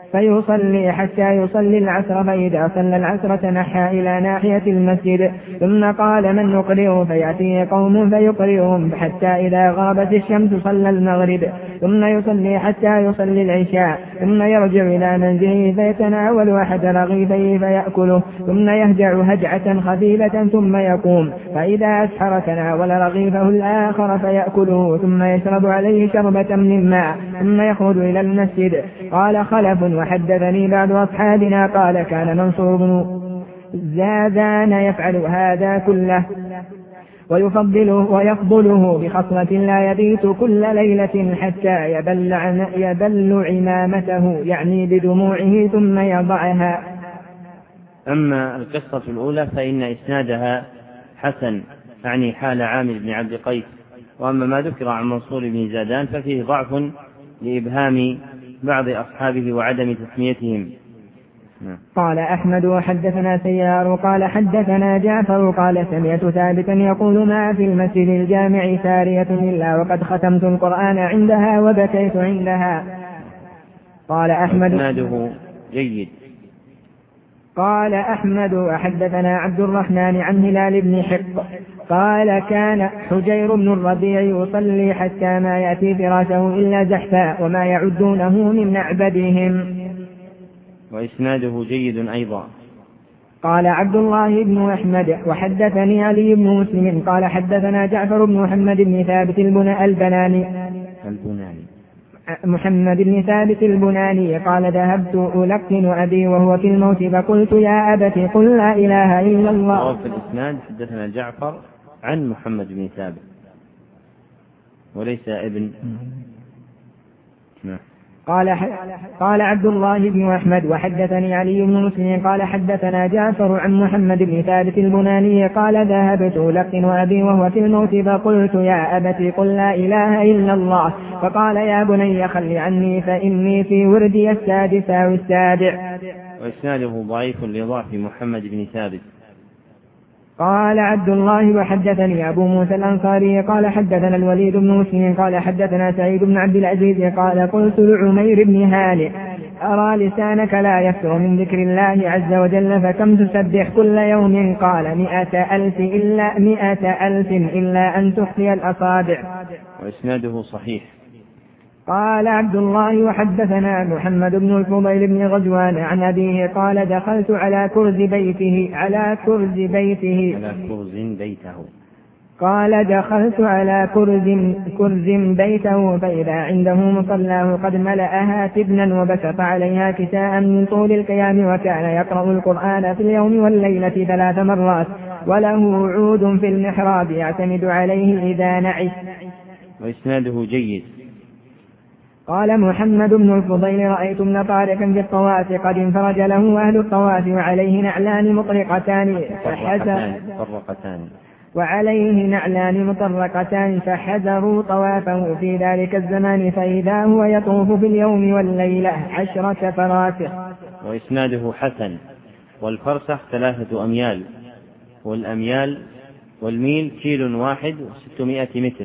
فيصلي حتى يصلي العصر، فإذا صلى العصر تنحى إلى ناحية المسجد، ثم قال من نقرئه، فيأتيه قوم فيقرئهم حتى إذا غابت الشمس صلى المغرب، ثم يصلي حتى يصلي العشاء، ثم يرجع إلى منزله فيتناول أحد رغيفيه فيأكله، ثم يهجع هجعة خفيفة ثم يقوم، فإذا أسحر تناول رغيفه الآخر فيأكله، ثم يشرب عليه شربة من ماء، ثم يخرج إلى المسجد. قال خلف وحدثني بعض أصحابنا قال كان منصور بن زادان يفعل هذا كله ويفضله ويفضله بخصلة لا يبيت كل ليلة حتى يبل, يبل عمامته، يعني بدموعه ثم يضعها. أما القصة الأولى فإن إسنادها حسن، يعني حال عامر بن عبد قيس. وأما ما ذكر عن منصور بن زادان ففيه ضعف لإبهام بعض أصحابه وعدم تسميتهم. قال أحمد وحدثنا سيار قال حدثنا جعفر قال سمعت ثابتا يقول ما في المسجد الجامع سارية إلا وقد ختمت القرآن عندها وبكيت عندها. قال أحمد إسناده جيد. قال أحمد وحدثنا عبد الرحمن عن هلال بن حق قال كان حجير بن الربيع يصلي حتى ما يأتي فراشه إلا زحفا وما يعدونه من معبدهم. وإسناده جيد أيضا. قال عبد الله بن أحمد وحدثني علي بن مسلم قال حدثنا جعفر بن محمد بن ثابت البناني البناني محمد بن ثابت البناني قال ذهبت ألقن أبي وهو في الموت فقلت يا أبت قل لا إله إلا الله. في الإسناد حدثنا جعفر عن محمد بن ثابت وليس ابن. قال قال عبد الله بن أحمد وحدثني علي بن مسلم قال حدثنا جعفر عن محمد بن ثابت البناني قال ذهبت ألقن أبي وهو في الموت فقلت يا أبت قل لا إله إلا الله، فقال يا بني خل عني فإني في وردي السادس أو السابع. وإسناده ضعيف لضعف محمد بن ثابت. قال عبد الله وحدثني أبو موسى الأنصاري قال حدثنا الوليد بن مسلم قال حدثنا سعيد بن عبد العزيز قال قلت لعمير بن هانئ أرى لسانك لا يفتر من ذكر الله عز وجل فكم تسبح كل يوم؟ قال مئة ألف إلا, مئة ألف إلا أن تخفي الأصابع. وإسناده صحيح. قال عبد الله وحدثنا محمد بن الفضيل بن غزوان عن أبيه قال دخلت على كرز بيته على كرز بيته على كرز بيته قال دخلت على كرز كرز بيته فإذا عنده مصلاه قد ملأها تبنا وبسط عليها كساء من طول القيام وكان يقرأ القرآن في اليوم والليلة ثلاث مرات وله عود في المحراب يعتمد عليه إذا نعس. وإسناده جيد. قال محمد بن الفضيل رأيت ابن طارق في الطواف قد انفرج له أهل الطواف وعليه نعلان مطرقتان فحزروا وعليه نعلان مطرقتان فحذروا طوافه في ذلك الزمان فإذا هو يطوف في اليوم والليلة عشرة فراسخ. وإسناده حسن. والفرسخ ثلاثة أميال والأميال والميل كيل واحد وستمائة متر.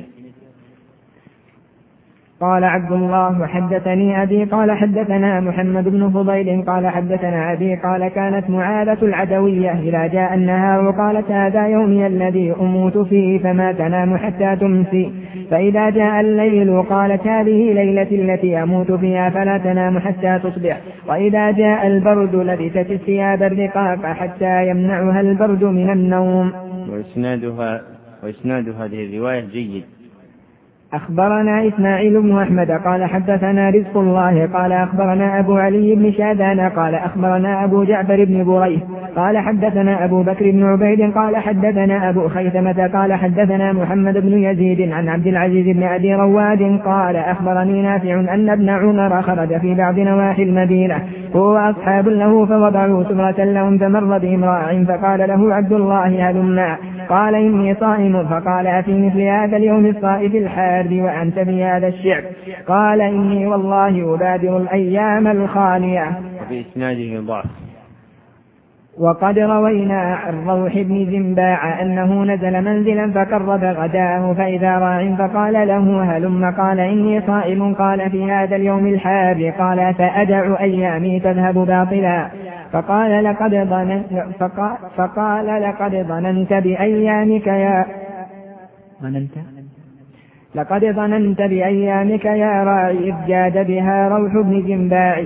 قال عبد الله وحدثني أبي قال حدثنا محمد بن فضيل قال حدثنا أبي قال كانت معاذة العدوية إذا جاء النهار قالت هذا يومي الذي أموت فيه فما تنام حتى تمسي، فإذا جاء الليل قالت هذه ليلتي التي أموت فيها فلا تنام حتى تصبح، وإذا جاء البرد لبست الثياب الرقاق حتى يمنعها البرد من النوم. وإسنادها وإسناد هذه الرواية جيد. أخبرنا إسماعيل بن أحمد قال حدثنا رزق الله قال أخبرنا أبو علي بن شادان قال أخبرنا أبو جعفر بن بريح قال حدثنا أبو بكر بن عبيد قال حدثنا أبو خيثمة قال حدثنا محمد بن يزيد عن عبد العزيز بن أبي رواد قال أخبرني نافع أن ابن عمر خرج في بعض نواحي المدينة هو أصحاب له فوضعوا سفرة لهم فمر بهم راع فقال له عبد الله هلما قال إني صائم فقال أفي مثل هذا اليوم الصائف الحار وأنت في هذا الشعب؟ قال إني والله أبادر الأيام الخالية. وفي إسناده ضعف. وقد روينا عن روح بن زنباع أنه نزل منزلا فقرب غداه فإذا راع فقال له هلم، قال إني صائم، قال في هذا اليوم الحار، قال فأدع أيامي تذهب باطلا، فقال لقد ظننت, فقال, فقال لقد ظننت بأيامك يا ظننت لقد ظننت بأيامك يا راعي إذ جاد بها روح بن زنباع.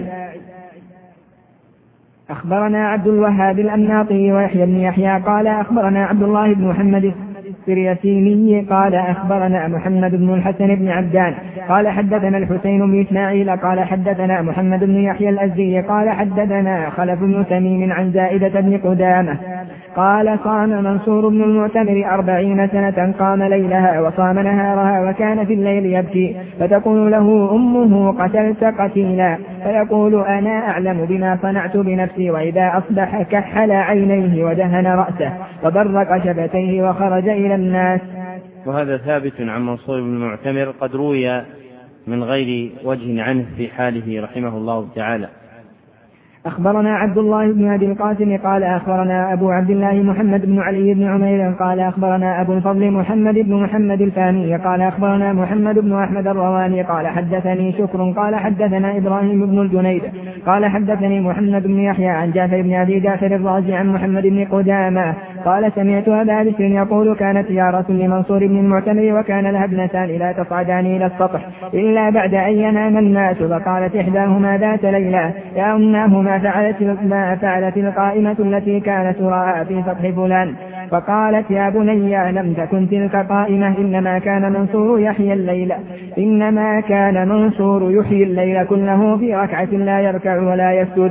أخبرنا عبد الوهاب الأناطي ويحيى بن يحيى قال أخبرنا عبد الله بن محمد السريسيني قال أخبرنا محمد بن الحسن بن عبدان قال حدثنا الحسين بن إسماعيل قال حدثنا محمد بن يحيى الأزدي قال حدثنا خلف بن تميم عن زائدة بن قدامة قال صام منصور بن المعتمر أربعين سنة، قام ليلها وصام نهارها وكان في الليل يبكي، فتقول له أمه قتلت قتيلا، فيقول أنا أعلم بما صنعت بنفسي، وإذا أصبح كحل عينيه ودهن رأسه وبرق شفتيه وخرج إلى الناس. وهذا ثابت عن منصور بن المعتمر قد روي من غير وجه عنه في حاله رحمه الله تعالى. أخبرنا عبد الله بن أبي القاسم قال أخبرنا أبو عبد الله محمد بن علي بن عمير قال أخبرنا أبو الفضل محمد بن محمد الفاني قال أخبرنا محمد بن أحمد الرواني قال حدثني شكر قال حدثنا إبراهيم بن الجنيد قال حدثني محمد بن يحيى عن جعفر بن أبي جعفر الرازي عن محمد بن قدامة قال سمعت أبا بكر يقول كانت زيارة لمنصور بن المعتمر وكان لها ابنتان لا تصعدان إلى السطح إلا بعد أن ينام الناس، فقالت إحداهما ذات ليلة يا أماهما فعلت, ما فعلت القائمة التي كانت تراها في سطح فلان، فقالت يا بني لم تكن تلك قائمة، إنما كان منصور يحيي الليل إنما كان منصور يحيي الليل كله في ركعة لا يركع ولا يسجد.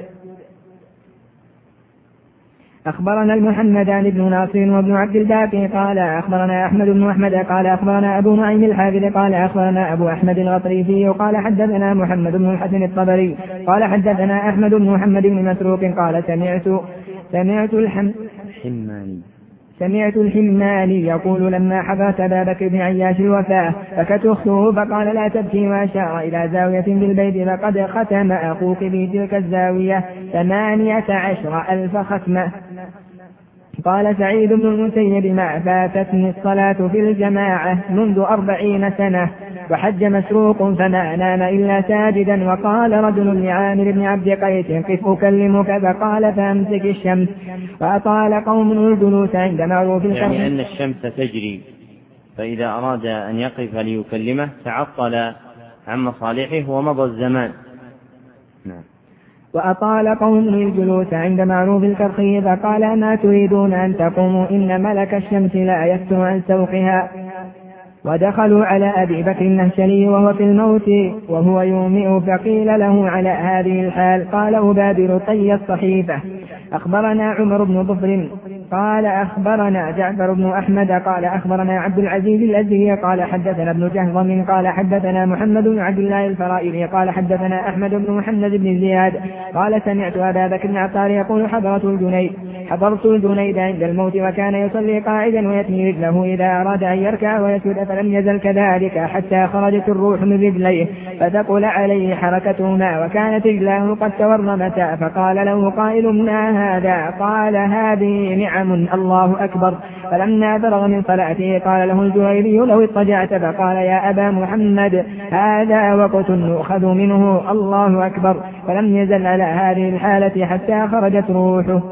أخبرنا المحمدان بن ناصر وابن عبد الباقي قال أخبرنا أحمد بن أحمد قال أخبرنا أبو نعيم الحافظ قال أخبرنا أبو أحمد الغطريفي قال حدثنا محمد بن الحسن الطبري قال حدثنا أحمد بن محمد بن مسروق قال سمعت سمعت الحماني سمعت الحماني يقول لما حضرت أبا بكر بن عياش الوفاة بكت أخته فقال لا تبكي، وأشار إلى زاوية بالبيت فقد ختم أخوك في تلك الزاوية ثمانية عشر ألف ختمة. قال سعيد بن المسيب ما فاتتني الصلاة في الجماعة منذ أربعين سنة، وحج مسروق فما نام إلا ساجدا. وقال رجل لعامر بن عبد قيس قف أكلمك، فقال فأمسك الشمس. وأطال قوم الجلوس عند معروف القرن، يعني أن الشمس تجري، فإذا أراد أن يقف ليكلمه تعطل عن مصالحه ومضى الزمان. نعم. وأطال قوم الجلوس عند معروف الكرخي، فقال ما تريدون أن تقوموا إن ملك الشمس لا يفتر عن سوقها. ودخلوا على أبي بكر النهشلي وهو في الموت وهو يومئ، فقيل له على هذه الحال قال أبادر طي الصحيفة. أخبرنا عمر بن ظفر قال أخبرنا جعفر بن أحمد قال أخبرنا عبد العزيز الأزهري قال حدثنا ابن جهضم قال حدثنا محمد بن عبد الله الفرائضي قال حدثنا أحمد بن محمد بن زياد قال سمعت أبا بكر بن عطار يقول حضرت الجنيد حضرت الجنيد عند الموت وكان يصلي قاعدا ويثني رجله إذا أراد أن يركع ويسجد، فلم يزل كذلك حتى خرجت الروح من رجليه فتقل عليه حركتهما، وكانت رجلاه قد تورمتا، فقال له قائل ما هذا؟ قال هذه نعم الله أكبر. فلما فرغ من صلاته قال له الجويري لو اضطجعت، فقال يا أبا محمد هذا وقت يؤخذ منه الله أكبر. فلم يزل على هذه الحالة حتى خرجت روحه.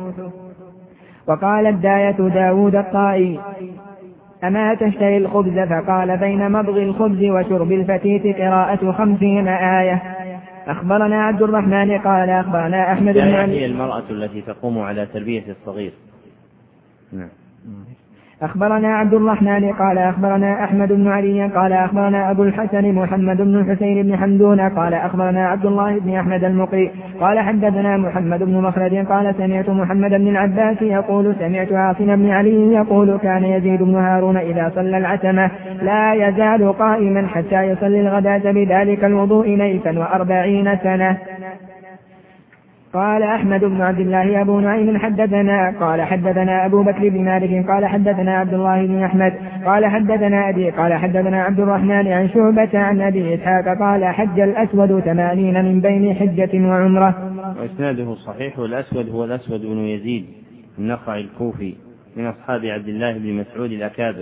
وقال الداية داود الطائي أما تشتري الخبز؟ فقال بين مضغ الخبز وشرب الفتيت قراءة خمسين آية. أخبرنا عبد الرحمن قال أخبرنا أحمد بن علي. هي المرأة التي تقوم على تربية الصغير. نعم. أخبرنا عبد الرحمن قال أخبرنا أحمد بن علي قال أخبرنا أبو الحسن محمد بن الحسين بن حمدون قال أخبرنا عبد الله بن أحمد المقري قال حدثنا محمد بن مخلد قال سمعت محمد بن العباس يقول سمعت عاصم بن علي يقول كان يزيد بن هارون إذا صلى العتمة لا يزال قائما حتى يصلي الغداة بذلك الوضوء نيفا وأربعين سنة. قال أحمد بن عبد الله أبو نعيم حدثنا قال حدثنا أبو بكر بن مالك قال حدثنا عبد الله بن أحمد قال حدثنا أبي قال حدثنا عبد الرحمن عن شعبة عن أبي إسحاق قال حج الأسود ثمانين من بين حجة وعمرة. وإسناده صحيح. والأسود هو الأسود بن يزيد النخعي الكوفي من أصحاب عبد الله بن مسعود الأكابر.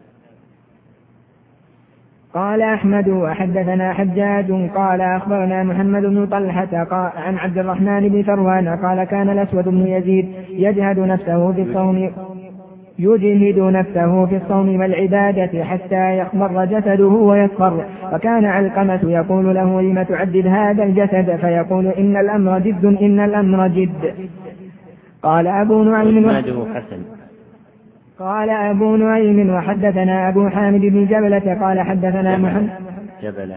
قال أحمد وحدثنا حجاج قال أخبرنا محمد بن طلحة عن عبد الرحمن بن ثروان قال كان الأسود بن يزيد يجهد نفسه في الصوم يجهد نفسه في الصوم والعبادة حتى يخمر جسده ويصفر، وكان علقمة يقول له لم تعدد هذا الجسد فيقول إن الأمر جد إن الأمر جد. قال أبو نعيم حسن. قال أبو نعيم وحدثنا أبو حامد بن جبلة قال حدثنا محمد جبلة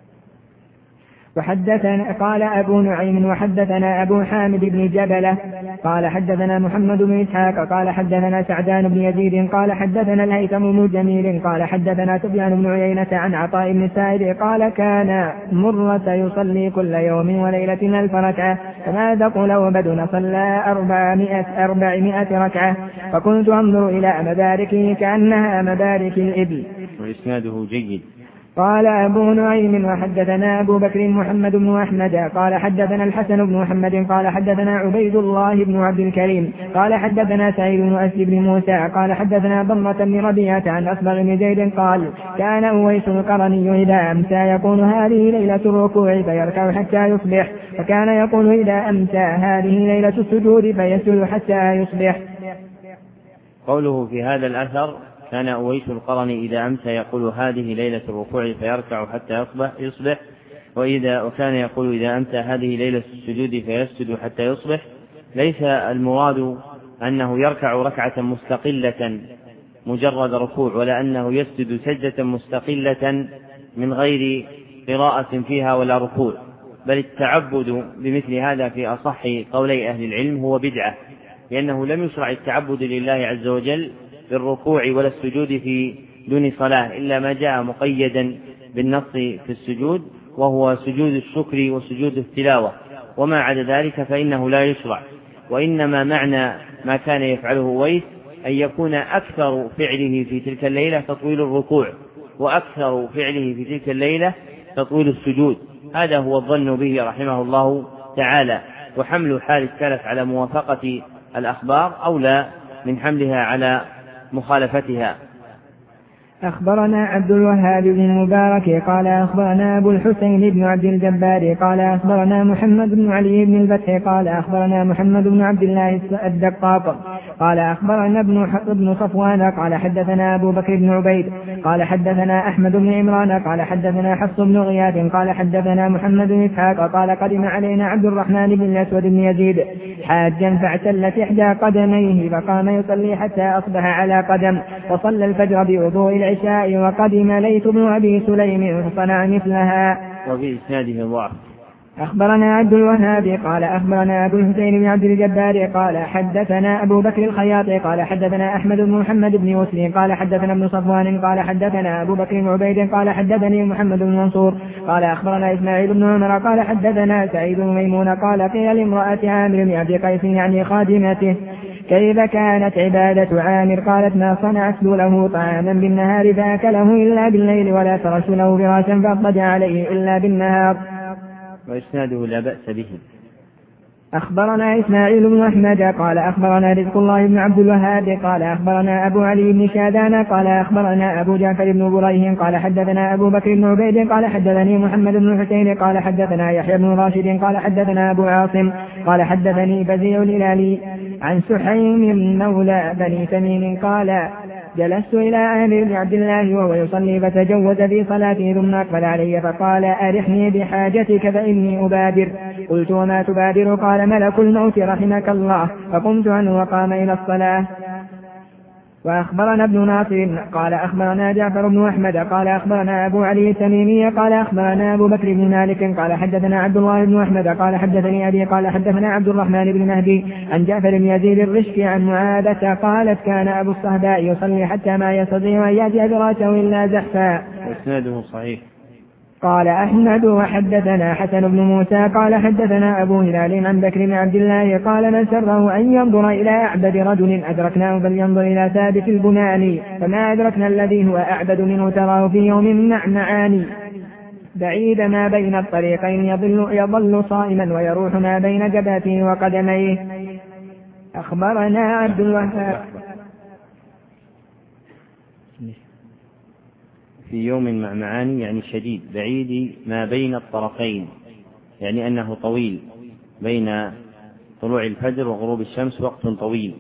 وحدثنا قال أبو نعيم وحدثنا أبو حامد بن جبلة قال حدثنا محمد بن إسحاق قال حدثنا سعدان بن يزيد قال حدثنا الهيثم بن جميل قال حدثنا سفيان بن عيينة عن عطاء بن سائب قال كان مرة يصلي كل يوم وليلة ألف ركعة كما تقول وبدن صلى أربعمائة, أربعمائة ركعة فكنت أنظر إلى مباركه كأنها مبارك الإبل. وإسناده جيد. قال أبو نعيم وحدثنا أبو بكر محمد بن أحمد قال حدثنا الحسن بن محمد قال حدثنا عبيد الله بن عبد الكريم قال حدثنا سعيد بن أسد بن موسى قال حدثنا ضمة بن ربيعة عن أصبغ بن زيد قال كان أويس القرني إذا أمسى يقول هذه ليلة الركوع فيركع حتى يصبح، وكان يقول إذا أمسى هذه ليلة السجود فيسجد حتى يصبح. قوله في هذا الأثر كان أويس القرني إذا أمسى يقول هذه ليلة الركوع فيركع حتى يصبح, يصبح وإذا وكان يقول إذا أمسى هذه ليلة السجود فيسجد حتى يصبح. ليس المراد أنه يركع ركعة مستقلة مجرد ركوع، ولا أنه يسجد سجدة مستقلة من غير قراءة فيها ولا ركوع، بل التعبد بمثل هذا في أصح قولي أهل العلم هو بدعة، لأنه لم يشرع التعبد لله عز وجل بالركوع ولا السجود في دون صلاة إلا ما جاء مقيدا بالنص في السجود وهو سجود الشكر وسجود التلاوة، وما عدا ذلك فإنه لا يشرع. وإنما معنى ما كان يفعله أويس أن يكون أكثر فعله في تلك الليلة تطويل الركوع وأكثر فعله في تلك الليلة تطويل السجود. هذا هو الظن به رحمه الله تعالى. وحمل حال السلف على موافقة الأخبار أولى من حملها على مخالفتها. أخبرنا عبد الوهاب بن المبارك قال أخبرنا أبو الحسين بن عبد الجبار قال أخبرنا محمد بن علي بن الفتح قال أخبرنا محمد بن عبد الله الدقاق قال أخبرنا ابن صفوان قال حدثنا أبو بكر بن عبيد قال حدثنا أحمد بن عمران قال حدثنا حفص بن غياث قال حدثنا محمد بن إسحاق قال قدم علينا عبد الرحمن بن الأسود بن يزيد حاجا فاعتلت إحدى قدميه فقام يصلي حتى أصبح على قدم، وصلى الفجر بوضوء العشاء، وقدم ليث بن أبي سليم فصنع مثلها. وفي إسناده ضعف. أخبرنا عبد الوهاب قال أخبرنا أبو الحسين بن عبد الجبار قال حدثنا أبو بكر الخياط قال حدثنا أحمد بن محمد بن مسلم قال حدثنا ابن صفوان قال حدثنا أبو بكر بن عبيد قال حدثني محمد بن منصور قال أخبرنا إسماعيل بن عمر قال حدثنا سعيد بن ميمون قال قيل لامرأة عامر بن عبد قيس يعني خادمته كيف كانت عبادة عامر؟ قالت ما صنعت له طعاما بالنهار فأكله إلا بالليل ولا فرش له فراشا فاضطجع عليه إلا بالنهار. وإسناده لا بأس به. أخبرنا إسماعيل بن أحمد قال أخبرنا رزق الله بن عبد الوهاب قال أخبرنا أبو علي بن شادان قال أخبرنا أبو جعفر بن بريه قال حدثنا أبو بكر بن عبيد قال حدثني محمد بن حسين قال حدثنا يحيى بن راشد قال حدثنا أبو عاصم قال حدثني بزيع الهلالي عن سحيم مولى بني تميم قال جلست إلى عامر بن عبد الله وهو يصلي فتجوز في صلاته ثم أقبل علي فقال أرحني بحاجتك فإني أبادر. قلت وما تبادر؟ قال ملك الموت رحمك الله. فقمت عنه وقام إلى الصلاة. وأخبرنا ابن ناصر قال أخبرنا جعفر بن أحمد قال أخبرنا أبو علي التميمي قال أخبرنا أبو بكر بن مالك قال حدثنا عبد الله بن أحمد قال حدثني أبي قال حدثنا عبد الرحمن بن مهدي عن جعفر بن يزيد الرشكي عن معاذة قالت كان أبو الصهباء يصلي حتى ما يستطيع أن يأتي فراشه إلا زحفا. إسناده صحيح. قال أحمد وحدثنا حسن بن موسى قال حدثنا أبو هلال عن بكر بن عبد الله قال من سره أن ينظر إلى أعبد رجل أدركناه فلينظر إلى ثابت البناني فما أدركنا الذي هو أعبد منه تراه في يوم معمعاني بعيد ما بين الطريقين يظل, يظل صائما ويروح ما بين جبهته وقدميه. أخبرنا عبد الوهاب في يوم معمعاني يعني شديد بعيد ما بين الطرفين، يعني أنه طويل، بين طلوع الفجر وغروب الشمس وقت طويل.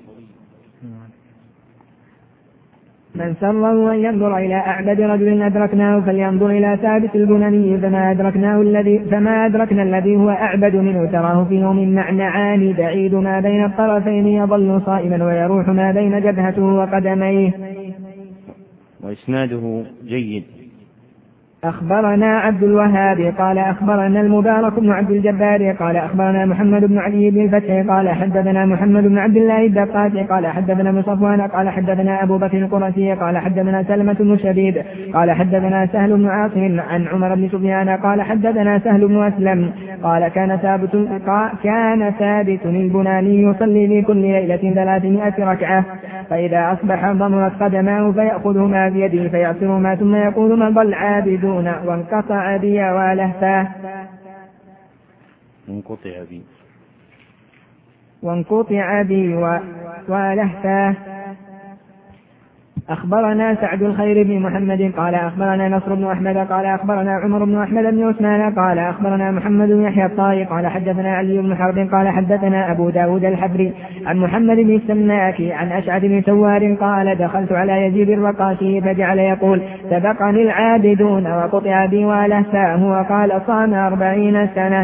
من سره أن ينظر إلى أعبد رجل أدركناه فلينظر إلى ثابت البناني فما أدركناه الذي فما أدركنا الذي هو أعبد منه تراه في يوم معمعاني بعيد ما بين الطرفين يظل صائما ويروح ما بين جبهته وقدميه. وإسناده جيد. أخبرنا عبد الوهاب قال أخبرنا المبارك بن عبد الجبار قال أخبرنا محمد بن علي بن الفتح قال حدثنا محمد بن عبد الله الدقاق قال حدثنا ابن صفوان قال حدثنا أبو بكر القرشي قال حدثنا سلمة بن شديد قال حدثنا سهل بن عاصم عن عمر بن سفيان قال حدثنا سهل بن أسلم قال كان ثابت كان ثابت البناني يصلي في كل ليلة ثلاثمائة ركعة فإذا أصبح ضمرت قدماه فيأخذهما بيده فيعصرهما ثم يقول من ضل عابد وانقطع بي ولهفاه وانقطع بي وانقطع بي ولهفاه. أخبرنا سعد الخير بن محمد قال أخبرنا نصر بن أحمد قال أخبرنا عمر بن أحمد بن عثمان قال أخبرنا محمد بن يحيى الطائي قال حدثنا علي بن حرب قال حدثنا أبو داود الحبري عن محمد بن السماك عن أشعث بن سوار قال دخلت على يزيد الرقاشي فجعل يقول سبقني العابدون وقطع بي ولهفاه وقال صام أربعين سنة.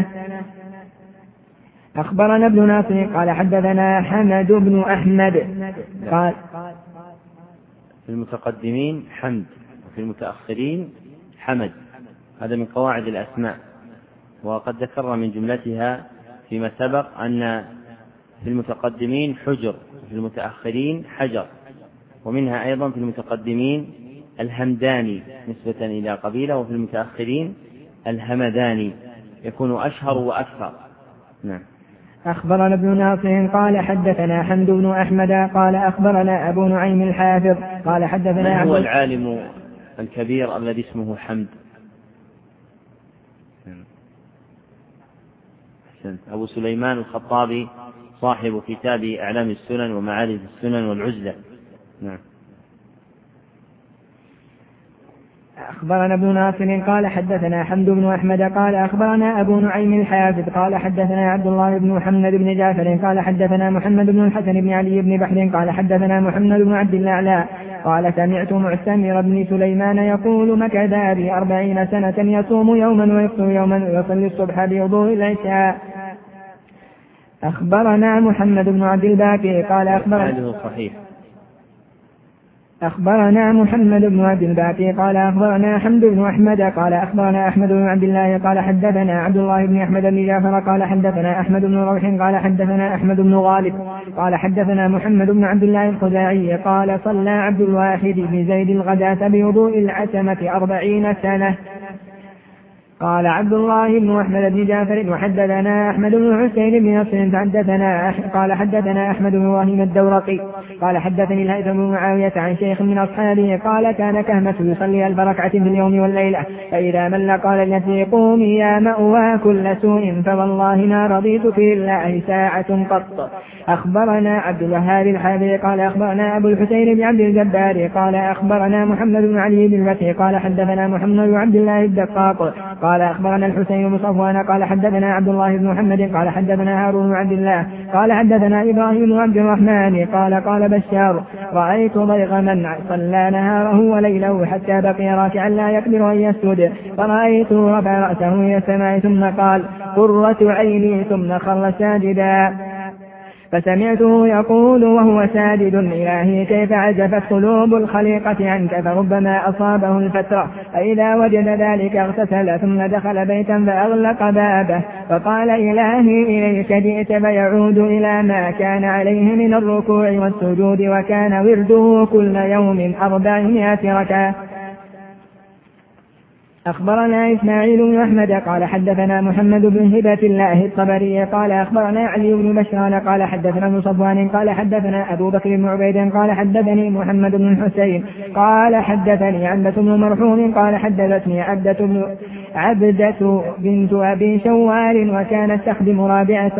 أخبرنا ابن ناصر قال حدثنا حمد بن أحمد قال في المتقدمين حمد وفي المتأخرين حمد، هذا من قواعد الأسماء، وقد ذكرنا من جملتها فيما سبق أن في المتقدمين حجر وفي المتأخرين حجر، ومنها أيضا في المتقدمين الهمداني نسبة إلى قبيلة وفي المتأخرين الهمداني يكون أشهر وأكثر. نعم. أخبرنا ابن ناصر قال حدثنا حمد بن أحمد قال أخبرنا أبو نعيم الحافظ قال حدثنا من هو العالم الكبير الذي اسمه حمد؟ أبو سليمان الخطابي صاحب كتاب أعلام السنن ومعارف السنن والعزلة. نعم. أخبرنا ابن ناصر قال حدثنا حمد بن أحمد قال أخبرنا أبو نعيم الحافظ قال حدثنا عبد الله بن محمد بن جعفر قال حدثنا محمد بن الحسن بن علي بن بحر قال حدثنا محمد بن عبد الأعلى قال سمعت معتمر بن سليمان يقول مكث بي أربعين سنة يصوم يوما ويفطر يوما ويصلي الصبح بوضوء العشاء. أخبرنا محمد بن عبد الباقي قال أخبرنا صحيح. أخبرنا محمد بن عبد الباقي قال أخبرنا حمد بن أحمد قال أخبرنا أحمد بن عبد الله قال حدثنا عبد الله بن أحمد بن جعفر قال حدثنا أحمد بن روح قال حدثنا أحمد بن غالب قال حدثنا محمد بن عبد الله الخزاعي قال صلى عبد الواحد بن زيد الغداة بوضوء العتمة أربعين سنة. قال عبد الله بن أحمد بن جعفر وحدثنا أحمد بن حسين بن نصر حدثنا قال حدثنا أحمد بن إبراهيم الدورقي قال حدثني الهيثم بن معاوية عن شيخ من أصحابه قال كان كهمة يصلي ألف ركعة في اليوم والليلة فإذا مل قال التي قومي يا مأوى كل سوء فوالله ما رضيت في الله ساعة قط. أخبرنا عبد الوهاب الحافظ قال أخبرنا أبو الحسين بن عبد الجبار قال أخبرنا محمد بن علي بن الفتح قال حدثنا محمد بن عبد الله الدقاق قال أخبرنا الحسين بن صفوان قال حدثنا عبد الله بن محمد قال حدثنا هارون بن عبد الله قال حدثنا إبراهيم بن عبد الرحمن قال قال بشار رأيت ضيغما صلى نهاره وليله حتى بقي راكعا لا يقدر أن يسجد فرأيته رفع رأسه إلى السماء ثم قال قرة عيني ثم خر ساجدا فسمعته يقول وهو ساجد إلهي كيف عزفت قلوب الخليقة عنك فربما أصابه الفترة فإذا وجد ذلك اغتسل ثم دخل بيتا فأغلق بابه فقال إلهي إليك جئت فيعود إلى ما كان عليه من الركوع والسجود وكان ورده كل يوم أربعمائة ركعة. أخبرنا إسماعيل بن أحمد قال حدثنا محمد بن هبة الله الطبري قال أخبرنا علي بن بشران قال حدثنا ابن صفوان قال حدثنا أبو بكر بن عبيد قال حدثني محمد بن الحسين قال حدثني عبدة بن مرحوم قال حدثتني عبدة بن عبدة بنت أبي شوال وكانت تخدم رابعة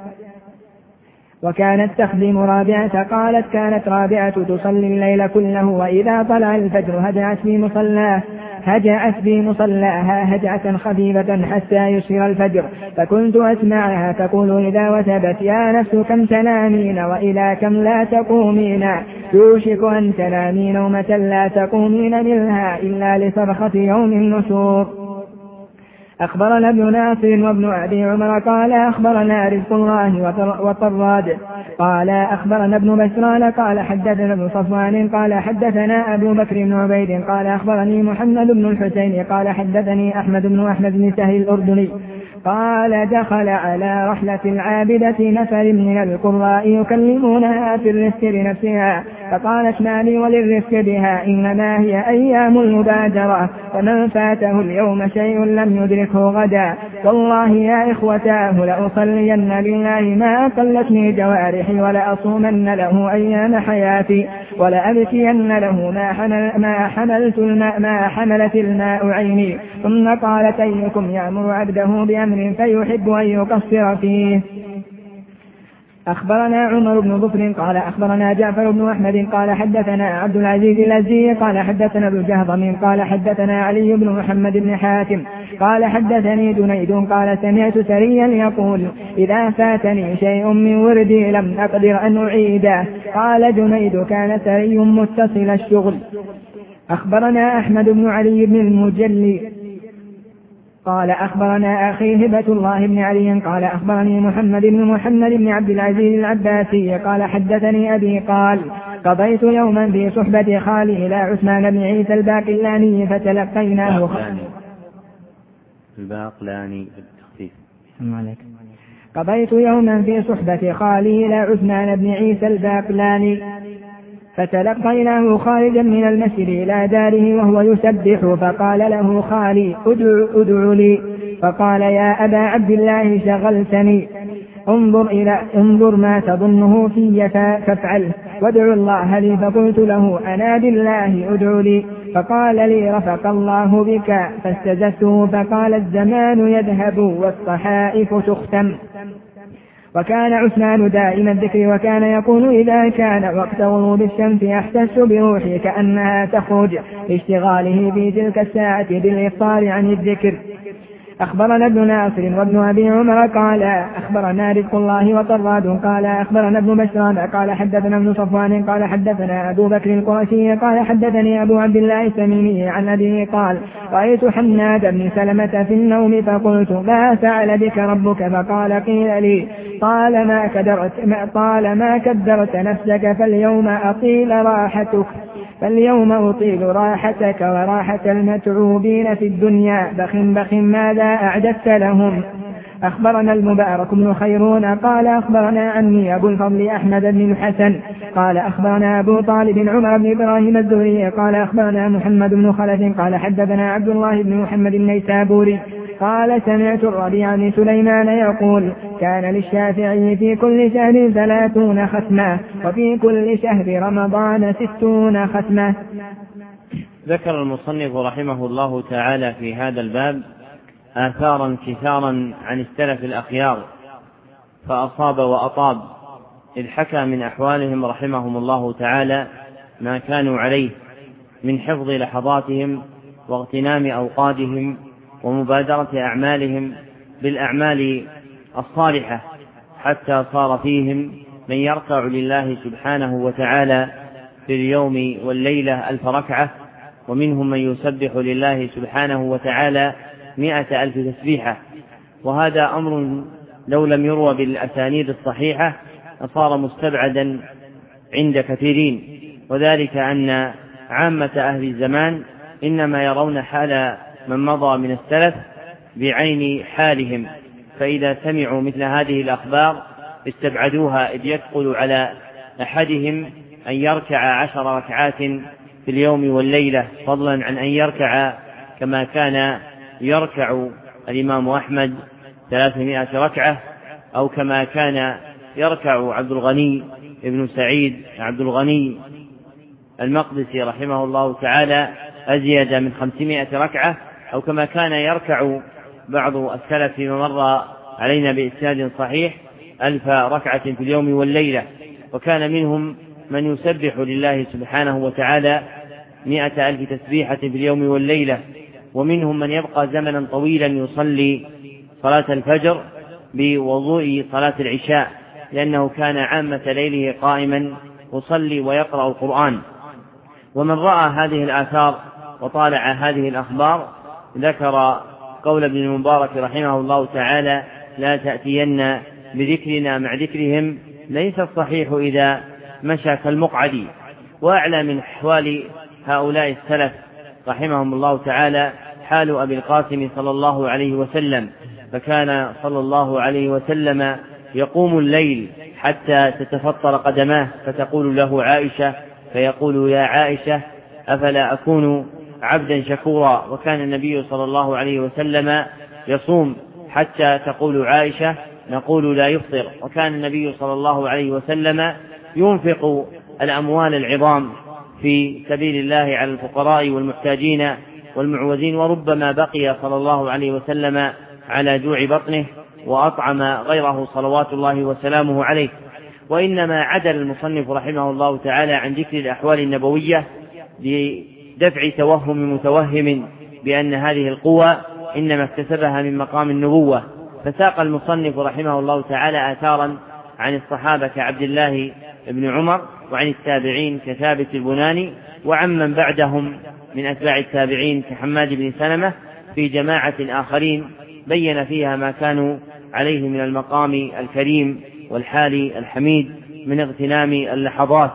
وكانت تخدم رابعة قالت كانت رابعة تصلي الليل كله وإذا طلع الفجر هجعت في مصلاه هجعت في مصلاها هجعة خفيفة حتى يسفر الفجر فكنت أسمعها تقول إذا وثبت يا نفس كم تنامين وإلى كم لا تقومين يوشك أن تنامين نومة لا تقومين منها إلا لصرخة يوم النشور. أخبرنا ابن ناصر وابن أبي عمر قال أخبرنا رزق الله وطراد قال أخبرنا ابن بشران قال حدثنا ابن صفوان قال حدثنا أبو بكر بن عبيد قال أخبرني محمد بن الحسين قال حدثني أحمد بن أحمد بن سهل الأردني قال دخل على رحلة العابدة نفر من القراء يكلمونها في الرفق بنفسها فقالت ما لي وللرفق بها إنما هي أيام المبادرة فمن فاته اليوم شيء لم يدركه غدا والله يا إخوتاه لأصلين لله ما أقلتني جوارحي ولأصومن له أيام حياتي ولأبكين له ما, حمل ما حملت الماء ما حملت الماء عيني. ثم قالت أيكم يأمر عبده بأمر فيحب أن يقصر فيه. أخبرنا عمر بن ظفر قال أخبرنا جعفر بن أحمد قال حدثنا عبد العزيز الأزدي قال حدثنا ابن جهضم قال حدثنا علي بن محمد بن حاتم قال حدثني جنيد قال سمعت سريا يقول إذا فاتني شيء من وردي لم أقدر أن أعيده. قال جنيد كان سري متصل الشغل. أخبرنا أحمد بن علي بن المجلي قال أخبرنا أخي هبة الله بن علي قال أخبرني محمد بن محمد بن عبد العزيز العباسي قال حدثني أبي قال قضيت يوما في صحبة خالي إلى عثمان بن عيسى الباقلاني فتلقيناه الباقلاني بالتخفيف. قضيت يوما في صحبة خالي إلى عثمان بن عيسى الباقلاني فتلقيناه خارجا من المسجد إلى داره وهو يسبح فقال له خالي ادع, ادع لي فقال يا أبا عبد الله شغلتني انظر, إلى انظر ما تظنه في فافعل وادع الله لي. فقلت له أنا بالله ادع لي فقال لي رفق الله بك فاستزدته فقال الزمان يذهب والصحائف تختم. وكان عثمان دائم الذكر وكان يقول إذا كان وقت غروب الشمس أحسست بروحي كأنها تخرج لاشتغاله في تلك الساعة بالإفطار عن الذكر. أخبرنا ابن ناصر وابن أبي عمر قال أخبرنا رزق الله وطراد قال أخبرنا ابن بشران قال حدثنا ابن صفوان قال حدثنا أبو بكر القرشي قال حدثني أبو عبد الله التميمي عن أبيه قال رأيت حماد بن سلمة في النوم فقلت ما فعل بك ربك فقال قيل لي قال ما كدرت قال ما كدرت نفسك فاليوم أطيل راحتك فاليوم أطيل راحتك وراحة المتعوبين في الدنيا بخ بخ ماذا أعددت لهم. أخبرنا المبارك بن خيرون قال أخبرنا عني أبو الفضل أحمد بن الحسن قال أخبرنا أبو طالب عمر بن إبراهيم الزهري قال أخبرنا محمد بن خلف قال حدثنا عبد الله بن محمد النيسابوري قال سمعت الربيع بن سليمان يقول كان للشافعي في كل شهر ثلاثون ختمة وفي كل شهر رمضان ستون ختمة. ذكر المصنف رحمه الله تعالى في هذا الباب آثارا كثارا عن السلف الأخيار فأصاب وأطاب، إذ حكى من أحوالهم رحمهم الله تعالى ما كانوا عليه من حفظ لحظاتهم واغتنام أوقاتهم ومبادرة أعمالهم بالأعمال الصالحة، حتى صار فيهم من يركع لله سبحانه وتعالى في اليوم والليلة ألف ركعة، ومنهم من يسبح لله سبحانه وتعالى مئة ألف تسبيحة. وهذا أمر لو لم يروى بالأسانيد الصحيحة صار مستبعدا عند كثيرين، وذلك أن عامة أهل الزمان إنما يرون حال من مضى من السلف بعين حالهم، فإذا سمعوا مثل هذه الأخبار استبعدوها، إذ يثقل على أحدهم أن يركع عشر ركعات في اليوم والليلة، فضلا عن أن يركع كما كان يركع الإمام أحمد ثلاثمائة ركعة، أو كما كان يركع عبد الغني ابن سعيد عبد الغني المقدسي رحمه الله تعالى أزيد من خمسمائة ركعة، أو كما كان يركع بعض السلف فيما مر علينا بإسناد صحيح ألف ركعة في اليوم والليلة. وكان منهم من يسبح لله سبحانه وتعالى مئة ألف تسبيحة في اليوم والليلة، ومنهم من يبقى زمنا طويلا يصلي صلاة الفجر بوضوء صلاة العشاء، لأنه كان عامة ليله قائما يصلي ويقرأ القرآن. ومن رأى هذه الآثار وطالع هذه الأخبار ذكر قول ابن المبارك رحمه الله تعالى: لا تأتين بذكرنا مع ذكرهم، ليس الصحيح إذا مشى كالمقعد. وأعلى من أحوال هؤلاء السلف رحمهم الله تعالى حال أبي القاسم صلى الله عليه وسلم، فكان صلى الله عليه وسلم يقوم الليل حتى تتفطر قدماه، فتقول له عائشة فيقول: يا عائشة أفلا أكون عبدا شكورا. وكان النبي صلى الله عليه وسلم يصوم حتى تقول عائشة: نقول لا يفطر. وكان النبي صلى الله عليه وسلم ينفق الأموال العظام في سبيل الله على الفقراء والمحتاجين والمعوزين، وربما بقي صلى الله عليه وسلم على جوع بطنه وأطعم غيره صلوات الله وسلامه عليه. وإنما عدل المصنف رحمه الله تعالى عن ذكر الأحوال النبوية لدفع توهم متوهم بأن هذه القوة إنما اكتسبها من مقام النبوة، فساق المصنف رحمه الله تعالى آثارا عن الصحابة كعبد الله بن عمر، وعن التابعين كثابت البناني، وعمن بعدهم من أتباع التابعين كحماد بن سلمة في جماعة آخرين بين فيها ما كانوا عليه من المقام الكريم والحال الحميد من اغتنام اللحظات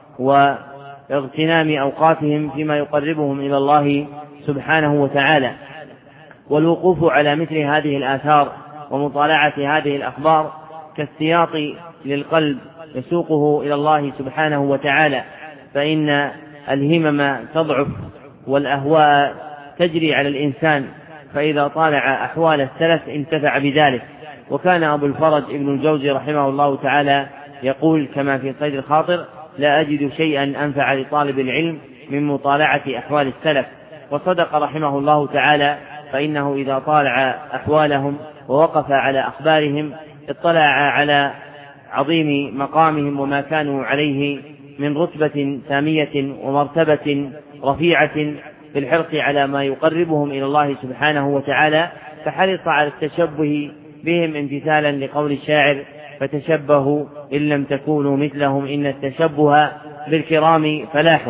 واغتنام أوقاتهم فيما يقربهم إلى الله سبحانه وتعالى. والوقوف على مثل هذه الآثار ومطالعة هذه الأخبار كالسياط للقلب يسوقه إلى الله سبحانه وتعالى، فإن الهمم تضعف والأهواء تجري على الإنسان، فإذا طالع أحوال السلف انتفع بذلك. وكان أبو الفرج ابن الجوزي رحمه الله تعالى يقول كما في صيد الخاطر: لا أجد شيئا أنفع لطالب العلم من مطالعة أحوال السلف. وصدق رحمه الله تعالى، فإنه إذا طالع أحوالهم ووقف على أخبارهم اطلع على عظيم مقامهم وما كانوا عليه من رتبة سامية ومرتبة رفيعة في الحرص على ما يقربهم إلى الله سبحانه وتعالى، فحرص على التشبه بهم امتثالا لقول الشاعر: فتشبهوا إن لم تكونوا مثلهم إن التشبه بالكرام فلاح.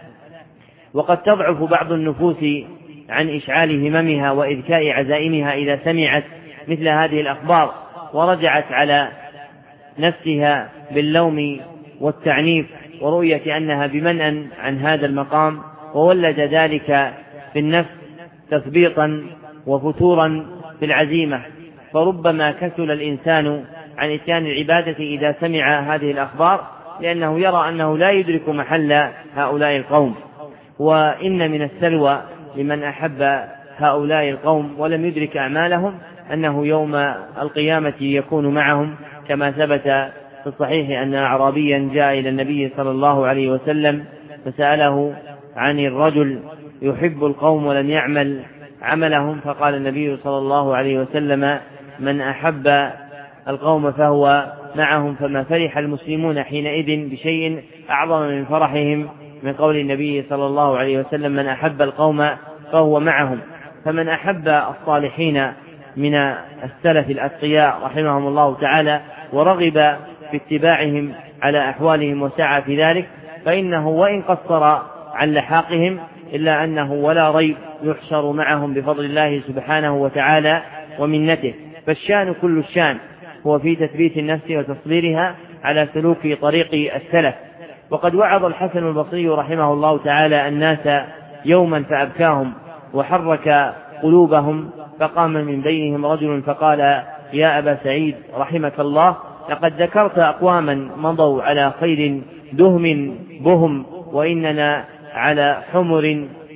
وقد تضعف بعض النفوس عن إشعال هممها وإذكاء عزائمها إذا سمعت مثل هذه الأخبار، ورجعت على نفسها باللوم والتعنيف ورؤية أنها بمنأ عن هذا المقام، وولد ذلك في النفس تثبيطا وفتورا في العزيمة. فربما كسل الإنسان عن إتيان العبادة إذا سمع هذه الأخبار، لأنه يرى أنه لا يدرك محل هؤلاء القوم. وإن من السلوى لمن أحب هؤلاء القوم ولم يدرك أعمالهم أنه يوم القيامة يكون معهم، كما ثبت في الصحيح أن أعرابيا جاء إلى النبي صلى الله عليه وسلم فسأله عن الرجل يحب القوم ولم يعمل عملهم، فقال النبي صلى الله عليه وسلم: من أحب القوم فهو معهم. فما فرح المسلمون حينئذ بشيء أعظم من فرحهم من قول النبي صلى الله عليه وسلم: من أحب القوم فهو معهم. فمن أحب الصالحين من السلف الأتقياء رحمهم الله تعالى ورغب في اتباعهم على أحوالهم وسعى في ذلك، فإنه وإن قصر عن لحاقهم إلا أنه ولا ريب يحشر معهم بفضل الله سبحانه وتعالى ومنته. فالشان كل الشان هو في تثبيت النفس وتصبيرها على سلوك طريق السلف. وقد وعظ الحسن البصري رحمه الله تعالى الناس يوما فأبكاهم وحرك قلوبهم، فقام من بينهم رجل فقال: يا أبا سعيد رحمك الله، لقد ذكرت أقواما مضوا على خير دهم بهم، وإننا على حمر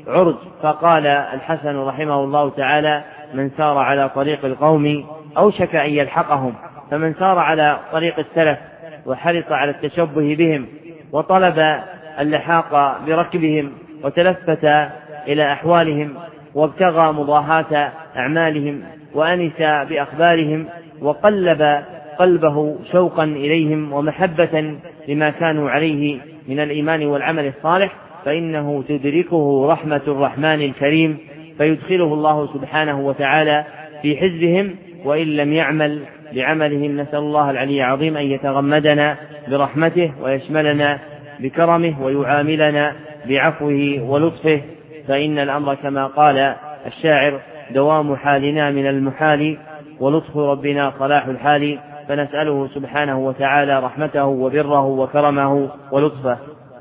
عرج. فقال الحسن رحمه الله تعالى: من سار على طريق القوم أوشك أن يلحقهم. فمن سار على طريق السلف وحرص على التشبه بهم وطلب اللحاق بركبهم وتلفت إلى أحوالهم وابتغى مضاهاة أعمالهم وأنس بأخبارهم وقلب قلبه شوقا إليهم ومحبة لما كانوا عليه من الإيمان والعمل الصالح، فإنه تدركه رحمة الرحمن الكريم فيدخله الله سبحانه وتعالى في حزبهم، وإن لم يعمل بعملهم. نسأل الله العلي العظيم أن يتغمدنا برحمته ويشملنا بكرمه ويعاملنا بعفوه ولطفه، فإن الأمر كما قال الشاعر: دوام حالنا من المحال ولطف ربنا صلاح الحال. فنسأله سبحانه وتعالى رحمته وبره وكرمه ولطفه.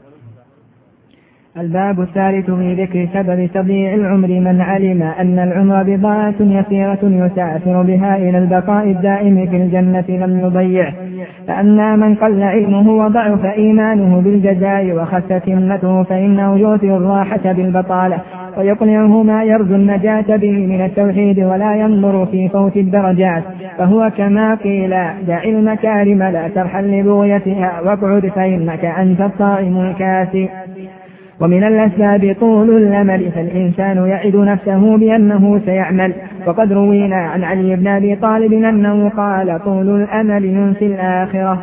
الباب الثالث في ذكر سبب تضييع العمر. من علم أن العمر بضاعة يسيرة يسافر بها إلى البقاء الدائم في الجنة لم يضيعه. فأما من قل علمه وضعف إيمانه بالجزاء وخست همته فإنه يؤثر الراحة بالبطالة ويقنعه ما يرجو النجاة به من التوحيد ولا ينظر في فوت الدرجات، فهو كما قيل: دع المكارم لا ترحل لبغيتها واقعد فإنك أنت الصائم الكاسي. ومن الأسباب طول الأمل، فالإنسان يعد نفسه بأنه سيعمل. وقد روينا عن علي بن أبي طالب أنه قال: طول الأمل ينسي الآخرة.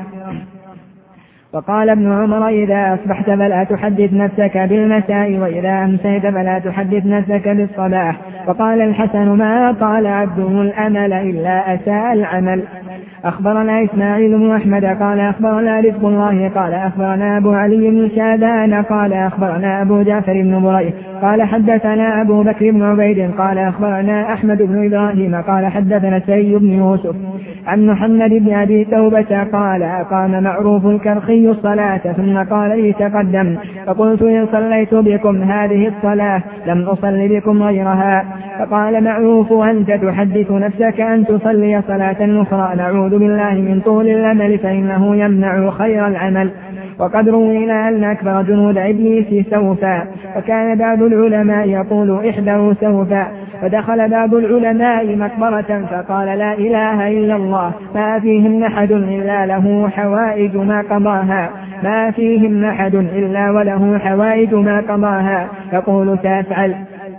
وقال ابن عمر: إذا أصبحت فلا تحدث نفسك بالمساء، وإذا أمسيت فلا تحدث نفسك بالصباح. وقال الحسن: ما طال عبده الأمل إلا أساء العمل. أخبرنا إسماعيل بن أحمد قال أخبرنا رزق الله قال أخبرنا أبو علي بن شادان قال أخبرنا أبو جعفر بن بريء قال حدثنا أبو بكر بن عبيد قال أخبرنا أحمد بن إبراهيم قال حدثنا سعيد بن يوسف عن محمد بن أبي توبة قال: أقام معروف الكرخي الصلاة ثم قال لي: تقدم. فقلت: إن صليت بكم هذه الصلاة لم أصل بكم غيرها. فقال معروف: أنت تحدث نفسك أن تصلي صلاة أخرى. نعوذ بالله من طول الأمل فإنه يمنع خير العمل. وقد روينا أن أكبر جنود إبليس سوفا، وكان بعض العلماء يقول: احذروا سوفا. فدخل بعض العلماء مقبرة فقال: لا إله إلا الله، ما فيهم أحد إلا له حوائج ما قضاها، ما فيهم أحد إلا وله حوائج ما قضاها، يقول: تفعل.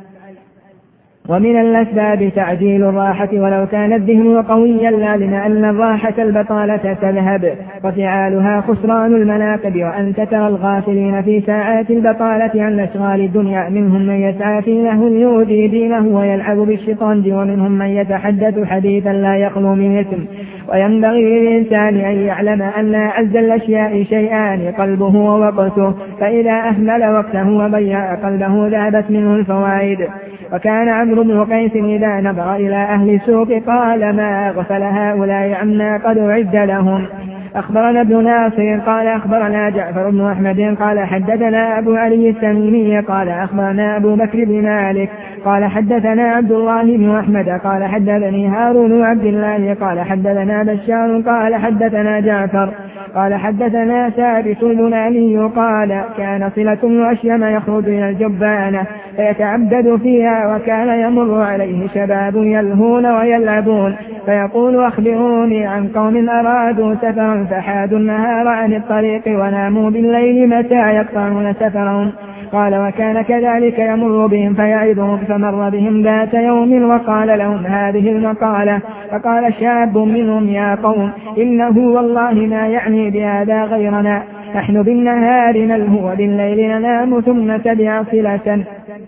ومن الأسباب تعجيل الراحة، ولو كان الذهن قويا لعلم أن الراحة البطالة تذهب وفعالها خسران المناقب. وأنت ترى الغافلين في ساعات البطالة عن أشغال الدنيا، منهم من يسعى في له يؤذي دينه ويلعب بالشطرنج، ومنهم من يتحدث حديثا لا يخلو من إثم. وينبغي للإنسان أن يعلم أن أعز الأشياء شيئان: قلبه ووقته، فإذا أهمل وقته وضيع قلبه ذهبت منه الفوائد. وكان عمرو بن قيس إذا نظر إلى أهل السوق قال: ما أغفل هؤلاء عما قد أعد لهم. أخبرنا ابن ناصر قال أخبرنا جعفر بن أحمد قال حدثنا أبو علي التميمي قال أخبرنا أبو بكر بن مالك قال حدثنا عبد الله بن أحمد قال حدثني هارون عبد الله قال حدثنا بشار قال حدثنا جعفر قال حدثنا ثابت البناني قال: كان صلة بن أشيم يخرج إلى الجبانة فيتعبد فيها، وكان يمر عليه شباب يلهون ويلعبون فيقول: أخبروني عن قوم أرادوا سفرا فحادوا النهار عن الطريق وناموا بالليل، متى يقطعون سفرهم؟ قال: وكان كذلك يمر بهم فيعظهم. فمر بهم ذات يوم وقال لهم هذه المقالة، فقال شاب منهم: يا قوم، إنه والله ما يعني بهذا غيرنا، نحن بالنهار نلهو وبالليل ننام ثم نتبع صلة.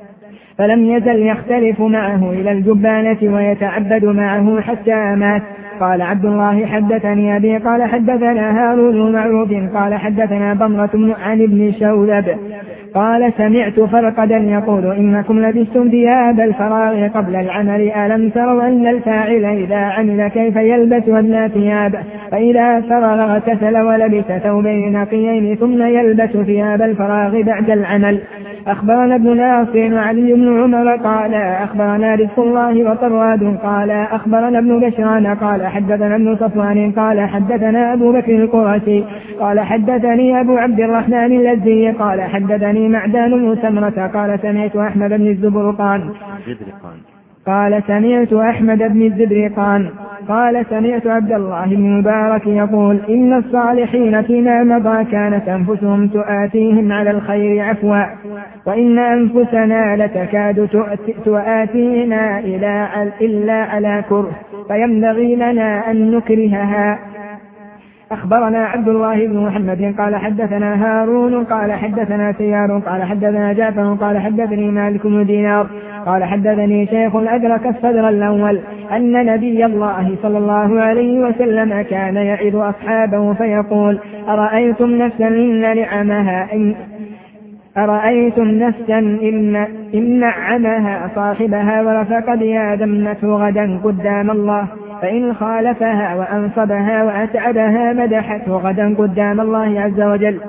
فلم يزل يختلف معه إلى الجبانة ويتعبد معه حتى مات. قال عبد الله: حدثني أبي قال حدثنا هارون معروف قال حدثنا ضمرة عن ابن شوذب قال: سمعت فرقدا يقول: إنكم لبستم ثياب الفراغ قبل العمل، ألم تروا أن الفاعل إذا عمل كيف يلبس أدنى ثياب، فإذا فرغ اغتسل ولبس ثوبين نقيين ثم يلبس ثياب الفراغ بعد العمل. أخبرنا ابن ناصر وعلي بن عمر قال أخبرنا رزق الله وطراد قال أخبرنا ابن بشران قال حدثنا ابن صفوان قال حدثنا أبو بكر القرشي قال حدثني أبو عبد الرحمن الأزدي قال حدثني حدثني معدان بن سمرة قال سمعت أحمد بن الزبرقان قال سمعت أحمد بن الزبرقان قال سمعت عبد الله بن مبارك يقول إن الصالحين فيما مضى كانت أنفسهم تؤاتيهم على الخير عفوا وإن أنفسنا لتكاد تؤاتينا إلا على كره فينبغي لنا أن نكرهها. أخبرنا عبد الله بن محمد قال حدثنا هارون قال حدثنا سيار قال حدثنا جعفر قال حدثني مالك بن دينار قال حدثني شيخ أدرك الصدر الأول أن نبي الله صلى الله عليه وسلم كان يعظ أصحابه فيقول أرأيتم نفسا إن نعمها إن أرأيتم نفسا إن, إن نعمها صاحبها ورفق بها ذمته غدا قدام الله فإن خالفها وأنصبها وأتعبها مدحته غدا قدام الله عز وجل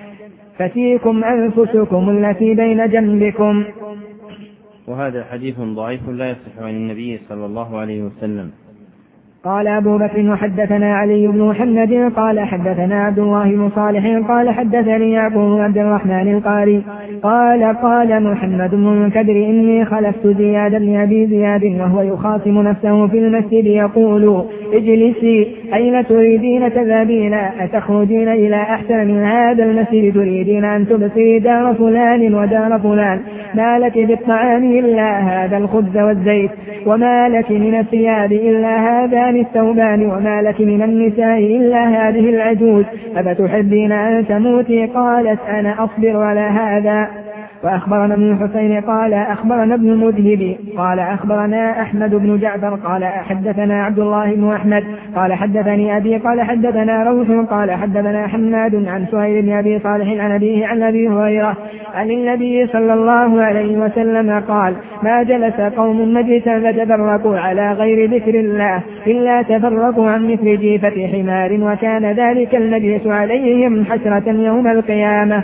ففيكم أنفسكم التي بين جنبكم. وهذا حديث ضعيف لا يصح عن النبي صلى الله عليه وسلم. قال أبو بكر وحدثنا علي بن محمد قال حدثنا عبد الله بن صالح قال حدثني يعقوب عبد الرحمن القاري قال قال محمد بن المنكدر إني خلفت زياد بن أبي زياد وهو يخاصم نفسه في المسجد يقول اجلسي أين تريدين تذهبين أتخرجين إلى أحسن من هذا المسجد تريدين أن تبصري دار فلان ودار فلان ما لك بالطعام إلا هذا الخبز والزيت وما لك من الثياب إلا هذان الثوبان وما لك من النساء إلا هذه العجوز أفتحبين أن تموتي قالت أنا أصبر على هذا. وأخبرنا ابن الحسين قال أخبرنا ابن المذهب قال أخبرنا أحمد بن جعفر قال حدثنا عبد الله بن أحمد قال حدثني أبي قال حدثنا روح قال حدثنا حماد عن سهيل بن أبي صالح عن أبيه عن أبي هريرة عن النبي صلى الله عليه وسلم قال ما جلس قوم مجلسا فتفرقوا على غير ذكر الله إلا تفرقوا عن مثل جيفة حمار وكان ذلك المجلس عليهم حسرة يوم القيامة.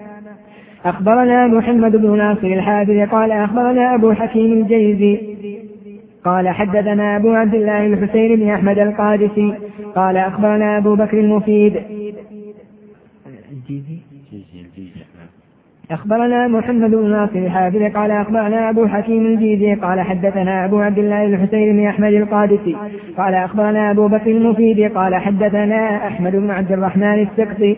أخبرنا محمد بن ناصر الحافظ قال أخبرنا أبو حكيم الجيزي قال حدثنا أبو عبد الله الحسين بن أحمد القادسي قال أخبرنا أبو بكر المفيد أخبرنا محمد بن ناصر الحافظ قال أخبرنا أبو حكيم الجيزي قال حدثنا أبو عبد الله الحسين بن أحمد القادسي قال أخبرنا أبو بكر المفيد قال حدثنا أحمد بن عبد الرحمن السقطي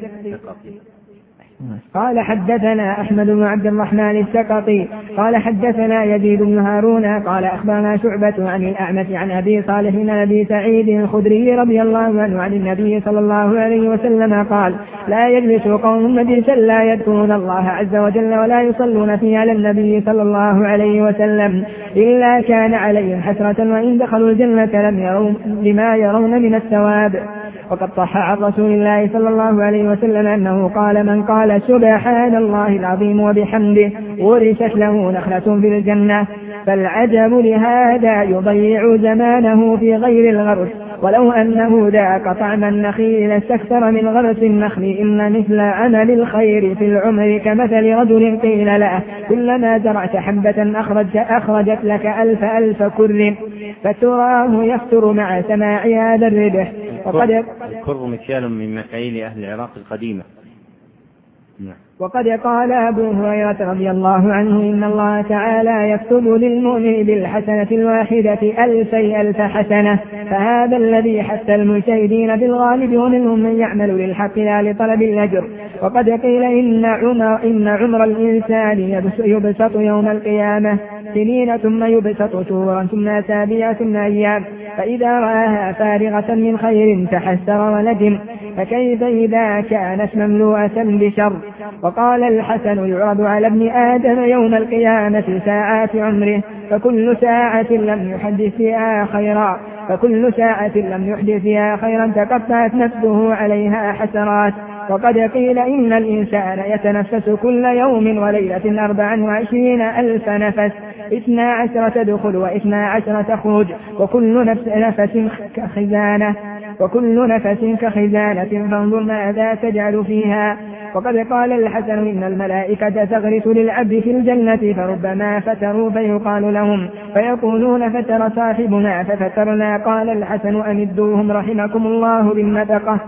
قال حدثنا أحمد بن عبد الرحمن السقطي قال حدثنا يزيد بن هارون قال أخبرنا شعبة عن الأعمش عن أبي صالح عن أبي سعيد الخدري رضي الله عنه عن النبي صلى الله عليه وسلم قال لا يجلس قوم مجلسا لا يذكرون الله عز وجل ولا يصلون فيه على النبي صلى الله عليه وسلم إلا كان عليهم حسرة وإن دخلوا الجنة لم يروا لما يرون من الثواب. وقد صح عن رسول الله صلى الله عليه وسلم أنه قال من قال سبحان الله العظيم وبحمده ورثت له نخلة في الجنة. فالعجب لهذا يضيع زمانه في غير الغرس ولو أنه ذاق طعم النخيل لاستكثر من غرس النخل إن مثل عمل الخير في العمر كمثل رجل قيل له كلما زرعت حبة أخرج أخرجت لك ألف ألف كر فتراه يفتر مع سماع هذا الربح. وقد الكر مكيال من مكاييل أهل العراق القديمة. وقد قال أبو هريرة رضي الله عنه إن الله تعالى يكتب للمؤمن بالحسنة الواحدة ألفي ألف حسنة فهذا الذي حث المجتهدين بالغالب ومنهم من يعمل للحق لا لطلب الأجر. وقد قيل إن عمر, إن عمر الإنسان يبسط يوم القيامة سنين ثم يبسط شهورا ثم أسابيع ثم أيام فإذا رآها فارغة من خير تحسر وندم فكيف إذا كانت مملوءة بشر. وقال الحسن يعرض على ابن آدم يوم القيامة ساعات عمره فكل ساعة لم يحدث فيها خيرا فكل ساعة لم يحدث فيها خيرا تقطعت نفسه عليها حسرات. وقد قيل إن الإنسان يتنفس كل يوم وليلة أربعا وعشرين ألف نفس اثنا عشر تدخل واثنا عشر تخرج وكل نفس نفس كخزانة وكل نفس كخزانة فانظر ماذا تجعل فيها. وقد قال الحسن إن الملائكة تغرس للعبد في الجنة فربما فتروا فيقال لهم فيقولون فتر صاحبنا ففترنا. قال الحسن أمدوهم رحمكم الله بالنفقة.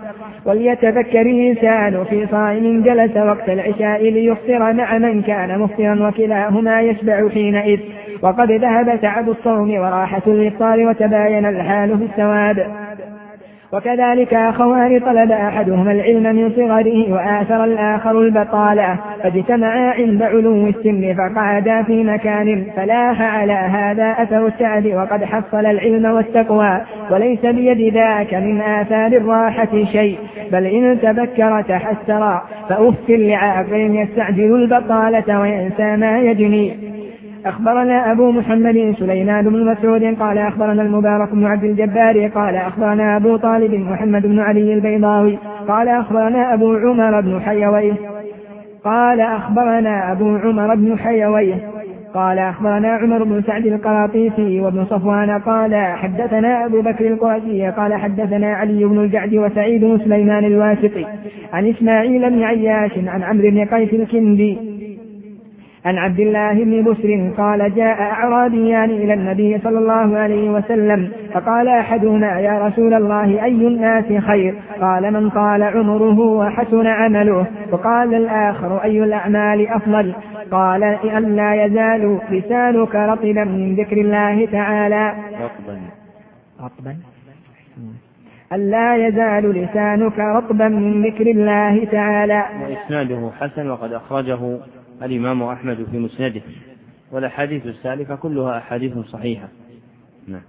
وليتذكر الإنسان في صائم جلس وقت العشاء ليفطر مع من كان مفطرا وكلاهما يشبع حينئذ، وقد ذهب تعب الصوم وراحة الإفطار وتباين الحال في السواد. وكذلك أخوان طلب أحدهما العلم من صغره وآثر الآخر البطالة، فاجتمعا عند علو السن فقعدا في مكان، فلاح على هذا أثر التعب وقد حصل العلم والتقوى، وليس بيد ذاك من آثار الراحة شيء، بل إن تذكر تحسر، فأف لعاقل يستعجل البطالة وينسى ما يجني. أخبرنا أبو محمد سليمان بن مسعود قال أخبرنا المبارك بن عبد الجبار قال أخبرنا أبو طالب محمد بن علي البيضاوي قال أخبرنا أبو عمر بن حيويه قال أخبرنا أبو عمر بن حيويه قال أخبرنا عمر بن سعد القراطيسي وابن صفوان قال حدثنا أبو بكر القرشي قال حدثنا علي بن الجعد وسعيد بن سليمان الواسطي عن إسماعيل بن عياش عن عمرو بن قيس الكندي عن عبد الله بن بسر قال جاء أعرابيان إلى النبي صلى الله عليه وسلم فقال أحدهما يا رسول الله أي الناس خير؟ قال من طال عمره وحسن عمله. وقال الآخر أي الأعمال أفضل؟ قال ألا يزال لسانك رطبا من ذكر الله تعالى رطبا ألا يزال لسانك رطبا من ذكر الله تعالى. وإسناده حسن وقد أخرجه الإمام أحمد في مسنده، والأحاديث السالفة كلها أحاديث صحيحة. نعم.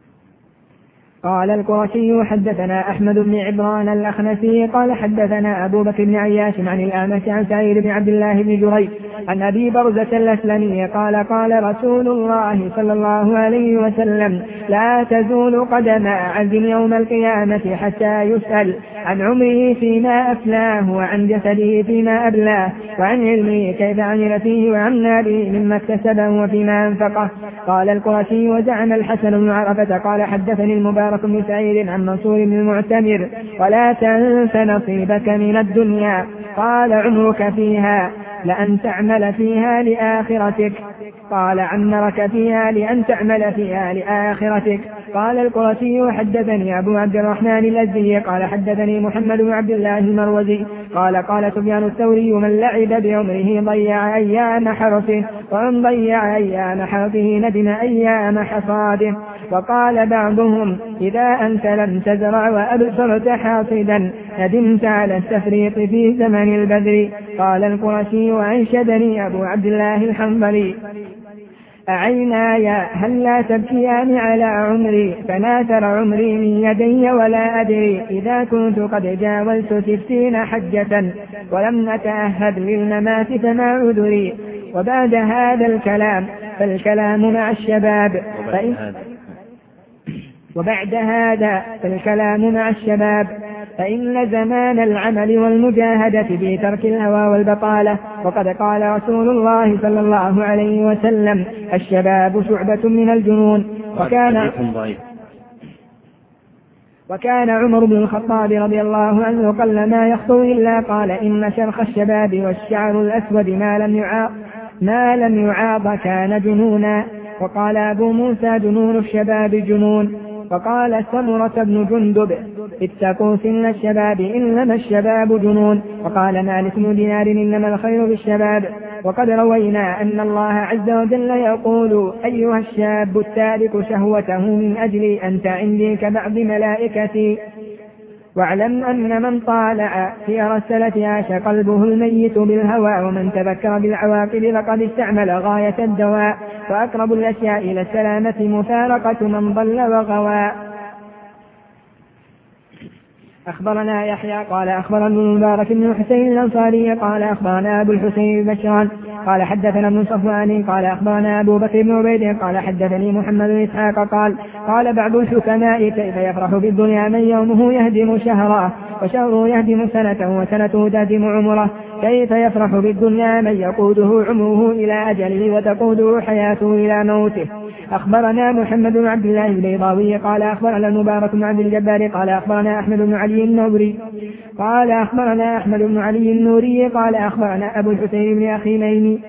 قال القرشي حدثنا أحمد بن عبران الأخنسي قال حدثنا أبو بكر بن عياش عن الأعمش عن سعيد بن عبد الله بن جريج عن أبي برزة الأسلمي قال قال رسول الله صلى الله عليه وسلم لا تزول قدم عبد يوم القيامة حتى يسأل عن عمره فيما أفلاه وعن جسده فيما أبلاه وعن علمه كيف عمل فيه وعن ماله مما اكتسبه وفيما أنفقه. قال القرشي وزعم الحسن بن عرفة قال حدثني المبارك بن سعيد عن منصور بن المعتمر ولا تنس نصيبك من الدنيا. قال عمرك فيها لأن تعمل فيها لآخرتك. قال عمرك فيها لأن تعمل فيها لآخرتك. قال القرشي حدثني أبو عبد الرحمن الأزدي قال حدثني محمد بن عبد الله المروزي قال قال سفيان الثوري من لعب بعمره ضيع أيام حرثه ومن ضيع أيام حرثه ندم أيام حصاده. وقال بعضهم إذا أنت لم تزرع وأبصرت حاصدا ندمت على التفريط في زمن البذر. قال القرشي وأنشدني أبو عبد الله الحنظلي أعيناي هل لا تبكيان على عمري فناثر عمري من يدي ولا أدري إذا كنت قد جاوزت ستين حجة ولم أتأهد للممات فما عذري. وبعد هذا الكلام فالكلام مع الشباب فإن وبعد هذا فالكلام مع الشباب فإن زمان العمل والمجاهدة في ترك الهوى والبطالة. وقد قال رسول الله صلى الله عليه وسلم الشباب شعبة من الجنون. وكان وكان عمر بن الخطاب رضي الله عنه قل ما يخطو إلا قال إن شرخ الشباب والشعر الأسود ما لم يعاض ما لم يعاض كان جنونا. وقال أبو موسى جنون الشباب جنون. وقال سمرة بن جندب اتقوا سن الشباب إنما الشباب جنون. وقال مالك بن دينار إنما الخير بالشباب. وقد روينا أن الله عز وجل يقول أيها الشاب التارك شهوته من أجل أنت عندي كبعض ملائكتي. واعلم أن من طالع في رسلة عاش قلبه الميت بالهوى ومن تذكر بالعواقب لقد استعمل غاية الدواء. وأقرب الأشياء إلى السلامة مفارقة من ضل وغوى. أخبرنا يحيى قال أخبرنا المبارك بن حسين الأنصاري قال أخبرنا أبو الحسين بشران قال حدثنا ابن صفوان قال أخبرنا أبو بكر بن عبيد قال حدثني محمد بن إسحاق قال قال بعض الحكماء كيف يفرح بالدنيا من يومه يهدم شهره وشهره يهدم سنته وسنته تهدم عمره. كيف يفرح بالدنيا من يقوده عمره إلى أجله وتقوده حياته إلى موته. أخبرنا محمد بن عبد الله البيضاوي قال أخبرنا المبارك بن عبد الجبار قال أخبرنا أحمد بن علي النوري قال أخبرنا أحمد بن علي النوري قال أخبرنا أبو الحسين بن أخي ميمي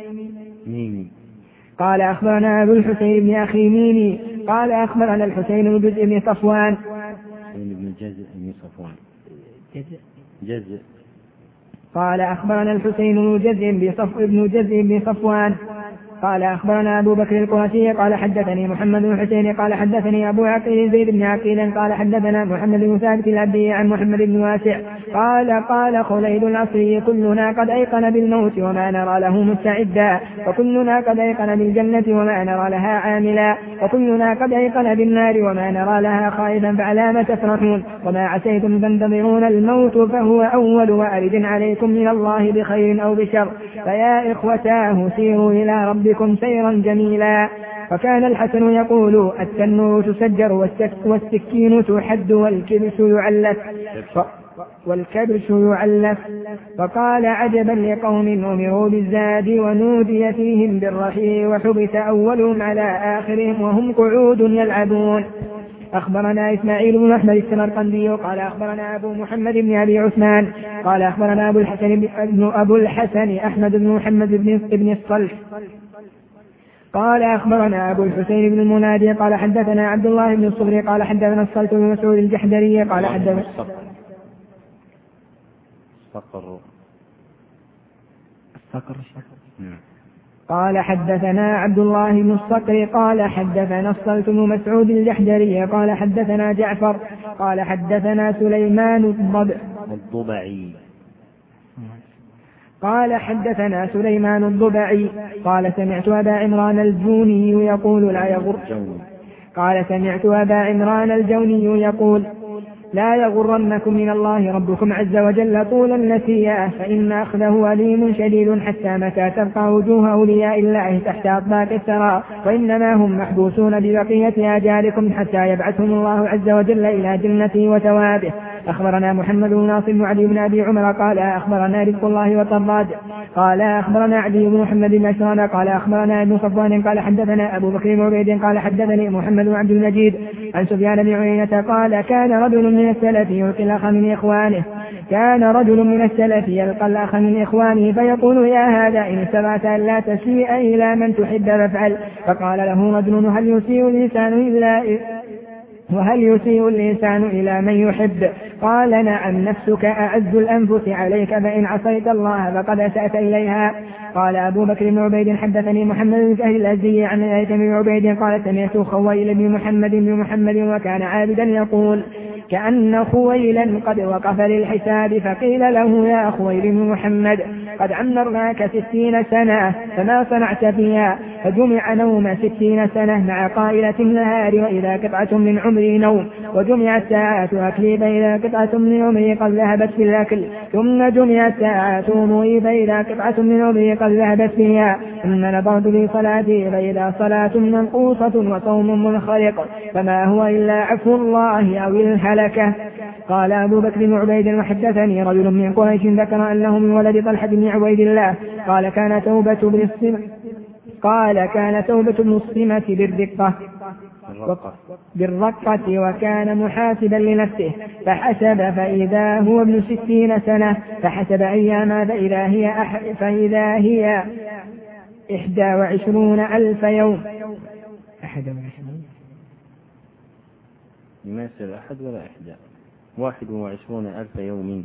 قال أخبرنا أبو الحسين بن أخي ميمي قال أخبرنا الحسين بن جزء بن صفوان بن جزء بن صفوان جزء. قال أخبرنا الحسين بن جزء بصف ابن جزء بن صفوان قال أخبرنا أبو بكر القرشي قال حدثني محمد بن حسين قال حدثني أبو عقيل زيد بن عقيل قال حدثنا محمد بن ثابت العبدي عن محمد بن واسع قال قال خليل العصري كلنا قد أيقن بالموت وما نرى له مستعدا وكلنا قد أيقن بالجنة وما نرى لها عاملا وكلنا قد أيقن بالنار وما نرى لها خائفا فعلى ما تفرحون وما عسيتم تنتظرون الموت فهو أول وارد عليكم من الله بخير أو بشر فيا إخوتاه سيروا إلى ربكم سيرا جميلا. وكان الحسن يقول التنور تسجر والسكين تحد والكبس يعلف والكبش يعلف. فقال عجبا لقوم أمروا بالزاد ونودي فيهم بالرحي وحبس أولهم على آخرهم وهم قعود يلعبون. أخبرنا إسماعيل بن أحمد السمرقندي قال أخبرنا أبو محمد بن أبي عثمان قال أخبرنا أبو الحسن بن أبو الحسن أحمد بن محمد بن الصلح قال أخبرنا أبو الحسين بن المنادي قال حدثنا عبد الله بن الصبري قال حدثنا الصلت بن مسعود الجحدري قال حدثنا الصقر قال حدثنا عبد الله بن الصقر قال حدثنا الصلت بن مسعود الجحدري قال حدثنا جعفر قال حدثنا سليمان الضبعي قال حدثنا سليمان الضبعي قال سمعت أبا عمران الجوني يقول لا يغر قال سمعت أبا عمران الجوني يقول لا يغرنكم من الله ربكم عز وجل طول النسيئة فإن أخذه أليم شديد حتى متى تبقى وجوه أولياء الله تحت أطباق الثرى وإنما هم محبوسون ببقية آجالكم حتى يبعثهم الله عز وجل إلى جنته وثوابه. أخبرنا محمد بن ناصر وعلي بن أبي عمر قال أخبرنا رزق الله وطراد قال أخبرنا عدي بن محمد بن أشران قال أخبرنا ابن صفوان قال حدثنا أبو بكر بن عبيد قال حدثني محمد بن عبد المجيد عن سفيان بن عيينة قال كان رجل من السلف يلقي الأخ من إخوانه كان رجل من السلف يلقى الأخ من إخوانه فيقول يا هذا إن استطعت أن لا تسيء إلى من تحب فافعل. فقال له رجل هل يسيء الإنسان إلا وهل يسيء الإنسان إلى من يحب؟ قال نعم نفسك أعز الأنفس عليك فإن عصيت الله فقد أسأت إليها. قال أبو بكر بن عبيد حدثني محمد بن سهل الأزدي عن أيتم بن عبيد قال سمعت خويل بن محمد بن محمد وكان عابدا يقول كأن خويلا قد وقف للحساب فقيل له يا خويل بن محمد قد عمرناك ستين سنة فما صنعت فيها؟ فجمع نوم ستين سنة مع قائلة النهار وإذا قطعة من عمري نوم وجمع الساعات أكلي فإذا قطعة من عمري قد ذهبت في الأكل ثم جمع الساعات وموي فإذا قطعة من عمري قد ذهبت فيها ثم نظرت في صلاتي فإذا صلاة منقوصة وصوم منخرق فما هو إلا عفو الله أو الهلكة. قال أبو بكر بن عبيد وحدثني رجل من قريش ذكر أنه من ولد طلحة بن عبيد الله قال كان توبة بن الصمة قال كان توبة بن الصمة بالرقة بالرقة وكان محاسبا لنفسه فحسب فإذا هو ابن ستين سنة فحسب أياما فإذا هي, أح... فإذا هي إحدى وعشرون ألف يوم أحد وعشرون ما يصير أحد ولا إحدى واحد وعشرون ألف يوم.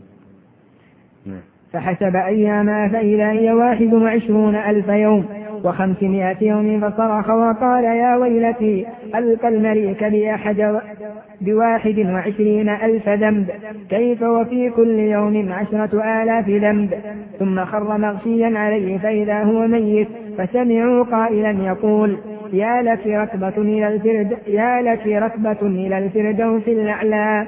فحسب أياما فإذا هي واحد وعشرون ألف يوم وخمسمائة يوم فصرخ وقال يا ويلتي ألقى الملك بأحد بواحد وعشرين ألف ذنب كيف وفي كل يوم عشرة آلاف ذنب ثم خر مغشيا عليه فإذا هو ميت فسمعوا قائلا يقول يا لك ركبة إلى الفرد يا لك ركبة إلى الفردوس الأعلى.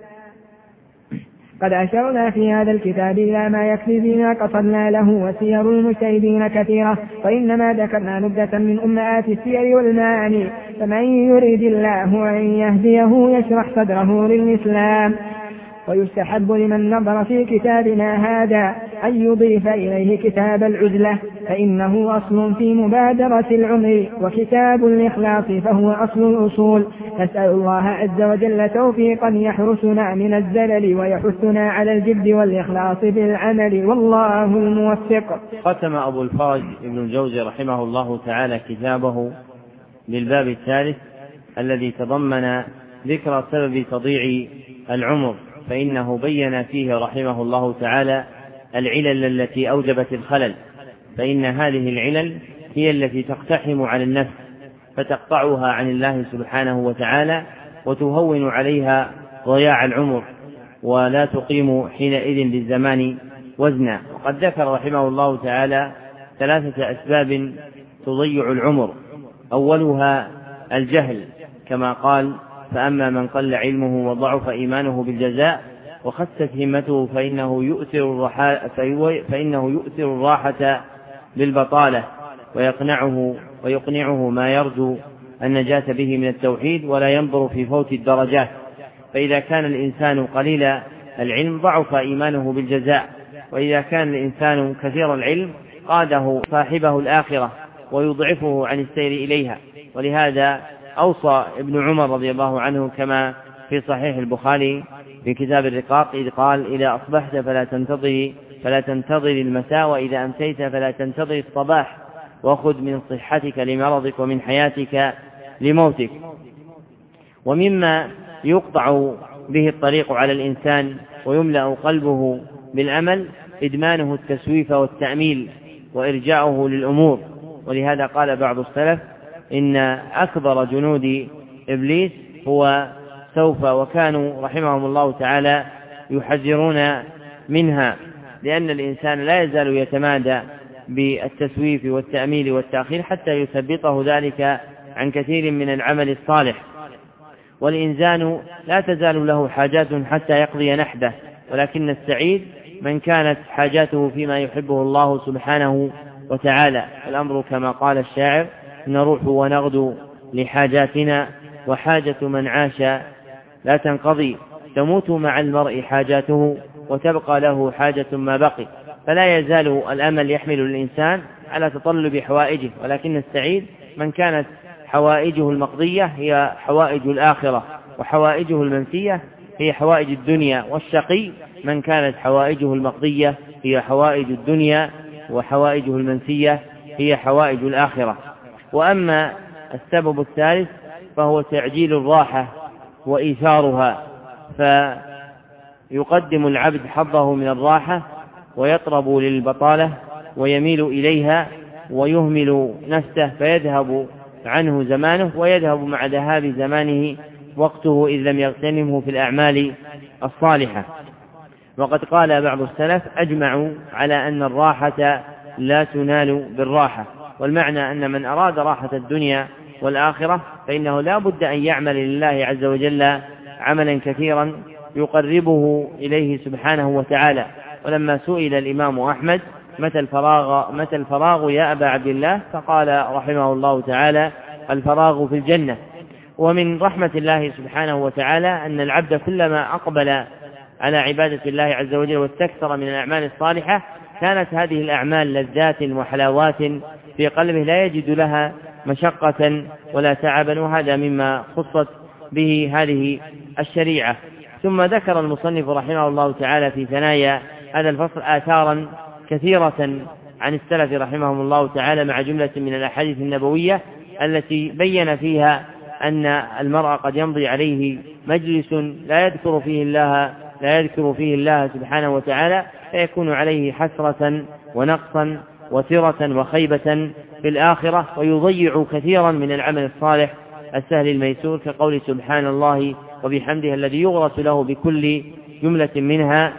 قد أشرنا في هذا الكتاب إلى ما يكفي فيما قصدنا له وسير المجتهدين كثيرة وإنما ذكرنا نبذة من أمهات السير والمعاني فمن يريد الله أن يهديه يشرح صدره للإسلام. ويستحب لمن نظر في كتابنا هذا أن يضيف إليه كتاب العزلة فإنه أصل في مبادرة العمر وكتاب الإخلاص فهو أصل الأصول. نسأل الله عز وجل توفيقا يحرسنا من الزلل ويحثنا على الجد والإخلاص بالعمل والله الموفق. ختم أبو الفرج ابن الجوزي رحمه الله تعالى كتابه للباب الثالث الذي تضمن ذكر سبب تضييع العمر فإنه بين فيه رحمه الله تعالى العلل التي أوجبت الخلل، فإن هذه العلل هي التي تقتحم على النفس فتقطعها عن الله سبحانه وتعالى وتهون عليها ضياع العمر ولا تقيم حينئذ للزمان وزنا. وقد ذكر رحمه الله تعالى ثلاثة أسباب تضيع العمر، أولها الجهل كما قال: فأما من قل علمه وضعف إيمانه بالجزاء وخست همته فإنه يؤثر الراحة, فإنه يؤثر الراحة بالبطالة ويقنعه, ويقنعه ما يرجو النجاة به من التوحيد ولا ينظر في فوت الدرجات. فإذا كان الإنسان قليل العلم ضعف إيمانه بالجزاء، وإذا كان الإنسان كثير العلم قاده صاحبه الآخرة ويضعفه عن السير إليها. ولهذا أوصى ابن عمر رضي الله عنه كما في صحيح البخاري في كتاب الرقاق إذ قال: إذا أصبحت فلا تنتظر فلا تنتظر المساء، وإذا أمسيت فلا تنتظر الصباح، وخذ من صحتك لمرضك ومن حياتك لموتك. ومما يقطع به الطريق على الإنسان ويملأ قلبه بالأمل إدمانه التسويف والتأميل وإرجاؤه للأمور. ولهذا قال بعض السلف: إن أكبر جنود إبليس هو سوف، وكانوا رحمهم الله تعالى يحذرون منها، لأن الإنسان لا يزال يتمادى بالتسويف والتأميل والتأخير حتى يثبطه ذلك عن كثير من العمل الصالح. والإنسان لا تزال له حاجات حتى يقضي نحبه، ولكن السعيد من كانت حاجاته فيما يحبه الله سبحانه وتعالى. الأمر كما قال الشاعر: نروح ونغدو لحاجاتنا وحاجة من عاش لا تنقضي، تموت مع المرء حاجاته وتبقى له حاجة ما بقي. فلا يزال الأمل يحمل الإنسان على تطلب حوائجه، ولكن السعيد من كانت حوائجه المقضية هي حوائج الآخرة وحوائجه المنسية هي حوائج الدنيا، والشقي من كانت حوائجه المقضية هي حوائج الدنيا وحوائجه المنسية هي حوائج الآخرة. وأما السبب الثالث فهو تعجيل الراحة وإيثارها، فيقدم العبد حظه من الراحة ويطرب للبطالة ويميل إليها ويهمل نفسه فيذهب عنه زمانه، ويذهب مع ذهاب زمانه وقته إذ لم يغتنمه في الأعمال الصالحة. وقد قال بعض السلف: أجمعوا على أن الراحة لا تنال بالراحة، والمعنى أن من أراد راحة الدنيا والآخرة فإنه لا بد أن يعمل لله عز وجل عملا كثيرا يقربه إليه سبحانه وتعالى. ولما سئل الإمام أحمد: متى الفراغ, متى الفراغ يا أبا عبد الله؟ فقال رحمه الله تعالى: الفراغ في الجنة. ومن رحمة الله سبحانه وتعالى أن العبد كلما أقبل على عبادة الله عز وجل واستكثر من الأعمال الصالحة كانت هذه الأعمال لذات وحلاوات في قلبه لا يجد لها مشقة ولا تعبا، وهذا مما خصت به هذه الشريعة. ثم ذكر المصنف رحمه الله تعالى في ثنايا هذا الفصل آثارا كثيرة عن السلف رحمهم الله تعالى مع جملة من الأحاديث النبوية التي بين فيها أن المرء قد يمضي عليه مجلس لا يذكر فيه الله لا يذكر فيه الله سبحانه وتعالى فيكون عليه حسرة ونقصا وثرة وخيبة في الآخرة، ويضيع كثيرا من العمل الصالح السهل الميسور، كقول سبحان الله وبحمده الذي يغرس له بكل جملة منها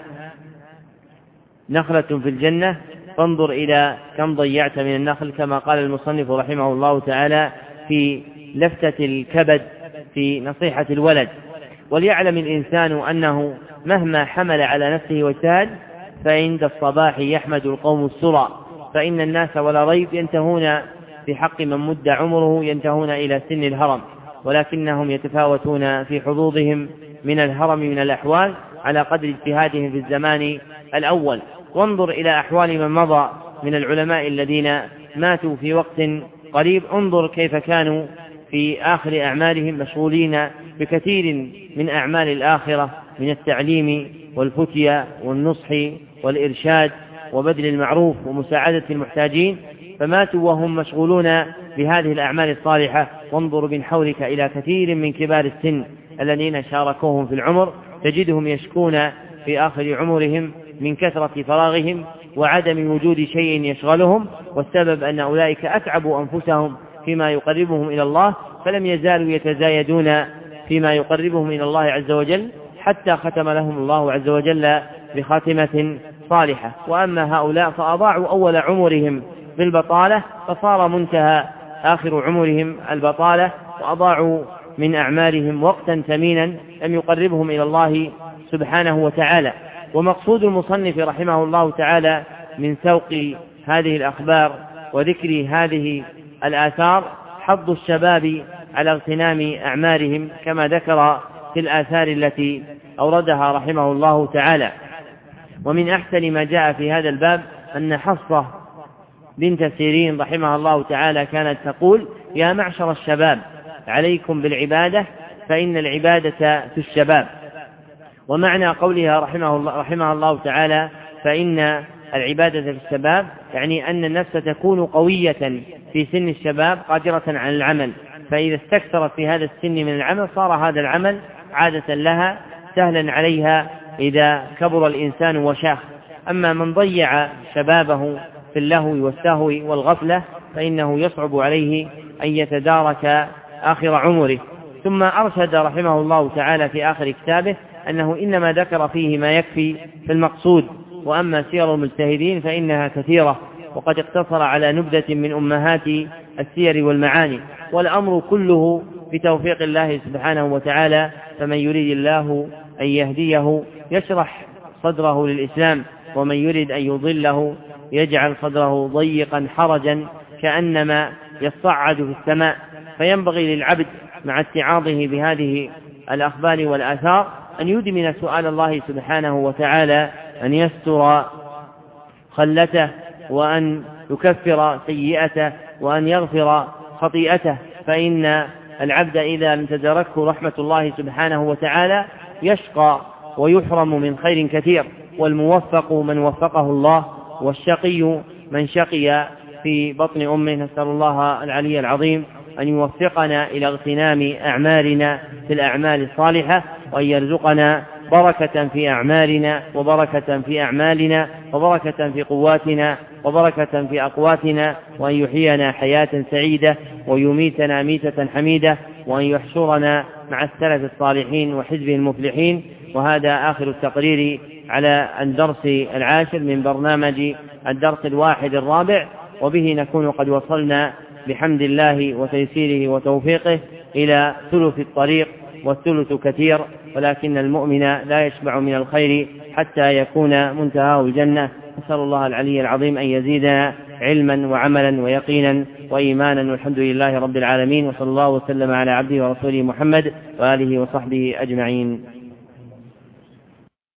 نخلة في الجنة، فانظر إلى كم ضيعت من النخل، كما قال المصنف رحمه الله تعالى في لفتة الكبد في نصيحة الولد. وليعلم الإنسان أنه مهما حمل على نفسه واجتهد فعند الصباح يحمد القوم السرى، فإن الناس ولا ريب ينتهون في حق من مد عمره ينتهون إلى سن الهرم، ولكنهم يتفاوتون في حظوظهم من الهرم من الأحوال على قدر اجتهادهم في الزمان الأول. وانظر إلى أحوال من مضى من العلماء الذين ماتوا في وقت قريب، انظر كيف كانوا في آخر أعمالهم مشغولين بكثير من أعمال الآخرة من التعليم والفتية والنصح والإرشاد وبذل المعروف ومساعدة المحتاجين، فماتوا وهم مشغولون بهذه الأعمال الصالحة. وانظر من حولك إلى كثير من كبار السن الذين شاركوهم في العمر تجدهم يشكون في آخر عمرهم من كثرة فراغهم وعدم وجود شيء يشغلهم، والسبب أن أولئك أتعبوا أنفسهم فيما يقربهم إلى الله، فلم يزالوا يتزايدون فيما يقربهم إلى الله عز وجل حتى ختم لهم الله عز وجل بخاتمة صالحة. وأما هؤلاء فأضاعوا أول عمرهم بالبطالة، فصار منتهى آخر عمرهم البطالة، وأضاعوا من أعمالهم وقتا ثمينا لم يقربهم إلى الله سبحانه وتعالى. ومقصود المصنف رحمه الله تعالى من سوق هذه الأخبار وذكر هذه الآثار حض الشباب على اغتنام أعمارهم، كما ذكر في الآثار التي أوردها رحمه الله تعالى. ومن أحسن ما جاء في هذا الباب أن حفصة بنت سيرين رحمها الله تعالى كانت تقول: يا معشر الشباب عليكم بالعبادة فإن العبادة في الشباب. ومعنى قولها رحمه الله, رحمه الله تعالى فإن العبادة في الشباب يعني أن النفس تكون قوية في سن الشباب قادرة على العمل، فإذا استكثرت في هذا السن من العمل صار هذا العمل عادة لها سهلا عليها إذا كبر الإنسان وشاخ. أما من ضيع شبابه في اللهو والسهو والغفلة فإنه يصعب عليه أن يتدارك آخر عمره. ثم أرشد رحمه الله تعالى في آخر كتابه أنه إنما ذكر فيه ما يكفي في المقصود، وأما سير المجتهدين فإنها كثيرة، وقد اقتصر على نبذة من أمهات السير والمعاني. والأمر كله بتوفيق الله سبحانه وتعالى، فمن يريد الله أن يهديه يشرح صدره للإسلام، ومن يريد أن يضله يجعل صدره ضيقا حرجا كأنما يصعد في السماء. فينبغي للعبد مع اتعاظه بهذه الأخبار والآثار أن يدمن سؤال الله سبحانه وتعالى أن يستر خلته، وأن يكفر سيئته، وأن يغفر خطيئته. فإن العبد إذا لم تدركه رحمة الله سبحانه وتعالى يشقى ويحرم من خير كثير. والموفق من وفقه الله، والشقي من شقي في بطن أمه. نسأل الله العلي العظيم أن يوفقنا إلى اغتنام أعمالنا في الأعمال الصالحة، وأن يرزقنا بركة في أعمالنا، وبركة في أعمالنا، وبركة في قواتنا، وبركة في أقواتنا، وأن يحيينا حياة سعيدة، ويميتنا ميتة حميدة، وأن يحشرنا مع السلف الصالحين وحزبه المفلحين. وهذا آخر التقرير على الدرس العاشر من برنامج الدرس الواحد الرابع، وبه نكون قد وصلنا بحمد الله وتيسيره وتوفيقه إلى ثلث الطريق، والثلث كثير، ولكن المؤمن لا يشبع من الخير حتى يكون منتهاه الجنة. نسأل الله العلي العظيم أن يزيدنا علما وعملا ويقينا وإيمانا، والحمد لله رب العالمين، وصلى الله وسلم على عبده ورسوله محمد وآله وصحبه أجمعين.